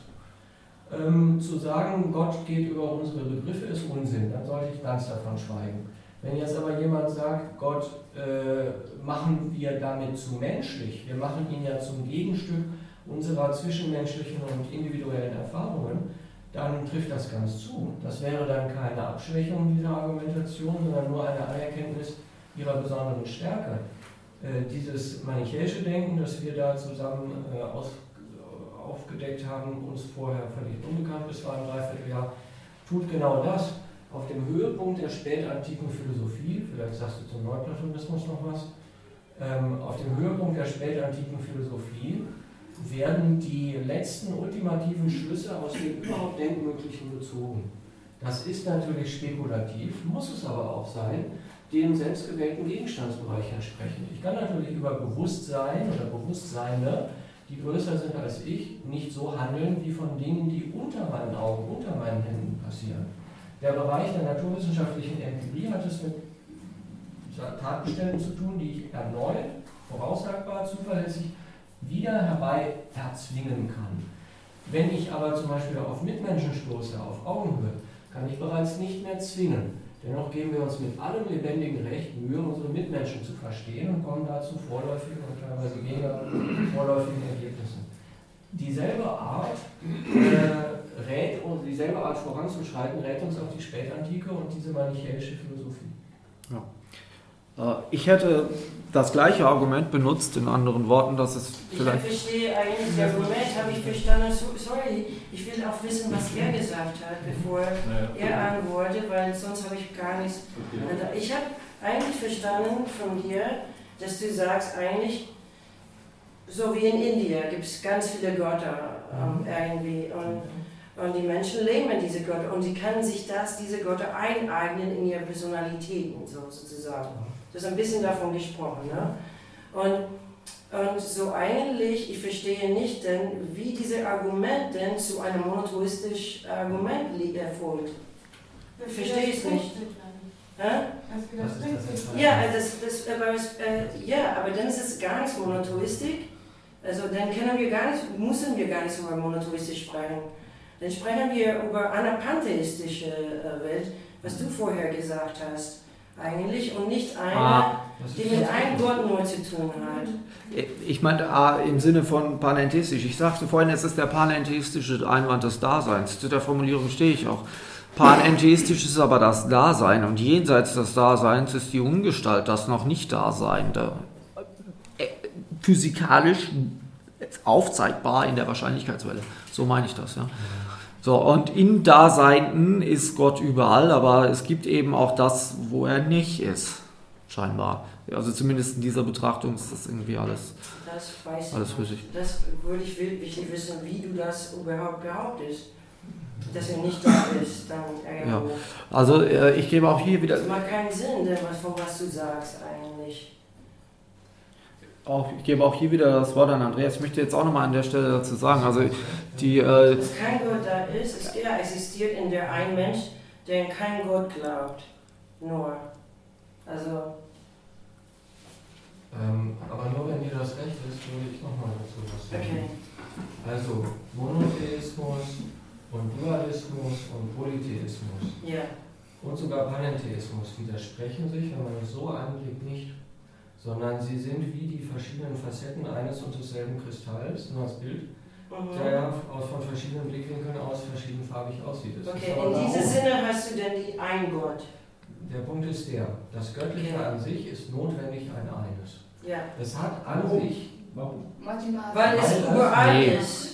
Ähm, zu sagen, Gott geht über unsere Begriffe, ist Unsinn, dann sollte ich ganz davon schweigen. Wenn jetzt aber jemand sagt, Gott äh, machen wir damit zu menschlich, wir machen ihn ja zum Gegenstück unserer zwischenmenschlichen und individuellen Erfahrungen, dann trifft das ganz zu. Das wäre dann keine Abschwächung dieser Argumentation, sondern nur eine Anerkenntnis ihrer besonderen Stärke. Äh, dieses manichäische Denken, das wir da zusammen äh, aus aufgedeckt haben, uns vorher völlig unbekannt bis vor einem Dreivierteljahr, tut genau das. Auf dem Höhepunkt der spätantiken Philosophie, vielleicht sagst du zum Neuplatonismus noch was, ähm, auf dem Höhepunkt der spätantiken Philosophie werden die letzten ultimativen Schlüsse aus dem überhaupt Denkmöglichen gezogen. Das ist natürlich spekulativ, muss es aber auch sein, dem selbstgewählten Gegenstandsbereich entsprechen. Ich kann natürlich über Bewusstsein oder Bewusstseine, die größer sind als ich, nicht so handeln wie von Dingen, die unter meinen Augen, unter meinen Händen passieren. Der Bereich der naturwissenschaftlichen Empirie hat es mit Tatbeständen zu tun, die ich erneut, voraussagbar, zuverlässig wieder herbei erzwingen kann. Wenn ich aber zum Beispiel auf Mitmenschen stoße, auf Augenhöhe, kann ich bereits nicht mehr zwingen. Dennoch geben wir uns mit allem lebendigen Recht Mühe, unsere Mitmenschen zu verstehen und kommen dazu vorläufigen und teilweise weniger vorläufigen Ergebnissen. Dieselbe Art äh, rät uns, dieselbe Art voranzuschreiten, rät uns auch die Spätantike und diese manichäische Philosophie. Ja. Äh, ich hätte das gleiche Argument benutzt, in anderen Worten, dass es vielleicht... Ich verstehe eigentlich, das Argument habe ich verstanden. Sorry, ich will auch wissen, was er gesagt hat, bevor er antwortet, weil sonst habe ich gar nichts... Okay. Ich habe eigentlich verstanden von dir, dass du sagst, eigentlich, so wie in Indien gibt es ganz viele Götter ähm, irgendwie und, und die Menschen leben diese Götter und sie können sich das, diese Götter eineignen in ihre Personalitäten, so, sozusagen. Du hast ein bisschen davon gesprochen. Ne? Und, und so eigentlich, ich verstehe nicht, denn, wie dieses Argument denn zu einem monotheistischen Argument erfolgt. Ich verstehe es nicht. Das ist das ja, das, das, aber, äh, ja, aber dann ist es gar nicht monotheistisch. Also dann können wir gar nicht, müssen wir gar nicht über monotheistisch sprechen. Dann sprechen wir über eine pantheistische äh, Welt, was du vorher gesagt hast. Eigentlich und nicht eine, ah, die mit einem Gott nur zu tun hat. Ich meinte ah, im Sinne von panentheistisch. Ich sagte vorhin, es ist der panentheistische Einwand des Daseins. Zu der Formulierung stehe ich auch. Panentheistisch ist aber das Dasein und jenseits des Daseins ist die Ungestalt, das noch nicht Daseinende. Physikalisch aufzeigbar in der Wahrscheinlichkeitswelle. So meine ich das, ja. So, und in Daseinten ist Gott überall, aber es gibt eben auch das, wo er nicht ist, scheinbar. Also zumindest in dieser Betrachtung ist das irgendwie alles, das weiß alles ich für sich. Das würde ich wirklich wissen, wie du das überhaupt behauptest, dass er nicht da ist. Dann ja. Also äh, ich gebe auch hier wieder... Das macht keinen Sinn, denn was, von was du sagst eigentlich. Auch, ich gebe auch hier wieder das Wort an Andreas. Ich möchte jetzt auch nochmal an der Stelle dazu sagen, also die... Äh, Dass kein Gott da ist, es ja, existiert in der ein Mensch, der in keinen Gott glaubt. Nur. Also... Ähm, aber nur wenn dir das recht ist, würde ich nochmal dazu was sagen. Okay. Also Monotheismus und Dualismus und Polytheismus ja. und sogar Panentheismus widersprechen sich, wenn man es so anblickt, nicht, sondern sie sind wie die verschiedenen Facetten eines und desselben Kristalls, nur das Bild, mhm. der ja aus, von verschiedenen Blickwinkeln aus verschiedenfarbig aussieht. Das okay, in diesem Sinne hast du denn die ein Gott. Der Punkt ist der, das Göttliche okay. an sich ist notwendig ein Eines. Ja. Es hat an Warum? sich... Warum? Weil es überall nee. ist.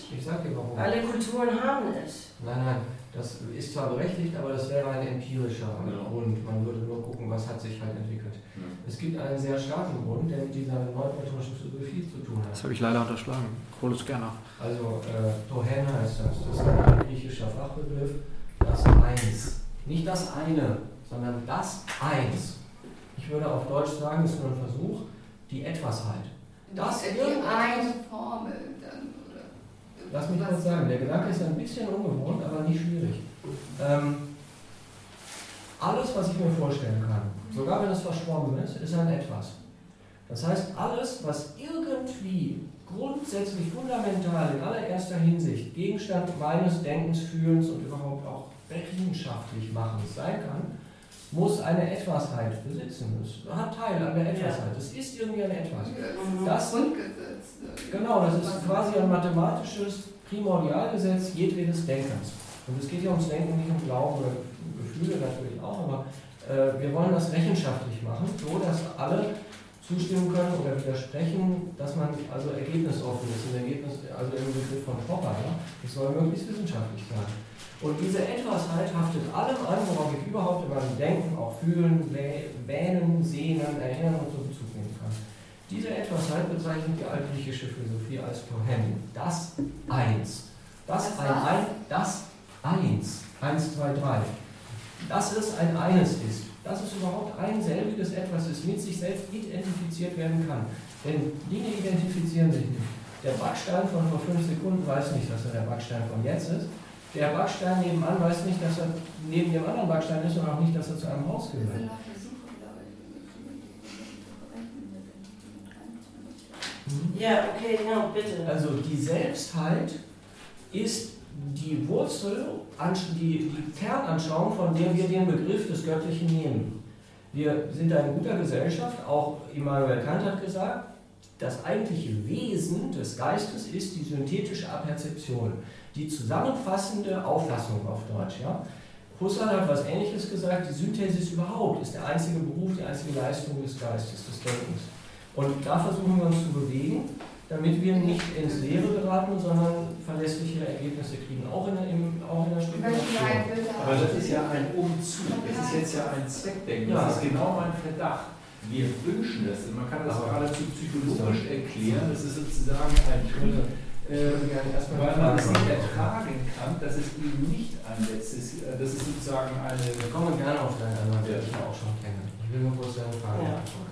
Ich sag dir warum. Alle Kulturen haben es. Nein, nein, das ist zwar berechtigt, aber das wäre ein empirischer Ja. Grund. Man würde nur gucken, was hat sich halt entwickelt. Ja. Es gibt einen sehr starken Grund, der mit dieser neuplatonischen Philosophie zu tun hat. Das habe ich leider unterschlagen. Ich hole es gerne nach. Also, äh, Tohen heißt das. Das ist ein griechischer Fachbegriff. Das Eins. Nicht das eine, sondern das Eins. Ich würde auf Deutsch sagen, es ist nur ein Versuch, die Etwasheit. Das die irgendetwas- eine Formel dann, oder? Lass mich Was- kurz sagen, der Gedanke ist ein bisschen ungewohnt, aber nicht schwierig. Ähm, alles, was ich mir vorstellen kann, sogar wenn es verschwommen ist, ist ein Etwas. Das heißt, alles, was irgendwie grundsätzlich fundamental in allererster Hinsicht Gegenstand meines Denkens, Fühlens und überhaupt auch rechenschaftlich Machens sein kann, muss eine Etwasheit besitzen. Es hat Teil an der Etwasheit. Es ist irgendwie ein Etwas. Das Das- Grundgesetz. ne? Genau, das ist quasi ein mathematisches Primordialgesetz jedwedes Denkens. Und es geht ja ums Denken, nicht um Glauben oder Gefühle natürlich auch, aber äh, wir wollen das rechenschaftlich machen, so dass alle zustimmen können oder widersprechen, dass man also ergebnisoffen ist, im Ergebnis, also im Begriff von Popper. Ja? Das soll möglichst wissenschaftlich sein. Und diese Etwasheit haftet allem an, worauf ich überhaupt in meinem Denken, auch fühlen, wähnen, sehnen, erinnern und so Bezug nehmen kann. Diese Etwasheit bezeichnet die altgriechische Philosophie als Tohen, das Eins. Das Das ein, was? ein das Eins. Eins, zwei, drei. Dass es ein Eines ist. Dass es überhaupt ein selbiges Etwas ist, mit sich selbst identifiziert werden kann. Denn Dinge identifizieren sich nicht. Der Backstein von vor fünf Sekunden weiß nicht, dass er der Backstein von jetzt ist. Der Backstein nebenan weiß nicht, dass er neben dem anderen Backstein ist und auch nicht, dass er zu einem Haus Wir sind gehört. auf der Suche, glaube ich, Mhm. Ja, okay, no, bitte. Also die Selbstheit ist die Wurzel, die, die Kernanschauung, von der wir den Begriff des Göttlichen nehmen. Wir sind eine gute Gesellschaft, auch Immanuel Kant hat gesagt, das eigentliche Wesen des Geistes ist die synthetische Aperzeption, die zusammenfassende Auffassung auf Deutsch. Ja? Husserl hat was Ähnliches gesagt, die Synthesis überhaupt ist der einzige Beruf, die einzige Leistung des Geistes, des Denkens. Und da versuchen wir uns zu bewegen, damit wir nicht ins Leere geraten, sondern verlässliche Ergebnisse kriegen, auch in der, im, auch in der Spekulation. Aber das ist ja ein Umzug, das ist jetzt ja ein Zweckdenken, Ja. das ist genau mein Verdacht. Wir wünschen das, man kann das Aber- geradezu psychologisch erklären, das ist sozusagen ein Trieb, äh, weil man es nicht ertragen kann, dass es eben nicht ein letztes, äh, das ist sozusagen eine... Wir kommen gerne auf deine Antwort, die ich ja auch schon kenne. Ich will nur kurz deine Frage Ja. beantworten.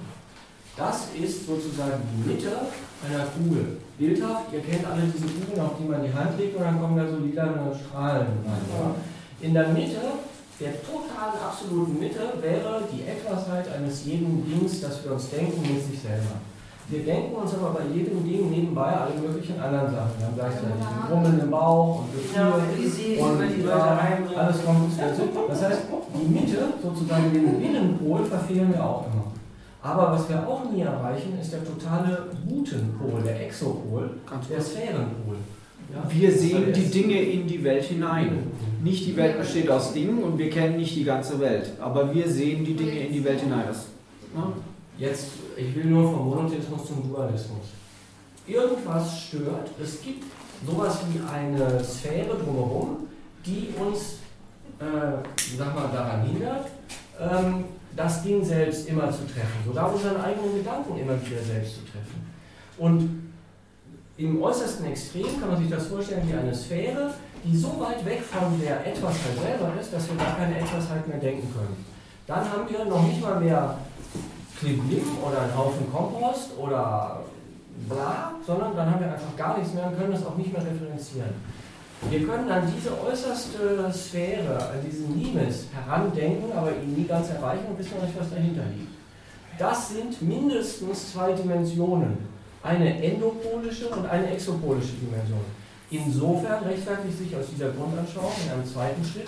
Das ist sozusagen die Mitte einer Kugel. Bildhaft, ihr kennt alle diese Kugeln, auf die man die Hand legt und dann kommen da so lilane Strahlen rein. Ja. In der Mitte, der totalen, absoluten Mitte, wäre die Etwasheit eines jeden Dings, das wir uns denken, mit sich selber. Wir denken uns aber bei jedem Ding nebenbei alle möglichen anderen Sachen. Wir haben gleichzeitig ein Grummeln im Bauch und Genau, Gefühle die Seele, und die Leute ja, reinbringen. alles kommt dazu. Das heißt, die Mitte, sozusagen den Willenpol, verfehlen wir auch immer. Aber was wir auch nie erreichen, ist der totale Gutenpol, der Exopol, Ganz der kurz. Sphärenpol. Ja? Wir sehen Also die es- Dinge in die Welt hinein. Nicht die Welt besteht aus Dingen und wir kennen nicht die ganze Welt. Aber wir sehen die Dinge in die Welt hinein. Das, ne? Jetzt, ich will nur vom Monotheismus zum Dualismus. Irgendwas stört, es gibt sowas wie eine Sphäre drumherum, die uns, äh, sag mal, daran hindert, ähm, das Ding selbst immer zu treffen, sogar unseren eigenen Gedanken immer wieder selbst zu treffen. Und im äußersten Extrem kann man sich das vorstellen wie eine Sphäre, die so weit weg von der Etwasheit selber ist, dass wir gar keine Etwasheit mehr denken können. Dann haben wir noch nicht mal mehr Klimbim oder einen Haufen Kompost oder bla, sondern dann haben wir einfach gar nichts mehr und können das auch nicht mehr referenzieren. Wir können an diese äußerste Sphäre, an diesen Limes herandenken, aber ihn nie ganz erreichen und wissen noch nicht, was dahinter liegt. Das sind mindestens zwei Dimensionen, eine endopolische und eine exopolische Dimension. Insofern rechtfertigt sich aus dieser Grundanschauung in einem zweiten Schritt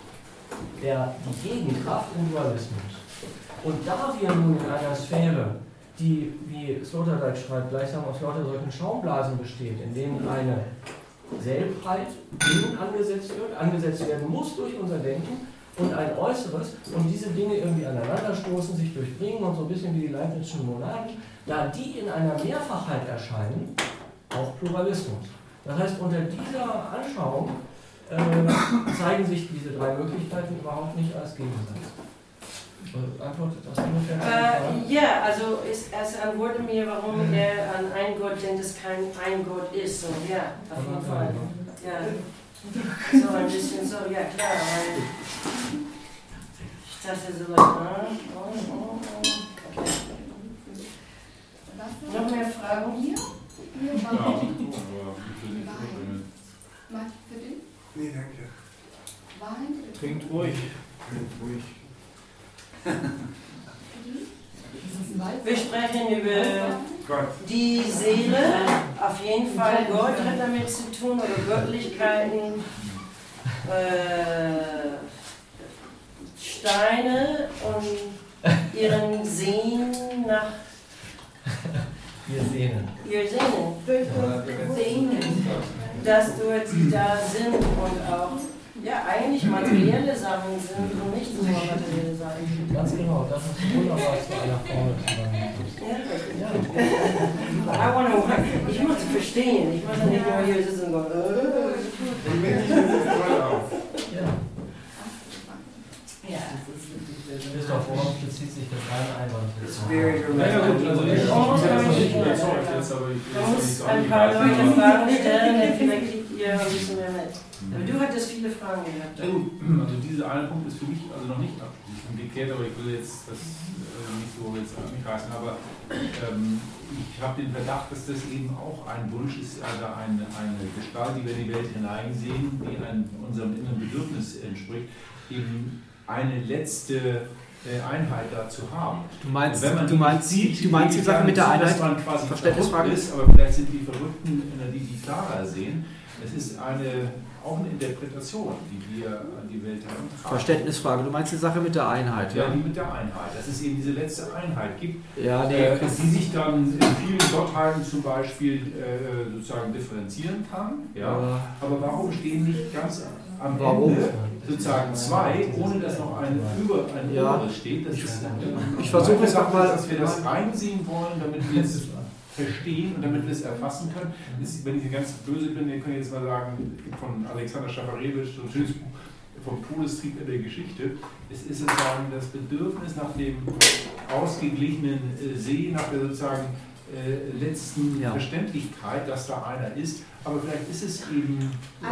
der, die Gegenkraft im Dualismus. Und da wir nun in einer Sphäre, die, wie Sloterdijk schreibt, gleichsam aus lauter solchen Schaumblasen besteht, in denen eine Selbheit innen angesetzt wird, angesetzt werden muss durch unser Denken und ein Äußeres und diese Dinge irgendwie aneinanderstoßen, sich durchbringen und so ein bisschen wie die Leibnizschen Monaden, da die in einer Mehrfachheit erscheinen, auch Pluralismus. Das heißt, unter dieser Anschauung äh, zeigen sich diese drei Möglichkeiten überhaupt nicht als Gegensatz. Äh, Antwortet das ungefähr? Äh, ja, also es, es antwortet mir, warum er an einen Gott denkt, es kein ein Gott ist. So, ja, auf jeden Fall. Ja. So ein bisschen so, ja klar, weil ich dachte so, ah, oh, oh, oh. Okay. Noch mehr Fragen hier? Hier, Ja, Martin. aber für die Vorgänge. Martin, für den? Nee, danke. Wein? Trinkt ruhig. Trinkt ruhig. Wir sprechen über Gott. die Seele, auf jeden Fall Gott hat damit zu tun, oder Göttlichkeiten, äh, Steine und ihren Sehnen nach Wir sehen. ihr Sehnen. Sehnen, dass dort sie da sind und auch ja, eigentlich materielle Sachen sind und nicht nur materielle Sachen. Ganz genau, das ist wunderbar zu einer Formel zusammengebracht. Ja, I wanna, ich muss verstehen, ich muss ja nicht nur hier sitzen und go, äh. Und mir nicht voll auf. Ja. Ja. Christoph, worauf bezieht sich der kleine Einwand? Ja, ja, gut, also ich bin jetzt nicht überzeugt jetzt, aber ich will Man jetzt muss nicht so ein paar Leute angreifen. Fragen stellen, dann vielleicht kriegt ihr ein bisschen mehr mit. Aber du hattest viele Fragen gehabt. Ja gut, also dieser eine Punkt ist für mich also noch nicht abschließend geklärt, aber ich will jetzt das äh, nicht so jetzt anreißen, aber ähm, ich habe den Verdacht, dass das eben auch ein Wunsch ist, also eine, eine Gestalt, die wir in die Welt hineinsehen, die einem, unserem inneren Bedürfnis entspricht, eben eine letzte äh, Einheit da zu haben. Du meinst, Wenn man du meinst, sieht, du meinst die Sache mit der Einheit? dass man quasi Verständnisfrage verrückt ist, aber vielleicht sind die Verrückten, die die klarer sehen. Es ist eine, auch eine Interpretation, die wir an die Welt herantragen. Verständnisfrage, du meinst die Sache mit der Einheit, Ja, ja? die mit der Einheit, dass es eben diese letzte Einheit gibt, Ja, nee, äh, die sich dann in vielen Gottheiten zum Beispiel äh, sozusagen differenzieren kann. Ja? Aber warum stehen nicht ganz am Warum? Ende sozusagen zwei, ohne dass noch ein über ein Ja. oberes steht? Das ist, Ich versuche es nochmal, dass wir das einsehen wollen, damit wir es verstehen und damit wir es erfassen können. Ist, wenn ich ganz böse bin, dann kann ich jetzt mal sagen, von Alexander Schafarewitsch, so ein schönes Buch vom Todestrieb in der Geschichte. Es ist sozusagen das Bedürfnis nach dem ausgeglichenen äh, See, nach der sozusagen äh, letzten Ja. Verständlichkeit, dass da einer ist. Aber vielleicht ist es eben.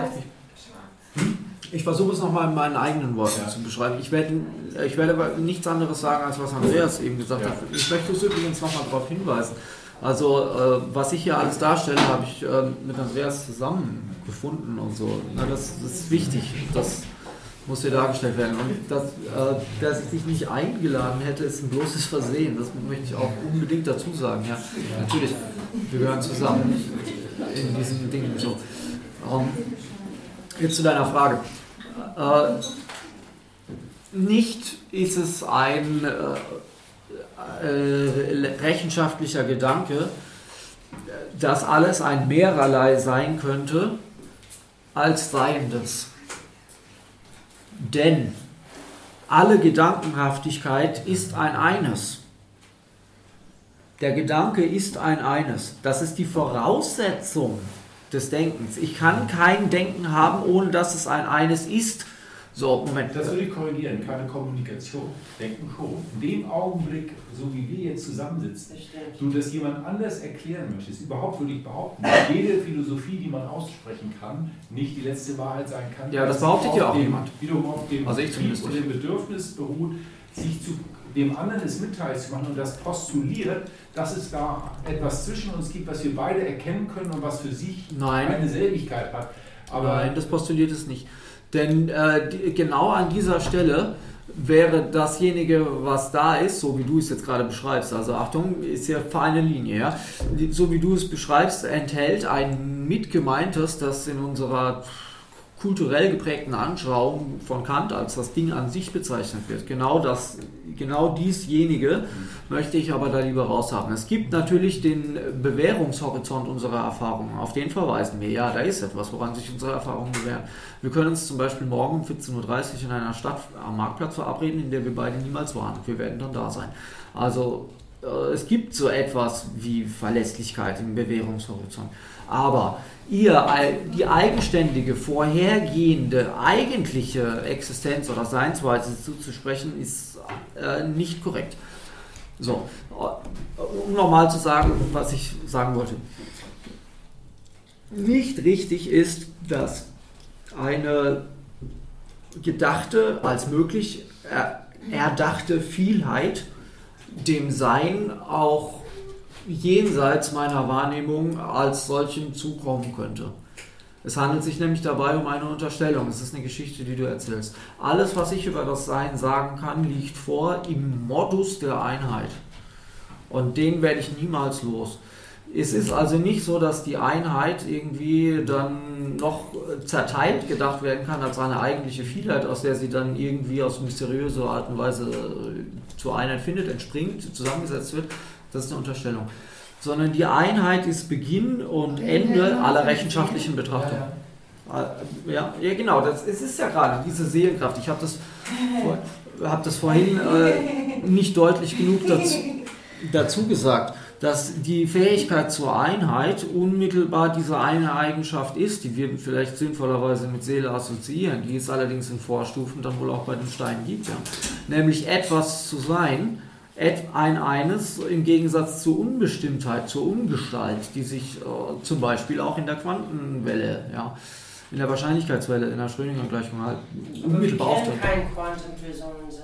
ich versuche es nochmal in meinen eigenen Worten Ja. zu beschreiben. Ich werde, ich werde aber nichts anderes sagen, als was Andreas eben gesagt Ja. hat. Ich möchte es übrigens nochmal darauf hinweisen. Also, äh, was ich hier alles darstelle, habe ich äh, mit Andreas zusammen gefunden und so. Na, das, das ist wichtig. Das muss hier dargestellt werden. Und das, äh, dass ich dich nicht eingeladen hätte, ist ein bloßes Versehen. Das möchte ich auch unbedingt dazu sagen. Ja, natürlich, wir gehören zusammen in diesen Dingen. So. Ähm, jetzt zu deiner Frage. Äh, nicht ist es ein äh, äh, rechenschaftlicher Gedanke, dass alles ein Mehrerlei sein könnte als Seiendes. Denn alle Gedankenhaftigkeit ist ein Eines. Der Gedanke ist ein Eines. Das ist die Voraussetzung des Denkens. Ich kann kein Denken haben, ohne dass es ein Eines ist. So, Moment. Das würde ich korrigieren, keine Kommunikation. Denken schon. In dem Augenblick, so wie wir jetzt zusammensitzen, du das jemand anders erklären möchtest, überhaupt würde ich behaupten, dass jede Philosophie, die man aussprechen kann, nicht die letzte Wahrheit sein kann. Ja, das behauptet ja auch dem, jemand. Wiederum auf dem Also ich Trieb zumindest und dem Bedürfnis beruht, sich zu dem anderen es mitteilend zu machen und das postuliert, dass es da etwas zwischen uns gibt, was wir beide erkennen können und was für sich Nein. eine Selbigkeit hat. Aber Nein, das postuliert es nicht. Denn äh, die, genau an dieser Stelle wäre dasjenige, was da ist, so wie du es jetzt gerade beschreibst, also Achtung, ist ja feine Linie, ja? So wie du es beschreibst, enthält ein mitgemeintes, das in unserer kulturell geprägten Anschauung von Kant als das Ding an sich bezeichnet wird. Genau das, genau diesjenige möchte ich aber da lieber raushaben. Es gibt natürlich den Bewährungshorizont unserer Erfahrungen, auf den verweisen wir. Ja, da ist etwas, woran sich unsere Erfahrungen bewähren. Wir können uns zum Beispiel morgen um vierzehn Uhr dreißig in einer Stadt am Marktplatz verabreden, in der wir beide niemals waren. Wir werden dann da sein. Also äh, es gibt so etwas wie Verlässlichkeit im Bewährungshorizont. Aber ihr, die eigenständige, vorhergehende, eigentliche Existenz oder Seinsweise zuzusprechen, ist äh, nicht korrekt. So, um nochmal zu sagen, was ich sagen wollte. Nicht richtig ist, dass eine gedachte, als möglich er, erdachte Vielheit dem Sein auch jenseits meiner Wahrnehmung als solchen zukommen könnte. Es handelt sich nämlich dabei um eine Unterstellung. Es ist eine Geschichte, die du erzählst. Alles, was ich über das Sein sagen kann, liegt vor im Modus der Einheit. Und den werde ich niemals los. Es ist also nicht so, dass die Einheit irgendwie dann noch zerteilt gedacht werden kann als eine eigentliche Vielheit, aus der sie dann irgendwie aus mysteriöser Art und Weise zur Einheit findet, entspringt, zusammengesetzt wird. Das ist eine Unterstellung. Sondern die Einheit ist Beginn und Ende aller rechenschaftlichen Betrachtung. Ja, ja genau, das, es ist ja gerade diese Seelenkraft. Ich habe das, vor, hab das vorhin äh, nicht deutlich genug dazu, dazu gesagt, dass die Fähigkeit zur Einheit unmittelbar diese eine Eigenschaft ist, die wir vielleicht sinnvollerweise mit Seele assoziieren, die es allerdings in Vorstufen dann wohl auch bei den Steinen gibt. Ja. Nämlich etwas zu sein, ein eines im Gegensatz zur Unbestimmtheit, zur Ungestalt, die sich äh, zum Beispiel auch in der Quantenwelle, ja, in der Wahrscheinlichkeitswelle, in der Schrödinger-Gleichung halt unmittelbar auftritt. Wir können keine Quantenpersonen sein.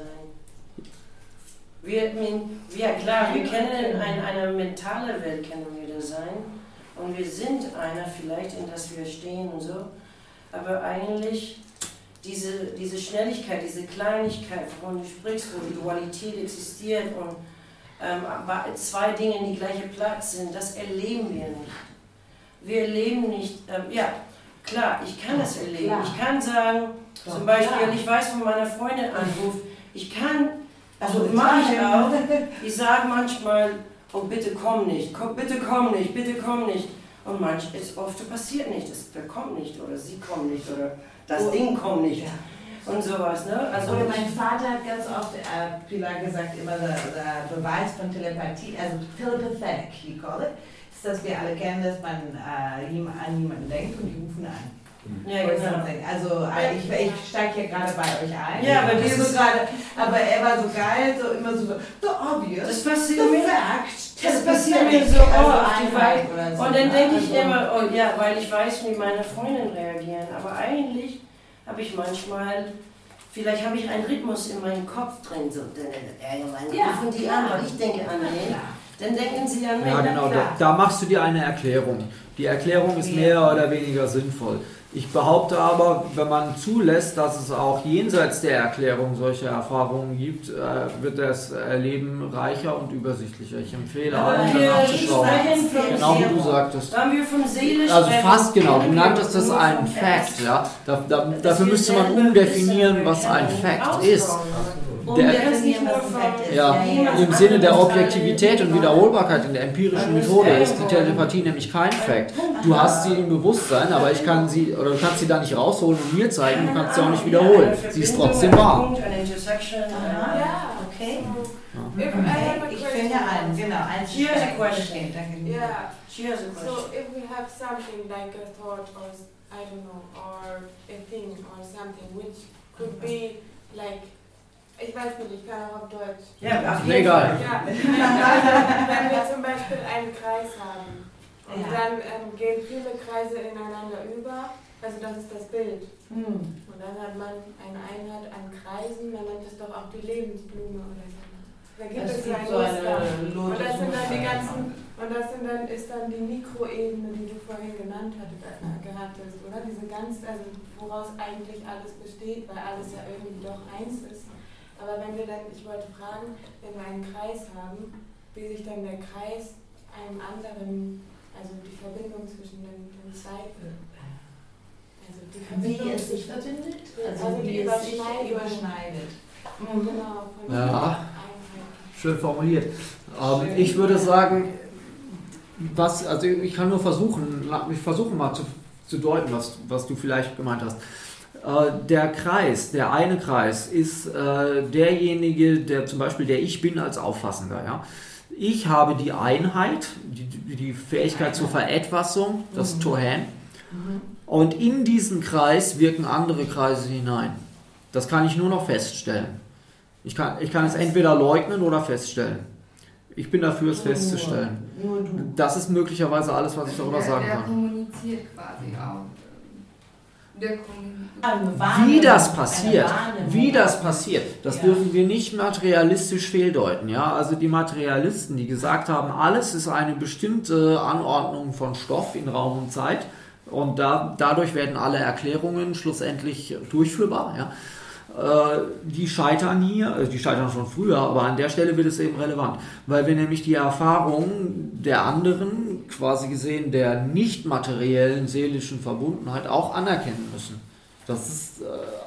Wir, wir, klar, wir kennen eine, eine mentale Welt, kennen wir das sein, und wir sind einer vielleicht, in das wir stehen und so, aber eigentlich diese, diese Schnelligkeit, diese Kleinigkeit, wovon du sprichst, wo die Dualität existiert und ähm, zwei Dinge in die gleiche Platz sind, das erleben wir nicht. Wir erleben nicht, ähm, ja, klar, ich kann das erleben. Klar. Ich kann sagen, Doch, zum Beispiel, klar. ich weiß, von meiner Freundin anruft, ich kann, also mache ich auch, ich sage manchmal, oh bitte komm nicht, komm, bitte komm nicht, bitte komm nicht. Und manch, es oft passiert nicht, es, der kommt nicht oder sie kommt nicht oder das oh. Ding kommt nicht. Ja. Und sowas, ne? Also oder mein Vater hat ganz oft, äh, Pilar gesagt, immer der, der Beweis von Telepathie, also telepathetic, he call it, ist, dass wir alle kennen, dass man äh, an jemanden denkt und die rufen an. Ja, genau. Also ich, ich steige hier gerade bei euch ein. Ja, aber, so grade, aber er war so geil, so immer so, so obvious. Das passiert mir, das passiert mir so oft. Also und dann denke ich immer, oh, ja, weil ich weiß, wie meine Freundinnen reagieren. Aber eigentlich habe ich manchmal, vielleicht habe ich einen Rhythmus in meinem Kopf drin, so, dann ja, rufen die an, weil ich denke an den. Dann denken sie an mich. Ja, genau, da, da machst du dir eine Erklärung. Die Erklärung ist mehr oder weniger sinnvoll. Ich behaupte aber, wenn man zulässt, dass es auch jenseits der Erklärung solche Erfahrungen gibt, äh, wird das Erleben reicher und übersichtlicher. Ich empfehle allen, danach zu schauen. Genau wie du sagtest. Wir von Seele also fast genau, du nanntest das ein Fact. Ja? Da, da, dafür müsste man umdefinieren, was ein Fact ist. Der, ja, im Sinne der Objektivität und Wiederholbarkeit in der empirischen Methode ist die Telepathie nämlich kein Fact. Du hast sie im Bewusstsein, aber ich kann sie, oder du kannst sie da nicht rausholen und mir zeigen, du kannst sie auch nicht wiederholen. Sie ist trotzdem wahr. Okay. Ich finde einen, genau, eins. She has a question. Yeah. She has a question. So if we have something like a thought or I don't know, or a thing or something which could be like, ich weiß nicht, ich kann auch auf Deutsch. Ja, auf jeden Fall. Ja. Wenn wir zum Beispiel einen Kreis haben und ja. dann ähm, gehen viele Kreise ineinander über, also das ist das Bild. Hm. Und dann hat man eine Einheit an Kreisen, man nennt es doch auch die Lebensblume oder so. Da gibt es, es gibt so eine und das sind dann die ganzen, und das sind dann, ist dann die Mikroebene, die du vorhin genannt hattest, gehattest, oder? Diese ganz, also woraus eigentlich alles besteht, weil alles ja irgendwie doch eins ist. Aber wenn wir dann, ich wollte fragen, wenn wir einen Kreis haben, wie sich dann der Kreis einem anderen, also die Verbindung zwischen den, den Seiten, also die Verbindung, wie es sich verbindet, also, also wie es sich überschneidet. Mhm. Genau, von ja, schön formuliert. Ähm, ich würde sagen, was, also ich kann nur versuchen, ich versuche mal zu, zu deuten, was, was du vielleicht gemeint hast. Der Kreis, der eine Kreis, ist äh, derjenige, der zum Beispiel der Ich Bin als Auffassender. Ja? Ich habe die Einheit, die, die Fähigkeit zur Veretwassung, das Mhm. Tohen. Mhm. Und in diesen Kreis wirken andere Kreise hinein. Das kann ich nur noch feststellen. Ich kann, ich kann es entweder leugnen oder feststellen. Ich bin dafür, es festzustellen. Nur du. Das ist möglicherweise alles, was ich darüber der, sagen der kann. kommuniziert quasi auch. Der kommuniziert. Eine Wahrnehmung, Wie das eine passiert, Wahrnehmung. wie das passiert, das Ja. dürfen wir nicht materialistisch fehldeuten. Ja? Also die Materialisten, die gesagt haben, alles ist eine bestimmte Anordnung von Stoff in Raum und Zeit und da, dadurch werden alle Erklärungen schlussendlich durchführbar. Ja? Äh, die scheitern hier, also die scheitern schon früher, aber an der Stelle wird es eben relevant, weil wir nämlich die Erfahrung der anderen, quasi gesehen der nicht materiellen seelischen Verbundenheit auch anerkennen müssen. Das ist,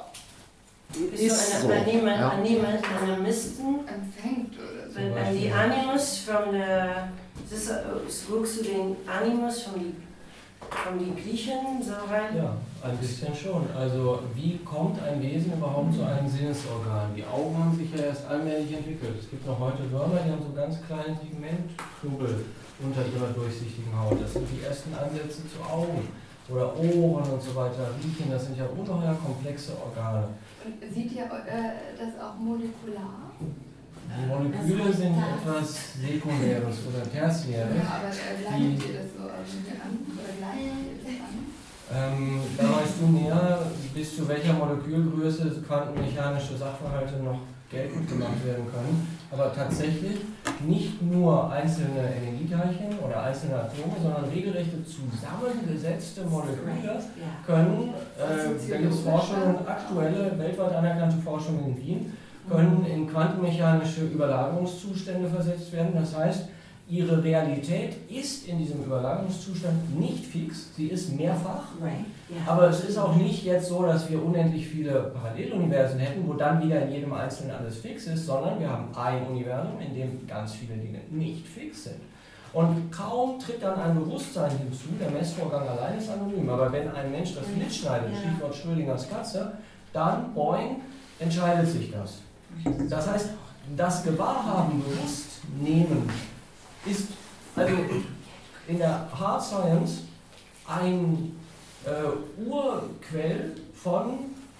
äh, Bist ist du so. ein Anima, Ja. Anima, Animisten? empfängt oder so. Wenn wenn die Animus von der, das ist, äh, suchst du den Animus von die, von die Griechen so rein? Ja, ein bisschen schon. Also wie kommt ein Wesen überhaupt zu einem Sinnesorgan? Die Augen haben sich ja erst allmählich entwickelt. Es gibt noch heute Würmer, die haben so ganz kleine Pigmentknubbel unter ihrer durchsichtigen Haut. Das sind die ersten Ansätze zu Augen. Oder Ohren und so weiter. Riechen, das sind ja ungeheuer komplexe Organe. Und sieht ihr äh, das auch molekular? Die Moleküle sind etwas Sekundäres oder Tertiäres. Ja, aber äh, leitet ihr das so irgendwie an? Oder gleicht ihr das an? Ähm, da weißt du mehr, bis zu welcher Molekülgröße quantenmechanische Sachverhalte noch geltend gemacht werden können. Aber tatsächlich nicht nur einzelne Energieteilchen oder einzelne Atome, sondern regelrechte zusammengesetzte Moleküle können, äh, da gibt es Forschungen, aktuelle, weltweit anerkannte Forschungen in Wien, können in quantenmechanische Überlagerungszustände versetzt werden. Das heißt, ihre Realität ist in diesem Überlagerungszustand nicht fix, sie ist mehrfach. Aber es ist auch nicht jetzt so, dass wir unendlich viele Paralleluniversen hätten, wo dann wieder in jedem Einzelnen alles fix ist, sondern wir haben ein Universum, in dem ganz viele Dinge nicht fix sind. Und kaum tritt dann ein Bewusstsein hinzu, der Messvorgang allein ist anonym, aber wenn ein Mensch das mitschneidet, Stichwort Schrödingers Katze, dann, boing, entscheidet sich das. Das heißt, das Gewahrhaben, bewusst nehmen, ist also in der Hard Science ein äh, Urquell von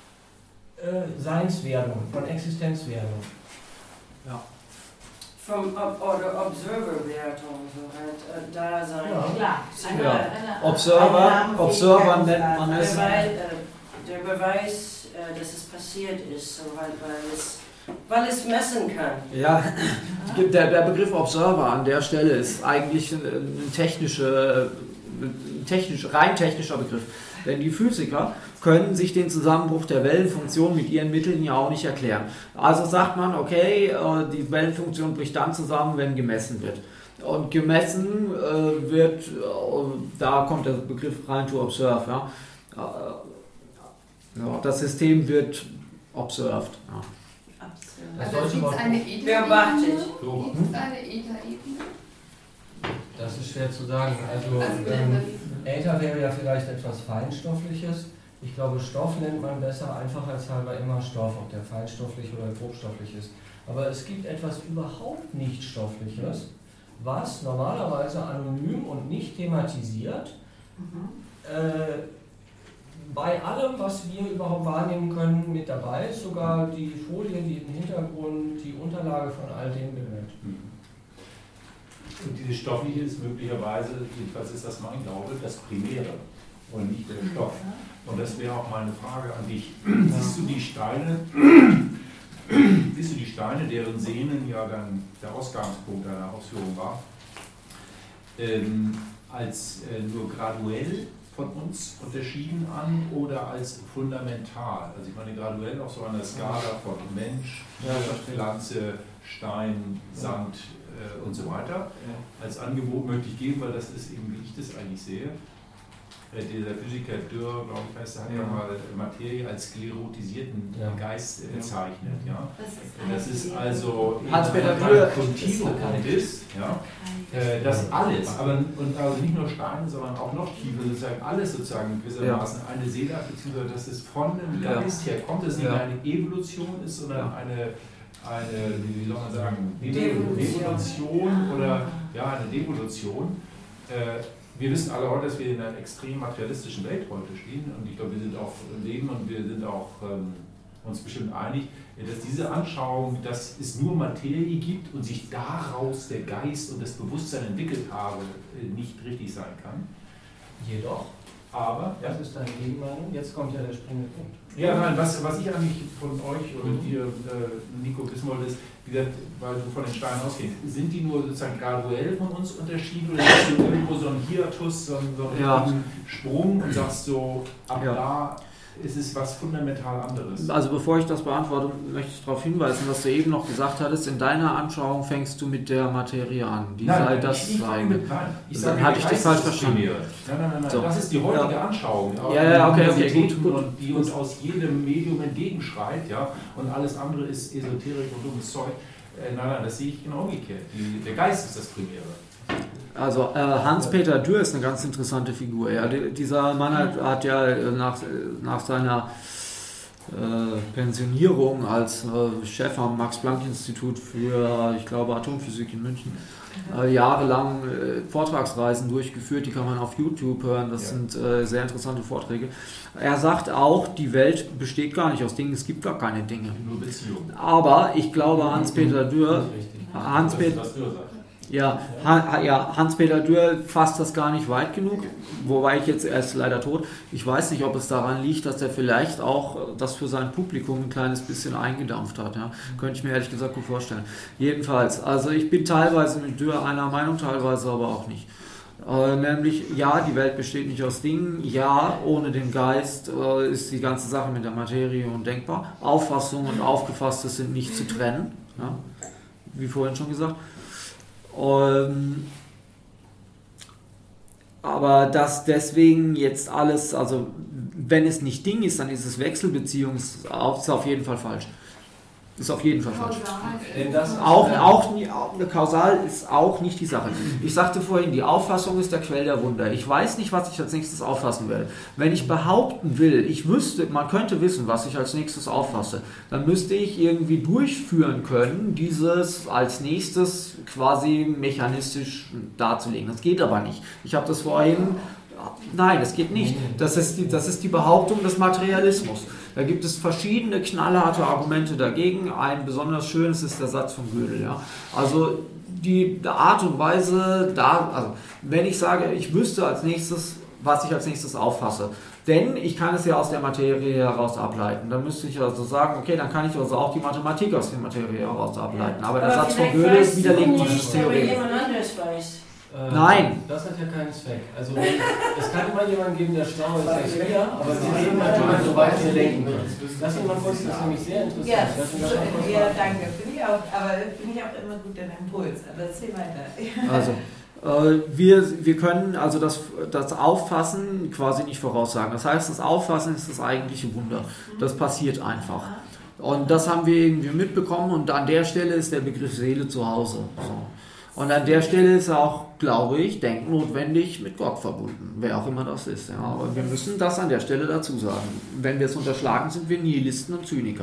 äh, Seinswerdung, von Existenzwerdung. Ja. Vom Ob oder Observer-Wertung, so halt äh, da sein. Ja. Klar. Eine, Ja. eine, Observer, eine Observer nennt man Der es. Beweis, äh, der Beweis äh, dass es passiert ist, so halt, weil es, weil es messen kann. Ja, der, der Begriff Observer an der Stelle ist eigentlich ein, ein, technische, ein technisch, rein technischer Begriff. Denn die Physiker können sich den Zusammenbruch der Wellenfunktion mit ihren Mitteln ja auch nicht erklären. Also sagt man, okay, die Wellenfunktion bricht dann zusammen, wenn gemessen wird. Und gemessen äh, wird, äh, da kommt der Begriff rein to observe. Ja. Äh, ja, das System wird observed. Ja. Das Also sollte gibt es man- eine Beobachtet. Eta-Ebene? Gibt es eine Eta-Ebene? Das ist schwer zu sagen. Also Also, ähm, äh, Äther wäre ja vielleicht etwas Feinstoffliches. Ich glaube, Stoff nennt man besser einfachheitshalber immer Stoff, ob der feinstofflich oder grobstofflich ist. Aber es gibt etwas überhaupt nicht Stoffliches, was normalerweise anonym und nicht thematisiert, äh, bei allem, was wir überhaupt wahrnehmen können, mit dabei ist, sogar die Folie, die im Hintergrund, die Unterlage von all dem gehört. Und dieses Stoffliche ist möglicherweise, jedenfalls ist das mein Glaube, das Primäre und nicht der Stoff. Und das wäre auch meine Frage an dich. Siehst du die Steine, siehst du die Steine, deren Sehnen ja dann der Ausgangspunkt deiner Ausführung war, ähm, als äh, nur graduell von uns unterschieden an oder als fundamental? Also ich meine graduell auf so einer Skala von Mensch, Ja, Pflanze, Stein, Sand äh, und so weiter. Als Angebot möchte ich geben, weil das ist eben, wie ich das eigentlich sehe. Äh, dieser Physiker Dürr, glaube ich, heißt, der hat ja, ja mal Materie als sklerotisierten ja. Geist äh, zeichnet. Ja? Das Das ist also Hans-Peter ein Dürr. Kontinuum ist, ja? äh, das alles, aber und also nicht nur Steine, sondern auch noch tiefer, sozusagen alles sozusagen gewissermaßen eine Seele hat, beziehungsweise dass es von dem Ja. Geist her kommt, dass es nicht Ja. eine Evolution ist, sondern Ja. eine eine, wie soll man sagen, Devolution. Devolution oder ja, eine Devolution. Äh, wir wissen alle heute, dass wir in einer extrem materialistischen Welt heute stehen und ich glaube, wir sind auch im Leben und wir sind auch ähm, uns bestimmt einig, dass diese Anschauung, dass es nur Materie gibt und sich daraus der Geist und das Bewusstsein entwickelt habe, nicht richtig sein kann. Jedoch, aber, ja. das ist deine Gegenmeinung, jetzt kommt ja der springende Punkt. Ja, nein, was, was ich eigentlich von euch oder dir, äh, Nico, wissen wollte, ist, wie gesagt, weil du von den Steinen ausgehst, sind die nur sozusagen graduell von uns unterschieden oder hast du irgendwo so einen Hiatus, so einen, so einen Ja. Sprung und sagst so, ab Ja. da ist es was fundamental anderes? Also bevor ich das beantworte, möchte ich darauf hinweisen, was du eben noch gesagt hattest. In deiner Anschauung fängst du mit der Materie an. Die Nein, sei nein, das ich, ich sei. mit, nein. Ich Dann sage, hatte der ich dich Geist falsch ist das verstanden. Primäre. Nein, nein, nein, nein. So. Das ist die heutige Ja. Anschauung. Ja, ja, okay, okay, Universitäten gut, gut. Und die uns aus jedem Medium entgegenschreit, ja, und alles andere ist Esoterik und dummes Zeug. Äh, nein, nein, das sehe ich genau umgekehrt. Die, der Geist ist das Primäre. Also äh, Hans-Peter Dürr ist eine ganz interessante Figur. Ja. Die, dieser Mann hat, hat ja äh, nach, nach seiner äh, Pensionierung als äh, Chef am Max-Planck-Institut für, ich glaube, Atomphysik in München, äh, jahrelang äh, Vortragsreisen durchgeführt. Die kann man auf YouTube hören. Das Ja. sind äh, sehr interessante Vorträge. Er sagt auch, die Welt besteht gar nicht aus Dingen, es gibt gar keine Dinge. Nur Beziehungen. Aber ich glaube, Hans-Peter Dürr, Hans-Peter, Das, was Dürr sagt. ja, Han, ja, Hans-Peter Dürr fasst das gar nicht weit genug, wobei ich jetzt, er ist leider tot, ich weiß nicht, ob es daran liegt, dass er vielleicht auch das für sein Publikum ein kleines bisschen eingedampft hat. Ja. Könnte ich mir ehrlich gesagt gut vorstellen. Jedenfalls, also ich bin teilweise mit Dürr einer Meinung, teilweise aber auch nicht. Äh, nämlich, ja, die Welt besteht nicht aus Dingen, ja, ohne den Geist äh, ist die ganze Sache mit der Materie undenkbar. Auffassung und Aufgefasstes sind nicht zu trennen, ja, wie vorhin schon gesagt. Ähm, aber dass deswegen jetzt alles, also wenn es nicht Ding ist, dann ist es Wechselbeziehung, ist auf, ist auf jeden Fall falsch. Ist auf jeden Fall falsch. Denn das Auch, auch, nie- auch eine Kausal ist auch nicht die Sache. Ich sagte vorhin, die Auffassung ist der Quell der Wunder. Ich weiß nicht, was ich als nächstes auffassen werde. Wenn ich behaupten will, ich wüsste, man könnte wissen, was ich als nächstes auffasse, dann müsste ich irgendwie durchführen können, dieses als nächstes quasi mechanistisch darzulegen. Das geht aber nicht. Ich habe das vorhin... Nein, das geht nicht. Das ist die, das ist die Behauptung des Materialismus. Da gibt es verschiedene knallharte Argumente dagegen. Ein besonders schönes ist der Satz von Gödel. Ja? Also die Art und Weise, da, also wenn ich sage, ich wüsste als nächstes, was ich als nächstes auffasse, denn ich kann es ja aus der Materie heraus ableiten. Dann müsste ich also sagen, okay, dann kann ich also auch die Mathematik aus der Materie heraus ableiten. Aber der Aber Satz von vielleicht Gödel weißt du widerlegt nicht, dieses aber Theorem. jemand anderes weiß. Äh, Nein. Das hat ja keinen Zweck. Also es kann immer jemanden geben, der schlau ist als wir, aber wir sind halt immer so weit wir denken können. Lass uns mal kurz, das ist nämlich sehr interessant. Ja, Lass uns das mal kurz ja, machen. danke. Finde ich auch, aber finde ich auch immer gut den Impuls. Aber erzähl weiter. Also, äh, wir, wir können also das, das Auffassen quasi nicht voraussagen. Das heißt, das Auffassen ist das eigentliche Wunder. Das passiert einfach. Und das haben wir irgendwie mitbekommen und an der Stelle ist der Begriff Seele zu Hause. So. Und an der Stelle ist auch, glaube ich, denknotwendig mit Gott verbunden, wer auch immer das ist. Ja. Aber wir müssen das an der Stelle dazu sagen. Wenn wir es unterschlagen, sind wir Nihilisten und Zyniker.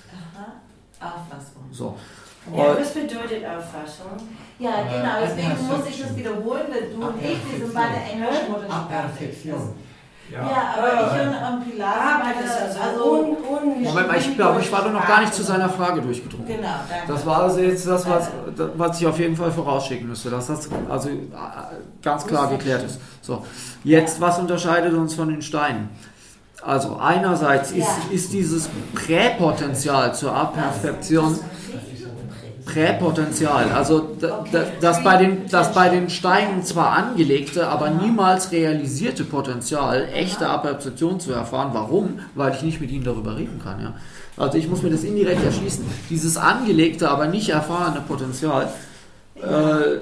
Aha. Auffassung. So. Ja, was bedeutet Auffassung? Ja, genau, deswegen muss ich das wiederholen, weil du und ich, wir sind beide englisch Perfektion. Ja, aber ich und, und Pilar, Ah, meine, das ist also also, un, un, Moment mal, ich glaube, ich war doch noch gar nicht zu seiner Frage durchgedrungen. genau, danke. Das war also jetzt das, was, was ich auf jeden Fall vorausschicken müsste, dass das also äh, ganz klar geklärt ist. So, jetzt, was unterscheidet uns von den Steinen? Also einerseits ist, ist dieses Präpotenzial zur Aperfektion Präpotenzial, also da, da, das, bei den, das bei den Steinen zwar angelegte, aber niemals realisierte Potenzial, echte Aperzeption zu erfahren. Warum? Weil ich nicht mit ihnen darüber reden kann. Ja. Also ich muss mir das indirekt erschließen. Dieses angelegte, aber nicht erfahrene Potenzial äh,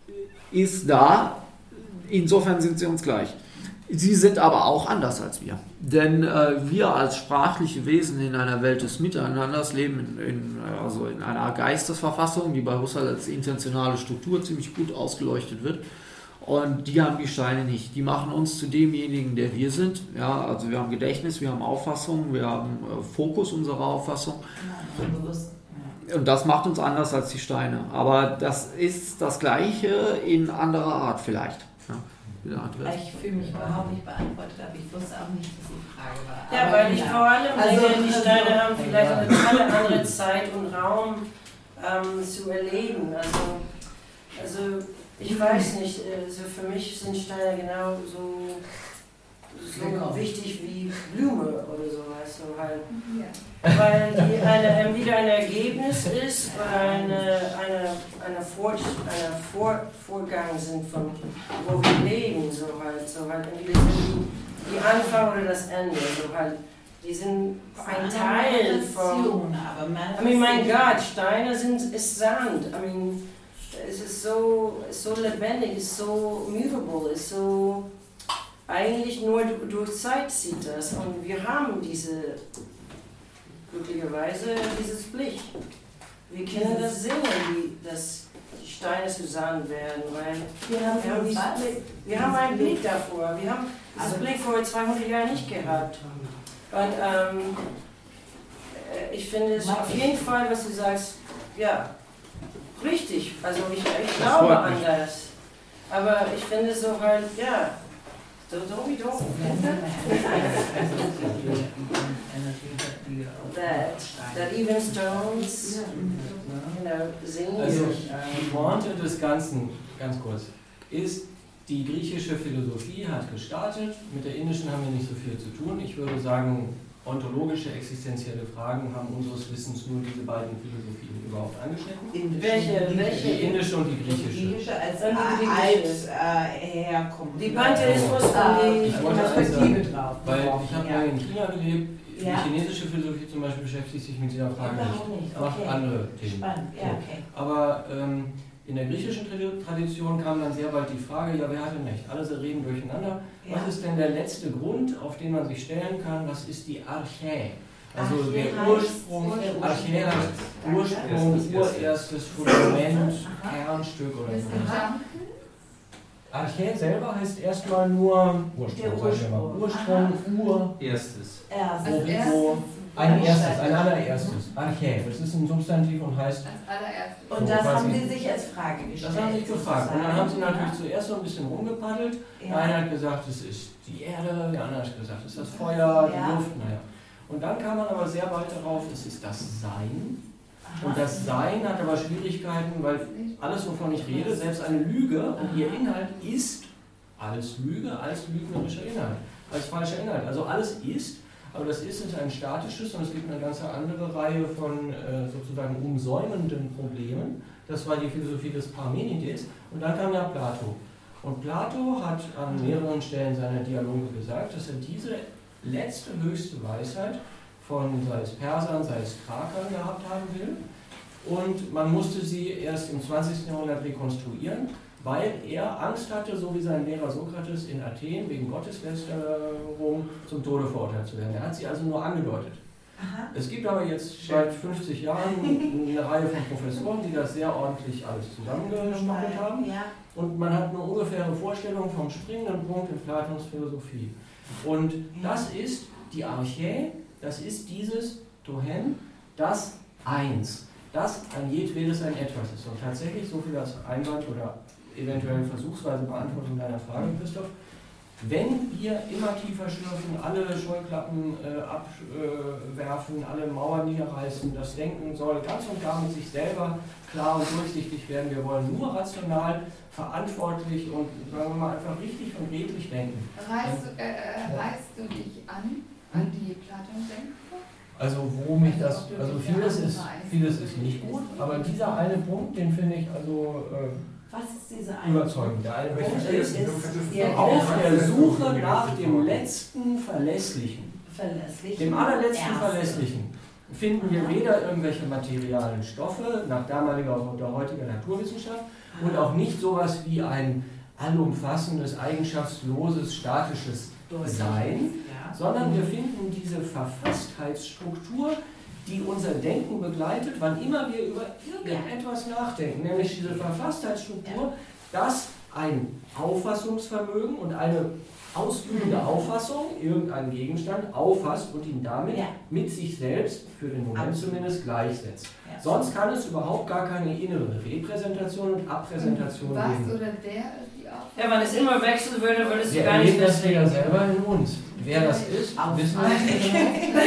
ist da, insofern sind sie uns gleich. Sie sind aber auch anders als wir. Denn äh, wir als sprachliche Wesen in einer Welt des Miteinanders leben in, in, also in einer Geistesverfassung, die bei Husserl als intentionale Struktur ziemlich gut ausgeleuchtet wird. Und die haben die Steine nicht. Die machen uns zu demjenigen, der wir sind. Ja, also wir haben Gedächtnis, wir haben Auffassung, wir haben äh, Fokus unserer Auffassung. Ja, bewusst. Und das macht uns anders als die Steine. Aber das ist das Gleiche in anderer Art vielleicht. Ja, ich fühle mich überhaupt nicht beantwortet, aber ich wusste auch nicht, was die Frage war. Ja, aber weil ich vor allem also, denke, die Steine haben vielleicht eine tolle andere Zeit und Raum ähm, zu erleben. Also, also ich weiß nicht, also für mich sind Steine genau so, so wichtig wie Blume oder sowas. So halt. Ja. Weil die eine, entweder ein Ergebnis ist oder eine, eine, eine, Vor, eine Vor, Vorgang sind von wo wir leben. So halt, so halt. Entweder sind die, die Anfang oder das Ende. So halt. Die sind ein Teil von. I mean, mein Gott, Steine sind ist Sand. I mean, es ist so, so lebendig, es ist so movable, es ist so. Eigentlich nur durch Zeit zieht das. Und wir haben diese, glücklicherweise, dieses Blick. Wir können das sehen, wie das, die Steine zusammen werden, weil wir haben, wir haben, diesen Blick, wir haben einen Blick davor. Wir haben diesen also, Blick vor zweihundert Jahren nicht gehabt. Und ähm, ich finde es auf jeden Fall, was du sagst, ja, richtig. Also ich, ich glaube an das. Aber ich finde so halt, ja, so don't be don't. that, that even stones, you know, singen. Also die Pointe des Ganzen, ganz kurz, ist, die griechische Philosophie hat gestartet, mit der indischen haben wir nicht so viel zu tun. Ich würde sagen, ontologische, existenzielle Fragen haben unseres Wissens nur diese beiden Philosophien überhaupt angeschnitten. Welche, welche? Die indische und die griechische. Die griechische als Und die griechische. alt äh, herkommt. Die Pantheismus und die Ich wollte Perspektive sagen, drauf. weil ich habe ja. lange in China gelebt. Ja. Die chinesische Philosophie zum Beispiel beschäftigt sich mit dieser Frage Überhaupt nicht. nicht. Macht Okay. andere Themen. Spannend, ja, okay. Aber ähm, in der griechischen Tradition kam dann sehr bald die Frage, ja, wer hat denn recht? Alle reden durcheinander. Ja. Was ist denn der letzte Grund, auf den man sich stellen kann? Was ist die Archä? Also Archä der heißt- Ursprung, Archä heißt Ursprung, urerstes Fundament, Kernstück oder so. Archä selber heißt erstmal nur Ursprung, Der sagen wir mal. Ursprung. Ursprung, Ur, Erstes. Erst. Also Origo, ein erstes, ein allererstes. Archä, das ist ein Substantiv und heißt. Als allererstes. Und das haben Sie sich als Frage gestellt. Das haben sie sich gefragt. Und dann haben sie natürlich ja. zuerst so ein bisschen rumgepaddelt. Ja. Der eine hat gesagt, es ist die Erde, der andere hat gesagt, es ist das Feuer, die Ja. Luft, naja. Und dann kam man aber sehr bald darauf, es ist das Sein. Aha. Und das Sein hat aber Schwierigkeiten, weil alles, wovon ich rede, selbst eine Lüge und ihr Inhalt ist als Lüge, als lügnerischer Inhalt, als falscher Inhalt. Also alles ist, aber das Ist ist ein statisches und es gibt eine ganze andere Reihe von äh, sozusagen umsäumenden Problemen. Das war die Philosophie des Parmenides und dann kam ja Plato. Und Plato hat an mehreren Stellen seiner Dialoge gesagt, dass er diese letzte höchste Weisheit von sei es Persern, sei es Thrakern gehabt haben will. Und man musste sie erst im zwanzigsten Jahrhundert rekonstruieren, weil er Angst hatte, so wie sein Lehrer Sokrates in Athen wegen Gotteslästerung zum Tode verurteilt zu werden. Er hat sie also nur angedeutet. Aha. Es gibt aber jetzt seit fünfzig Jahren eine Reihe von Professoren, die das sehr ordentlich alles zusammengeschmuggelt haben. Ja. Und man hat eine ungefähre Vorstellung vom springenden Punkt in Platons Philosophie. Und das ist die Archä, das ist dieses Tohen, das Eins, das ein jedwedes ein Etwas ist. Und tatsächlich, so viel als Einwand oder eventuell versuchsweise Beantwortung deiner Frage, Christoph, wenn wir immer tiefer schürfen, alle Scheuklappen äh, abwerfen, äh, alle Mauern niederreißen, das Denken soll ganz und gar mit sich selber klar und durchsichtig werden. Wir wollen nur rational, verantwortlich und, sagen wir mal, einfach richtig und redlich denken. Reißt du, äh, äh, reißt du dich an, an die Platon-Denke? Also wo mich das, also vieles ist, vieles ist nicht gut, aber dieser eine Punkt, den finde ich also äh, Was ist diese eine? überzeugend. Der eine Punkt ist, ist ja, auf der Suche nach dem letzten Verlässlichen, verlässlich. dem allerletzten Erste. Verlässlichen, finden wir weder irgendwelche materialen Stoffe nach damaliger oder heutiger Naturwissenschaft und auch nicht sowas wie ein allumfassendes, eigenschaftsloses, statisches Sein, Ja. sondern wir finden diese Verfasstheitsstruktur, die unser Denken begleitet, wann immer wir über irgendetwas nachdenken, nämlich diese Verfasstheitsstruktur, dass ein Auffassungsvermögen und eine ausübende Auffassung irgendeinen Gegenstand auffasst und ihn damit Ja. mit sich selbst, für den Moment Absolut. zumindest, gleichsetzt. Ja. Sonst kann es überhaupt gar keine innere Repräsentation und Abpräsentation Was geben. oder wer ist die Auffassung? Ja, wenn es immer wechseln würde, würdest du Wir gar nicht erleben das ja deswegen. selber in uns. Wer das ist, Auf wissen wir nicht genau.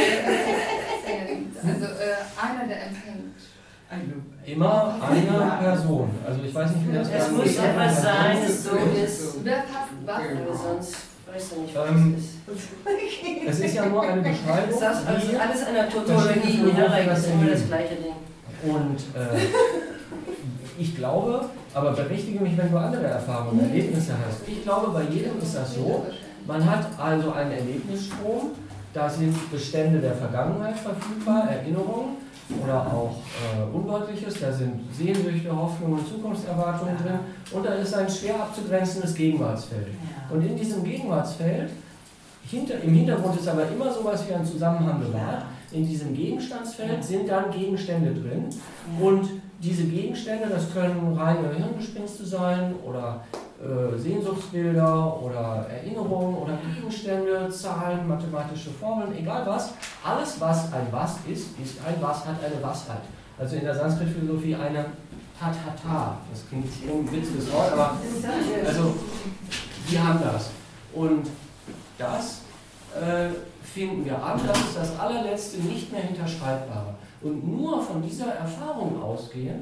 Also äh, einer, der empfängt. Immer eine Person. Also ich weiß nicht, wie das Es ganz muss genau etwas ist. sein, das so ist. Wer fasst was? Aber sonst weißt du nicht, was Ähm, es ist. Es ist ja nur eine Beschreibung, Das ist alles, die alles in der verschiedene Tautologie, Philosophen ja, das das ist immer das erleben. gleiche Ding. Und äh, ich glaube, aber berichtige mich, wenn du andere Erfahrungen, Erlebnisse hast. Ich glaube, bei jedem ist das so, man hat also einen Erlebnisstrom, da sind Bestände der Vergangenheit verfügbar, Erinnerungen oder auch äh, Undeutliches, da sind Sehnsüchte, Hoffnungen, Zukunftserwartungen drin und da ist ein schwer abzugrenzendes Gegenwartsfeld. Ja. Und in diesem Gegenwartsfeld, hinter, im Hintergrund ist aber immer sowas wie ein Zusammenhang bewahrt, in diesem Gegenstandsfeld sind dann Gegenstände drin Ja. und diese Gegenstände, das können reine Hirngespinste sein oder äh, Sehnsuchtsbilder oder Erinnerungen oder Gegenstände, Zahlen, mathematische Formeln, egal was. Alles, was ein Was ist, ist ein Was, hat eine Washeit. Also in der Sanskrit-Philosophie eine Tatata. Das klingt wie ein witziges Wort, aber also die haben das. Und das äh, finden wir an, das ist das allerletzte, nicht mehr hinterschreibbare. Und nur von dieser Erfahrung ausgehend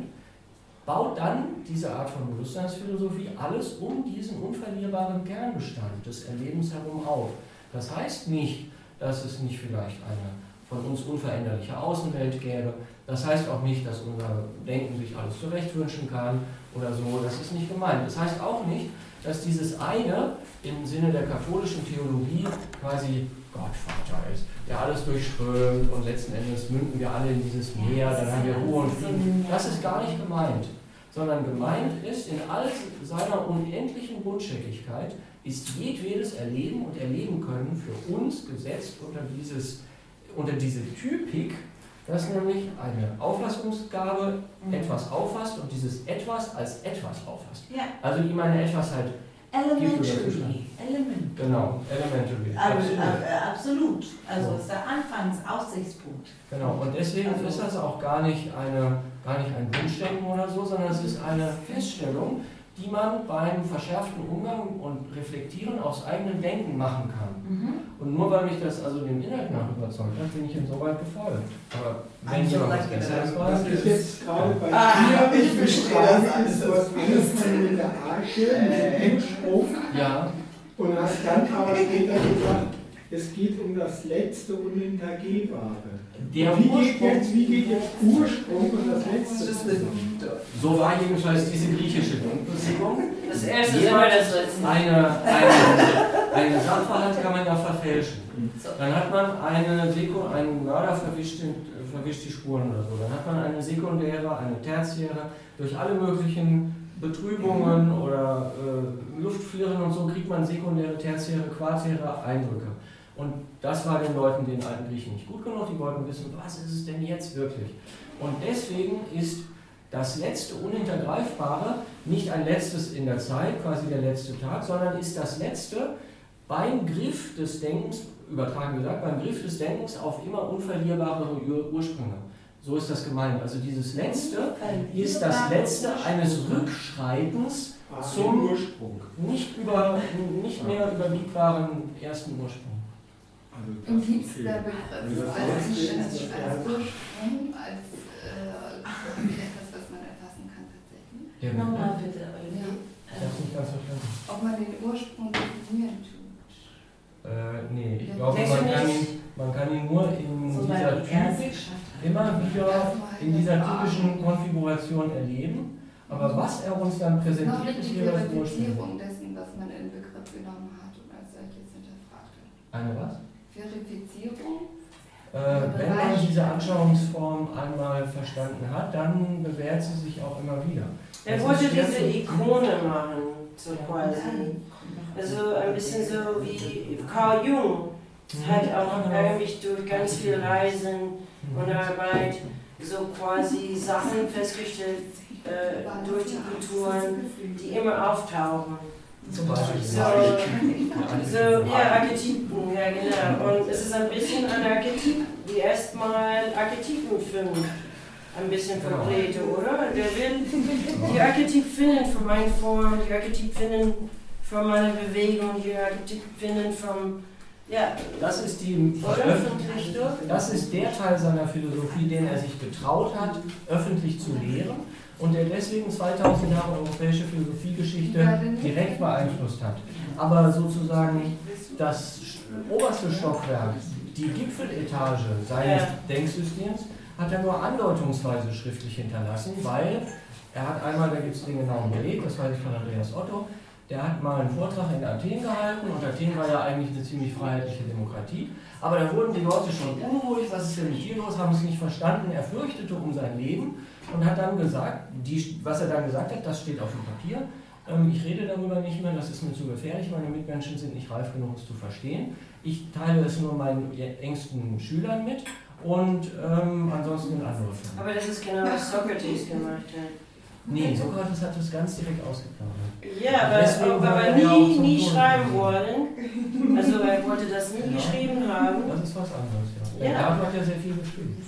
baut dann diese Art von Bewusstseinsphilosophie alles um diesen unverlierbaren Kernbestand des Erlebens herum auf. Das heißt nicht, dass es nicht vielleicht eine von uns unveränderliche Außenwelt gäbe. Das heißt auch nicht, dass unser Denken sich alles zurechtwünschen kann oder so. Das ist nicht gemeint. Das heißt auch nicht, dass dieses eine im Sinne der katholischen Theologie quasi Gottvater ist, der alles durchströmt und letzten Endes münden wir alle in dieses Meer, dann haben wir Ruhe und Frieden. Das ist gar nicht gemeint, sondern gemeint ist, in all seiner unendlichen Grundschicklichkeit ist jedwedes Erleben und Erleben können für uns gesetzt unter, dieses, unter diese Typik, dass nämlich eine Auffassungsgabe Mhm. etwas auffasst und dieses Etwas als etwas auffasst. Ja. Also ihm eine Etwasheit Elementary. Element. Genau, elementary. Also, Absolut. äh, absolut. Also So. ist der Anfangsaussichtspunkt. Genau, und deswegen Also- ist das auch gar nicht, eine, gar nicht ein Wunschdenken oder so, sondern es ist eine Feststellung, die man beim verschärften Umgang und Reflektieren aufs eigene Denken machen kann. Mhm. Und nur weil mich das also dem Inhalt nach überzeugt hat, bin ich insoweit gefolgt. Aber wenn Also, jemand was like, Besseres äh, weiß, Was ich jetzt gerade bei Ah, dir ich verstehe das frage, alles. ist, was angefangen mit der Arche, mit dem Ursprung, ja, und hast dann aber später gesagt, es geht um das letzte Unhintergehbare. der Wie geht Ursprung, jetzt, wie geht jetzt Ursprung und das letzte? so war jedenfalls diese griechische Denkbewegung. Das erste ist immer das letzte. Eine, eine, eine Sachverhalt kann man ja verfälschen. Dann hat man eine Sekund, ein Mörder verwischt, den, verwischt die Spuren oder so. Dann hat man eine sekundäre, eine tertiäre, durch alle möglichen Betrübungen oder äh, Luftflirren und so kriegt man sekundäre, tertiäre, quartäre Eindrücke. Und das war den Leuten, den alten Griechen, nicht gut genug. Die wollten wissen, was ist es denn jetzt wirklich? Und deswegen ist das letzte Unhintergreifbare nicht ein letztes in der Zeit, quasi der letzte Tag, sondern ist das letzte beim Griff des Denkens, übertragen gesagt, beim Griff des Denkens auf immer unverlierbare Ur Ursprünge. So ist das gemeint. Also dieses letzte ist das letzte eines Rückschreitens zum Ursprung. nicht, über, nicht mehr überbiegbaren ersten Ursprung. Und gibt es da Begriff Also das als, letzte als, ist als das- Ursprung, als äh, etwas, was man erfassen kann tatsächlich? Der Nochmal Begriff? bitte, Ja. Ich habe nicht ganz verstanden. Ob man den Ursprung definieren tut. Äh, nee, ich Ja, glaube, man kann, ihn, definitiv. man kann ihn nur in So dieser weil er es Typik geschafft hat. immer wieder in dieser typischen Konfiguration erleben. Aber was er uns dann Noch präsentiert, nicht ist die hier das Ursprung. Verifizierung dessen, was man in Begriff genommen hat und als solches hinterfragt hat. Eine was? Verifizierung? Äh, wenn man diese Anschauungsform einmal verstanden hat, dann bewährt sie sich auch immer wieder. Er Das wollte ist schwer diese zu- Ikone machen, so quasi. Also ein bisschen so wie Carl Jung hat auch eigentlich durch ganz viel Reisen und Arbeit so quasi Sachen festgestellt äh, durch die Kulturen, die immer auftauchen. Zum Beispiel. So, so, ja, Archetypen, ja genau. Und es ist ein bisschen ein Archetyp, die erstmal Archetypenfilm ein bisschen vertrete, oder? Der will die Archetyp finden für meine Form, die Archetyp finden für meine Bewegung, die Archetyp finden vom, ja. Das ist die Veröffentlichung, das ist der Teil seiner Philosophie, den er sich getraut hat, öffentlich zu lehren und der deswegen zweitausend Jahre europäische Philosophiegeschichte direkt beeinflusst hat. Aber sozusagen das oberste Stockwerk, die Gipfeletage seines ja. Denksystems, hat er nur andeutungsweise schriftlich hinterlassen, weil er hat einmal, da gibt es den genauen Beleg, das weiß ich von Andreas Otto, der hat mal einen Vortrag in Athen gehalten und Athen war ja eigentlich eine ziemlich freiheitliche Demokratie, aber da wurden die Leute schon unruhig, was ist denn mit dir los, haben es nicht verstanden, er fürchtete um sein Leben und hat dann gesagt, die, was er dann gesagt hat, das steht auf dem Papier, ähm, ich rede darüber nicht mehr, das ist mir zu gefährlich, meine Mitmenschen sind nicht reif genug, es zu verstehen, ich teile es nur meinen engsten Schülern mit. Und ähm, ansonsten in andere Fälle. Aber das ist genau, was Sokrates gemacht hat. Nee, Sokrates hat das ganz direkt ausgeplaudert. Ja, aber, aber nie, nie schreiben wollen. Also er wollte das nie ja. geschrieben haben. Das ist was anderes, ja. ja. Der Plato hat ja sehr viel geschrieben.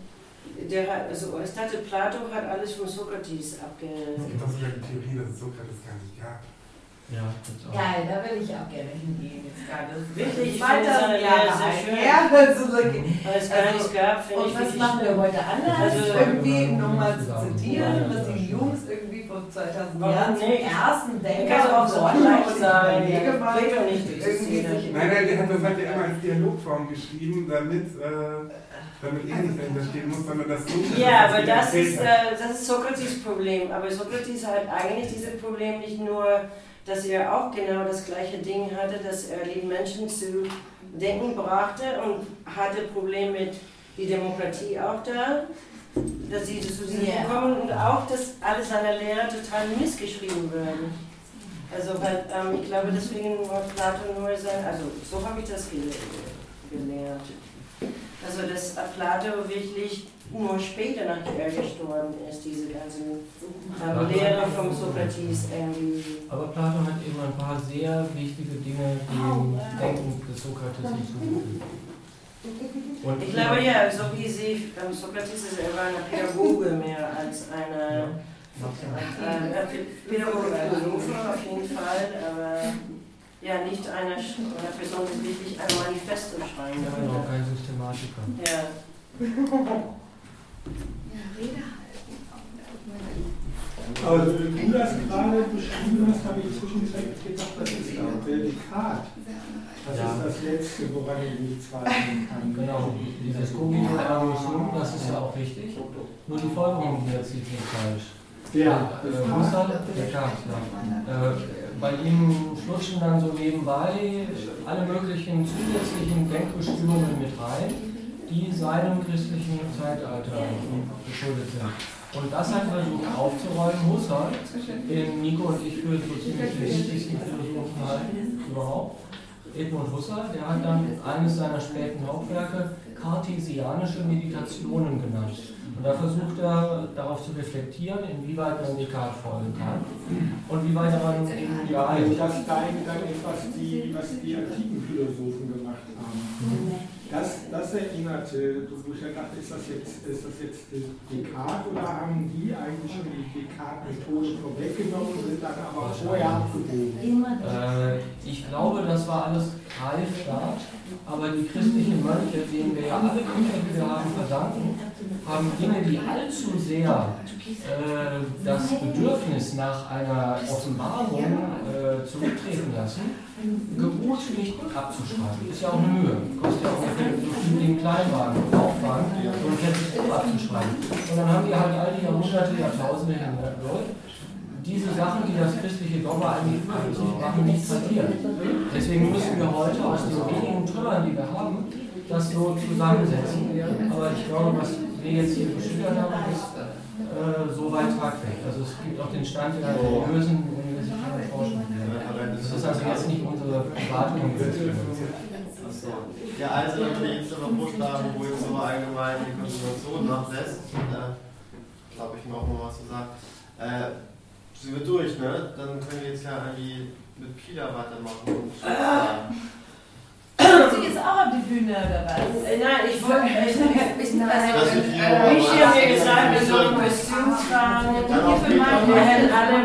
Der hat, also ich dachte, Plato hat alles von Sokrates abgeleitet. Es gibt auch sogar die Theorie, dass es Sokrates gar nicht gab. Ja, gibt's auch. Geil, da will ich auch gerne hingehen jetzt gerade. Wirklich, ich finde seine Lehre sehr schön. Ja, so wirklich. Weil es gar nichts gab, finde und ich. was machen wir heute anders? Also, irgendwie nochmal zu zitieren, was die Jungs irgendwie vor zweitausend Jahren zum ersten Denker kann auch so online sein. Geht doch nicht durch Nein, nein, der hat das halt ja immer als Dialogform geschrieben, damit, äh, damit er nicht dahinter stehen muss, sondern das so. Ja, aber das ist, äh, das ist Sokrates Problem. Aber Sokrates hat eigentlich dieses Problem nicht nur, dass er auch genau das gleiche Ding hatte, dass er die Menschen zu denken brachte und hatte Probleme mit der Demokratie auch da, dass sie zu diesem yeah. kommen und auch, dass alle seine Lehrer total missgeschrieben werden. Also weil, ähm, ich glaube, deswegen war Plato nur sein, also so habe ich das gelehrt. Also dass Plato wirklich nur später, nachdem er gestorben ist, diese ganzen ähm, Lehre vom Sokrates irgendwie. Aber Plato hat eben ein paar sehr wichtige Dinge dem Denken des Sokrates hinzugefügt. Und ich glaube ja, so wie Sie, ähm, Sokrates ist, er war ein Pädagoge mehr als eine ja. äh, Pädagoge, Philosophe auf jeden Fall, aber ja, nicht eine, eine Person, die wirklich ein Manifesto schreiben kann. Ja, genau, kein Systematiker. Ja. Ja, Rede halten. Aber so wie du das gerade beschrieben hast, habe ich zwischenzeitlich gedacht, das ist ja auch Prädikat. Das ja. ist das Letzte, woran ich nicht zweifeln kann. Genau, dieses Cogito ergo sum, das ist ja auch richtig. Nur die Folgerung hier zieht sich falsch. Ja, äh, Husserl, Descartes, ja. Äh, bei ihm flutschen dann so nebenbei alle möglichen zusätzlichen Denkbestimmungen mit rein, die seinem christlichen Zeitalter geschuldet sind. Und das hat versucht aufzuräumen, Husserl, den Nico und ich für so ziemlich den wichtigsten Philosophen halten überhaupt. Edmund Husserl, der hat dann eines seiner späten Hauptwerke Cartesianische Meditationen genannt. Und da versucht er darauf zu reflektieren, inwieweit man Descartes folgen kann und wie weit man eben ja, also das zeigt dann etwas, die, was die antiken Philosophen gemacht haben. Das, das erinnerte, wo ich ja dachte, ist das jetzt, ist das jetzt Descartes oder haben die eigentlich schon die Descartes-Methode vorweggenommen und sind dann aber vorher abgebogen? Äh, ich glaube, das war alles Kreisstaat, aber die christlichen Mönche, denen wir ja alle Bücher, die wir haben, verdanken, haben Dinge, die allzu sehr äh, das Bedürfnis nach einer Offenbarung äh, zurücktreten lassen, geruht nicht abzuschreiben. Ist ja auch eine Mühe. Kostet ja auch so viel wie ein Kleinwagen und Aufwand, so ein fettes Buch abzuschreiben. Und dann haben die halt all die Jahrhunderte, Jahrtausende hindurch diese Sachen, die das christliche Dogma eigentlich machen, nicht tradieren. Deswegen müssen wir heute aus den wenigen Trümmern, die wir haben, das so zusammensetzen. Aber ich glaube, was wir jetzt hier geschildert haben, ist äh, so weit tragfähig. Also es gibt auch den Stand der religiösen universitären Forschung. Das ist also jetzt nicht unsere private Universität. Ja, also natürlich jetzt noch Buchstaben, wo jetzt so allgemein die Konzentration nachlässt. Äh, glaube ich, noch mal was zu sagen. Äh, sind wir durch, ne? Dann können wir jetzt ja irgendwie mit Pila weitermachen. Ah. Sie ist auch auf die Bühne oder was? Nein, ich wollte. Ich, ich, ich, Das also, ist äh, Michi hat mir gesagt, wir sollen Kostüm tragen. Dann auch Wir hätten alle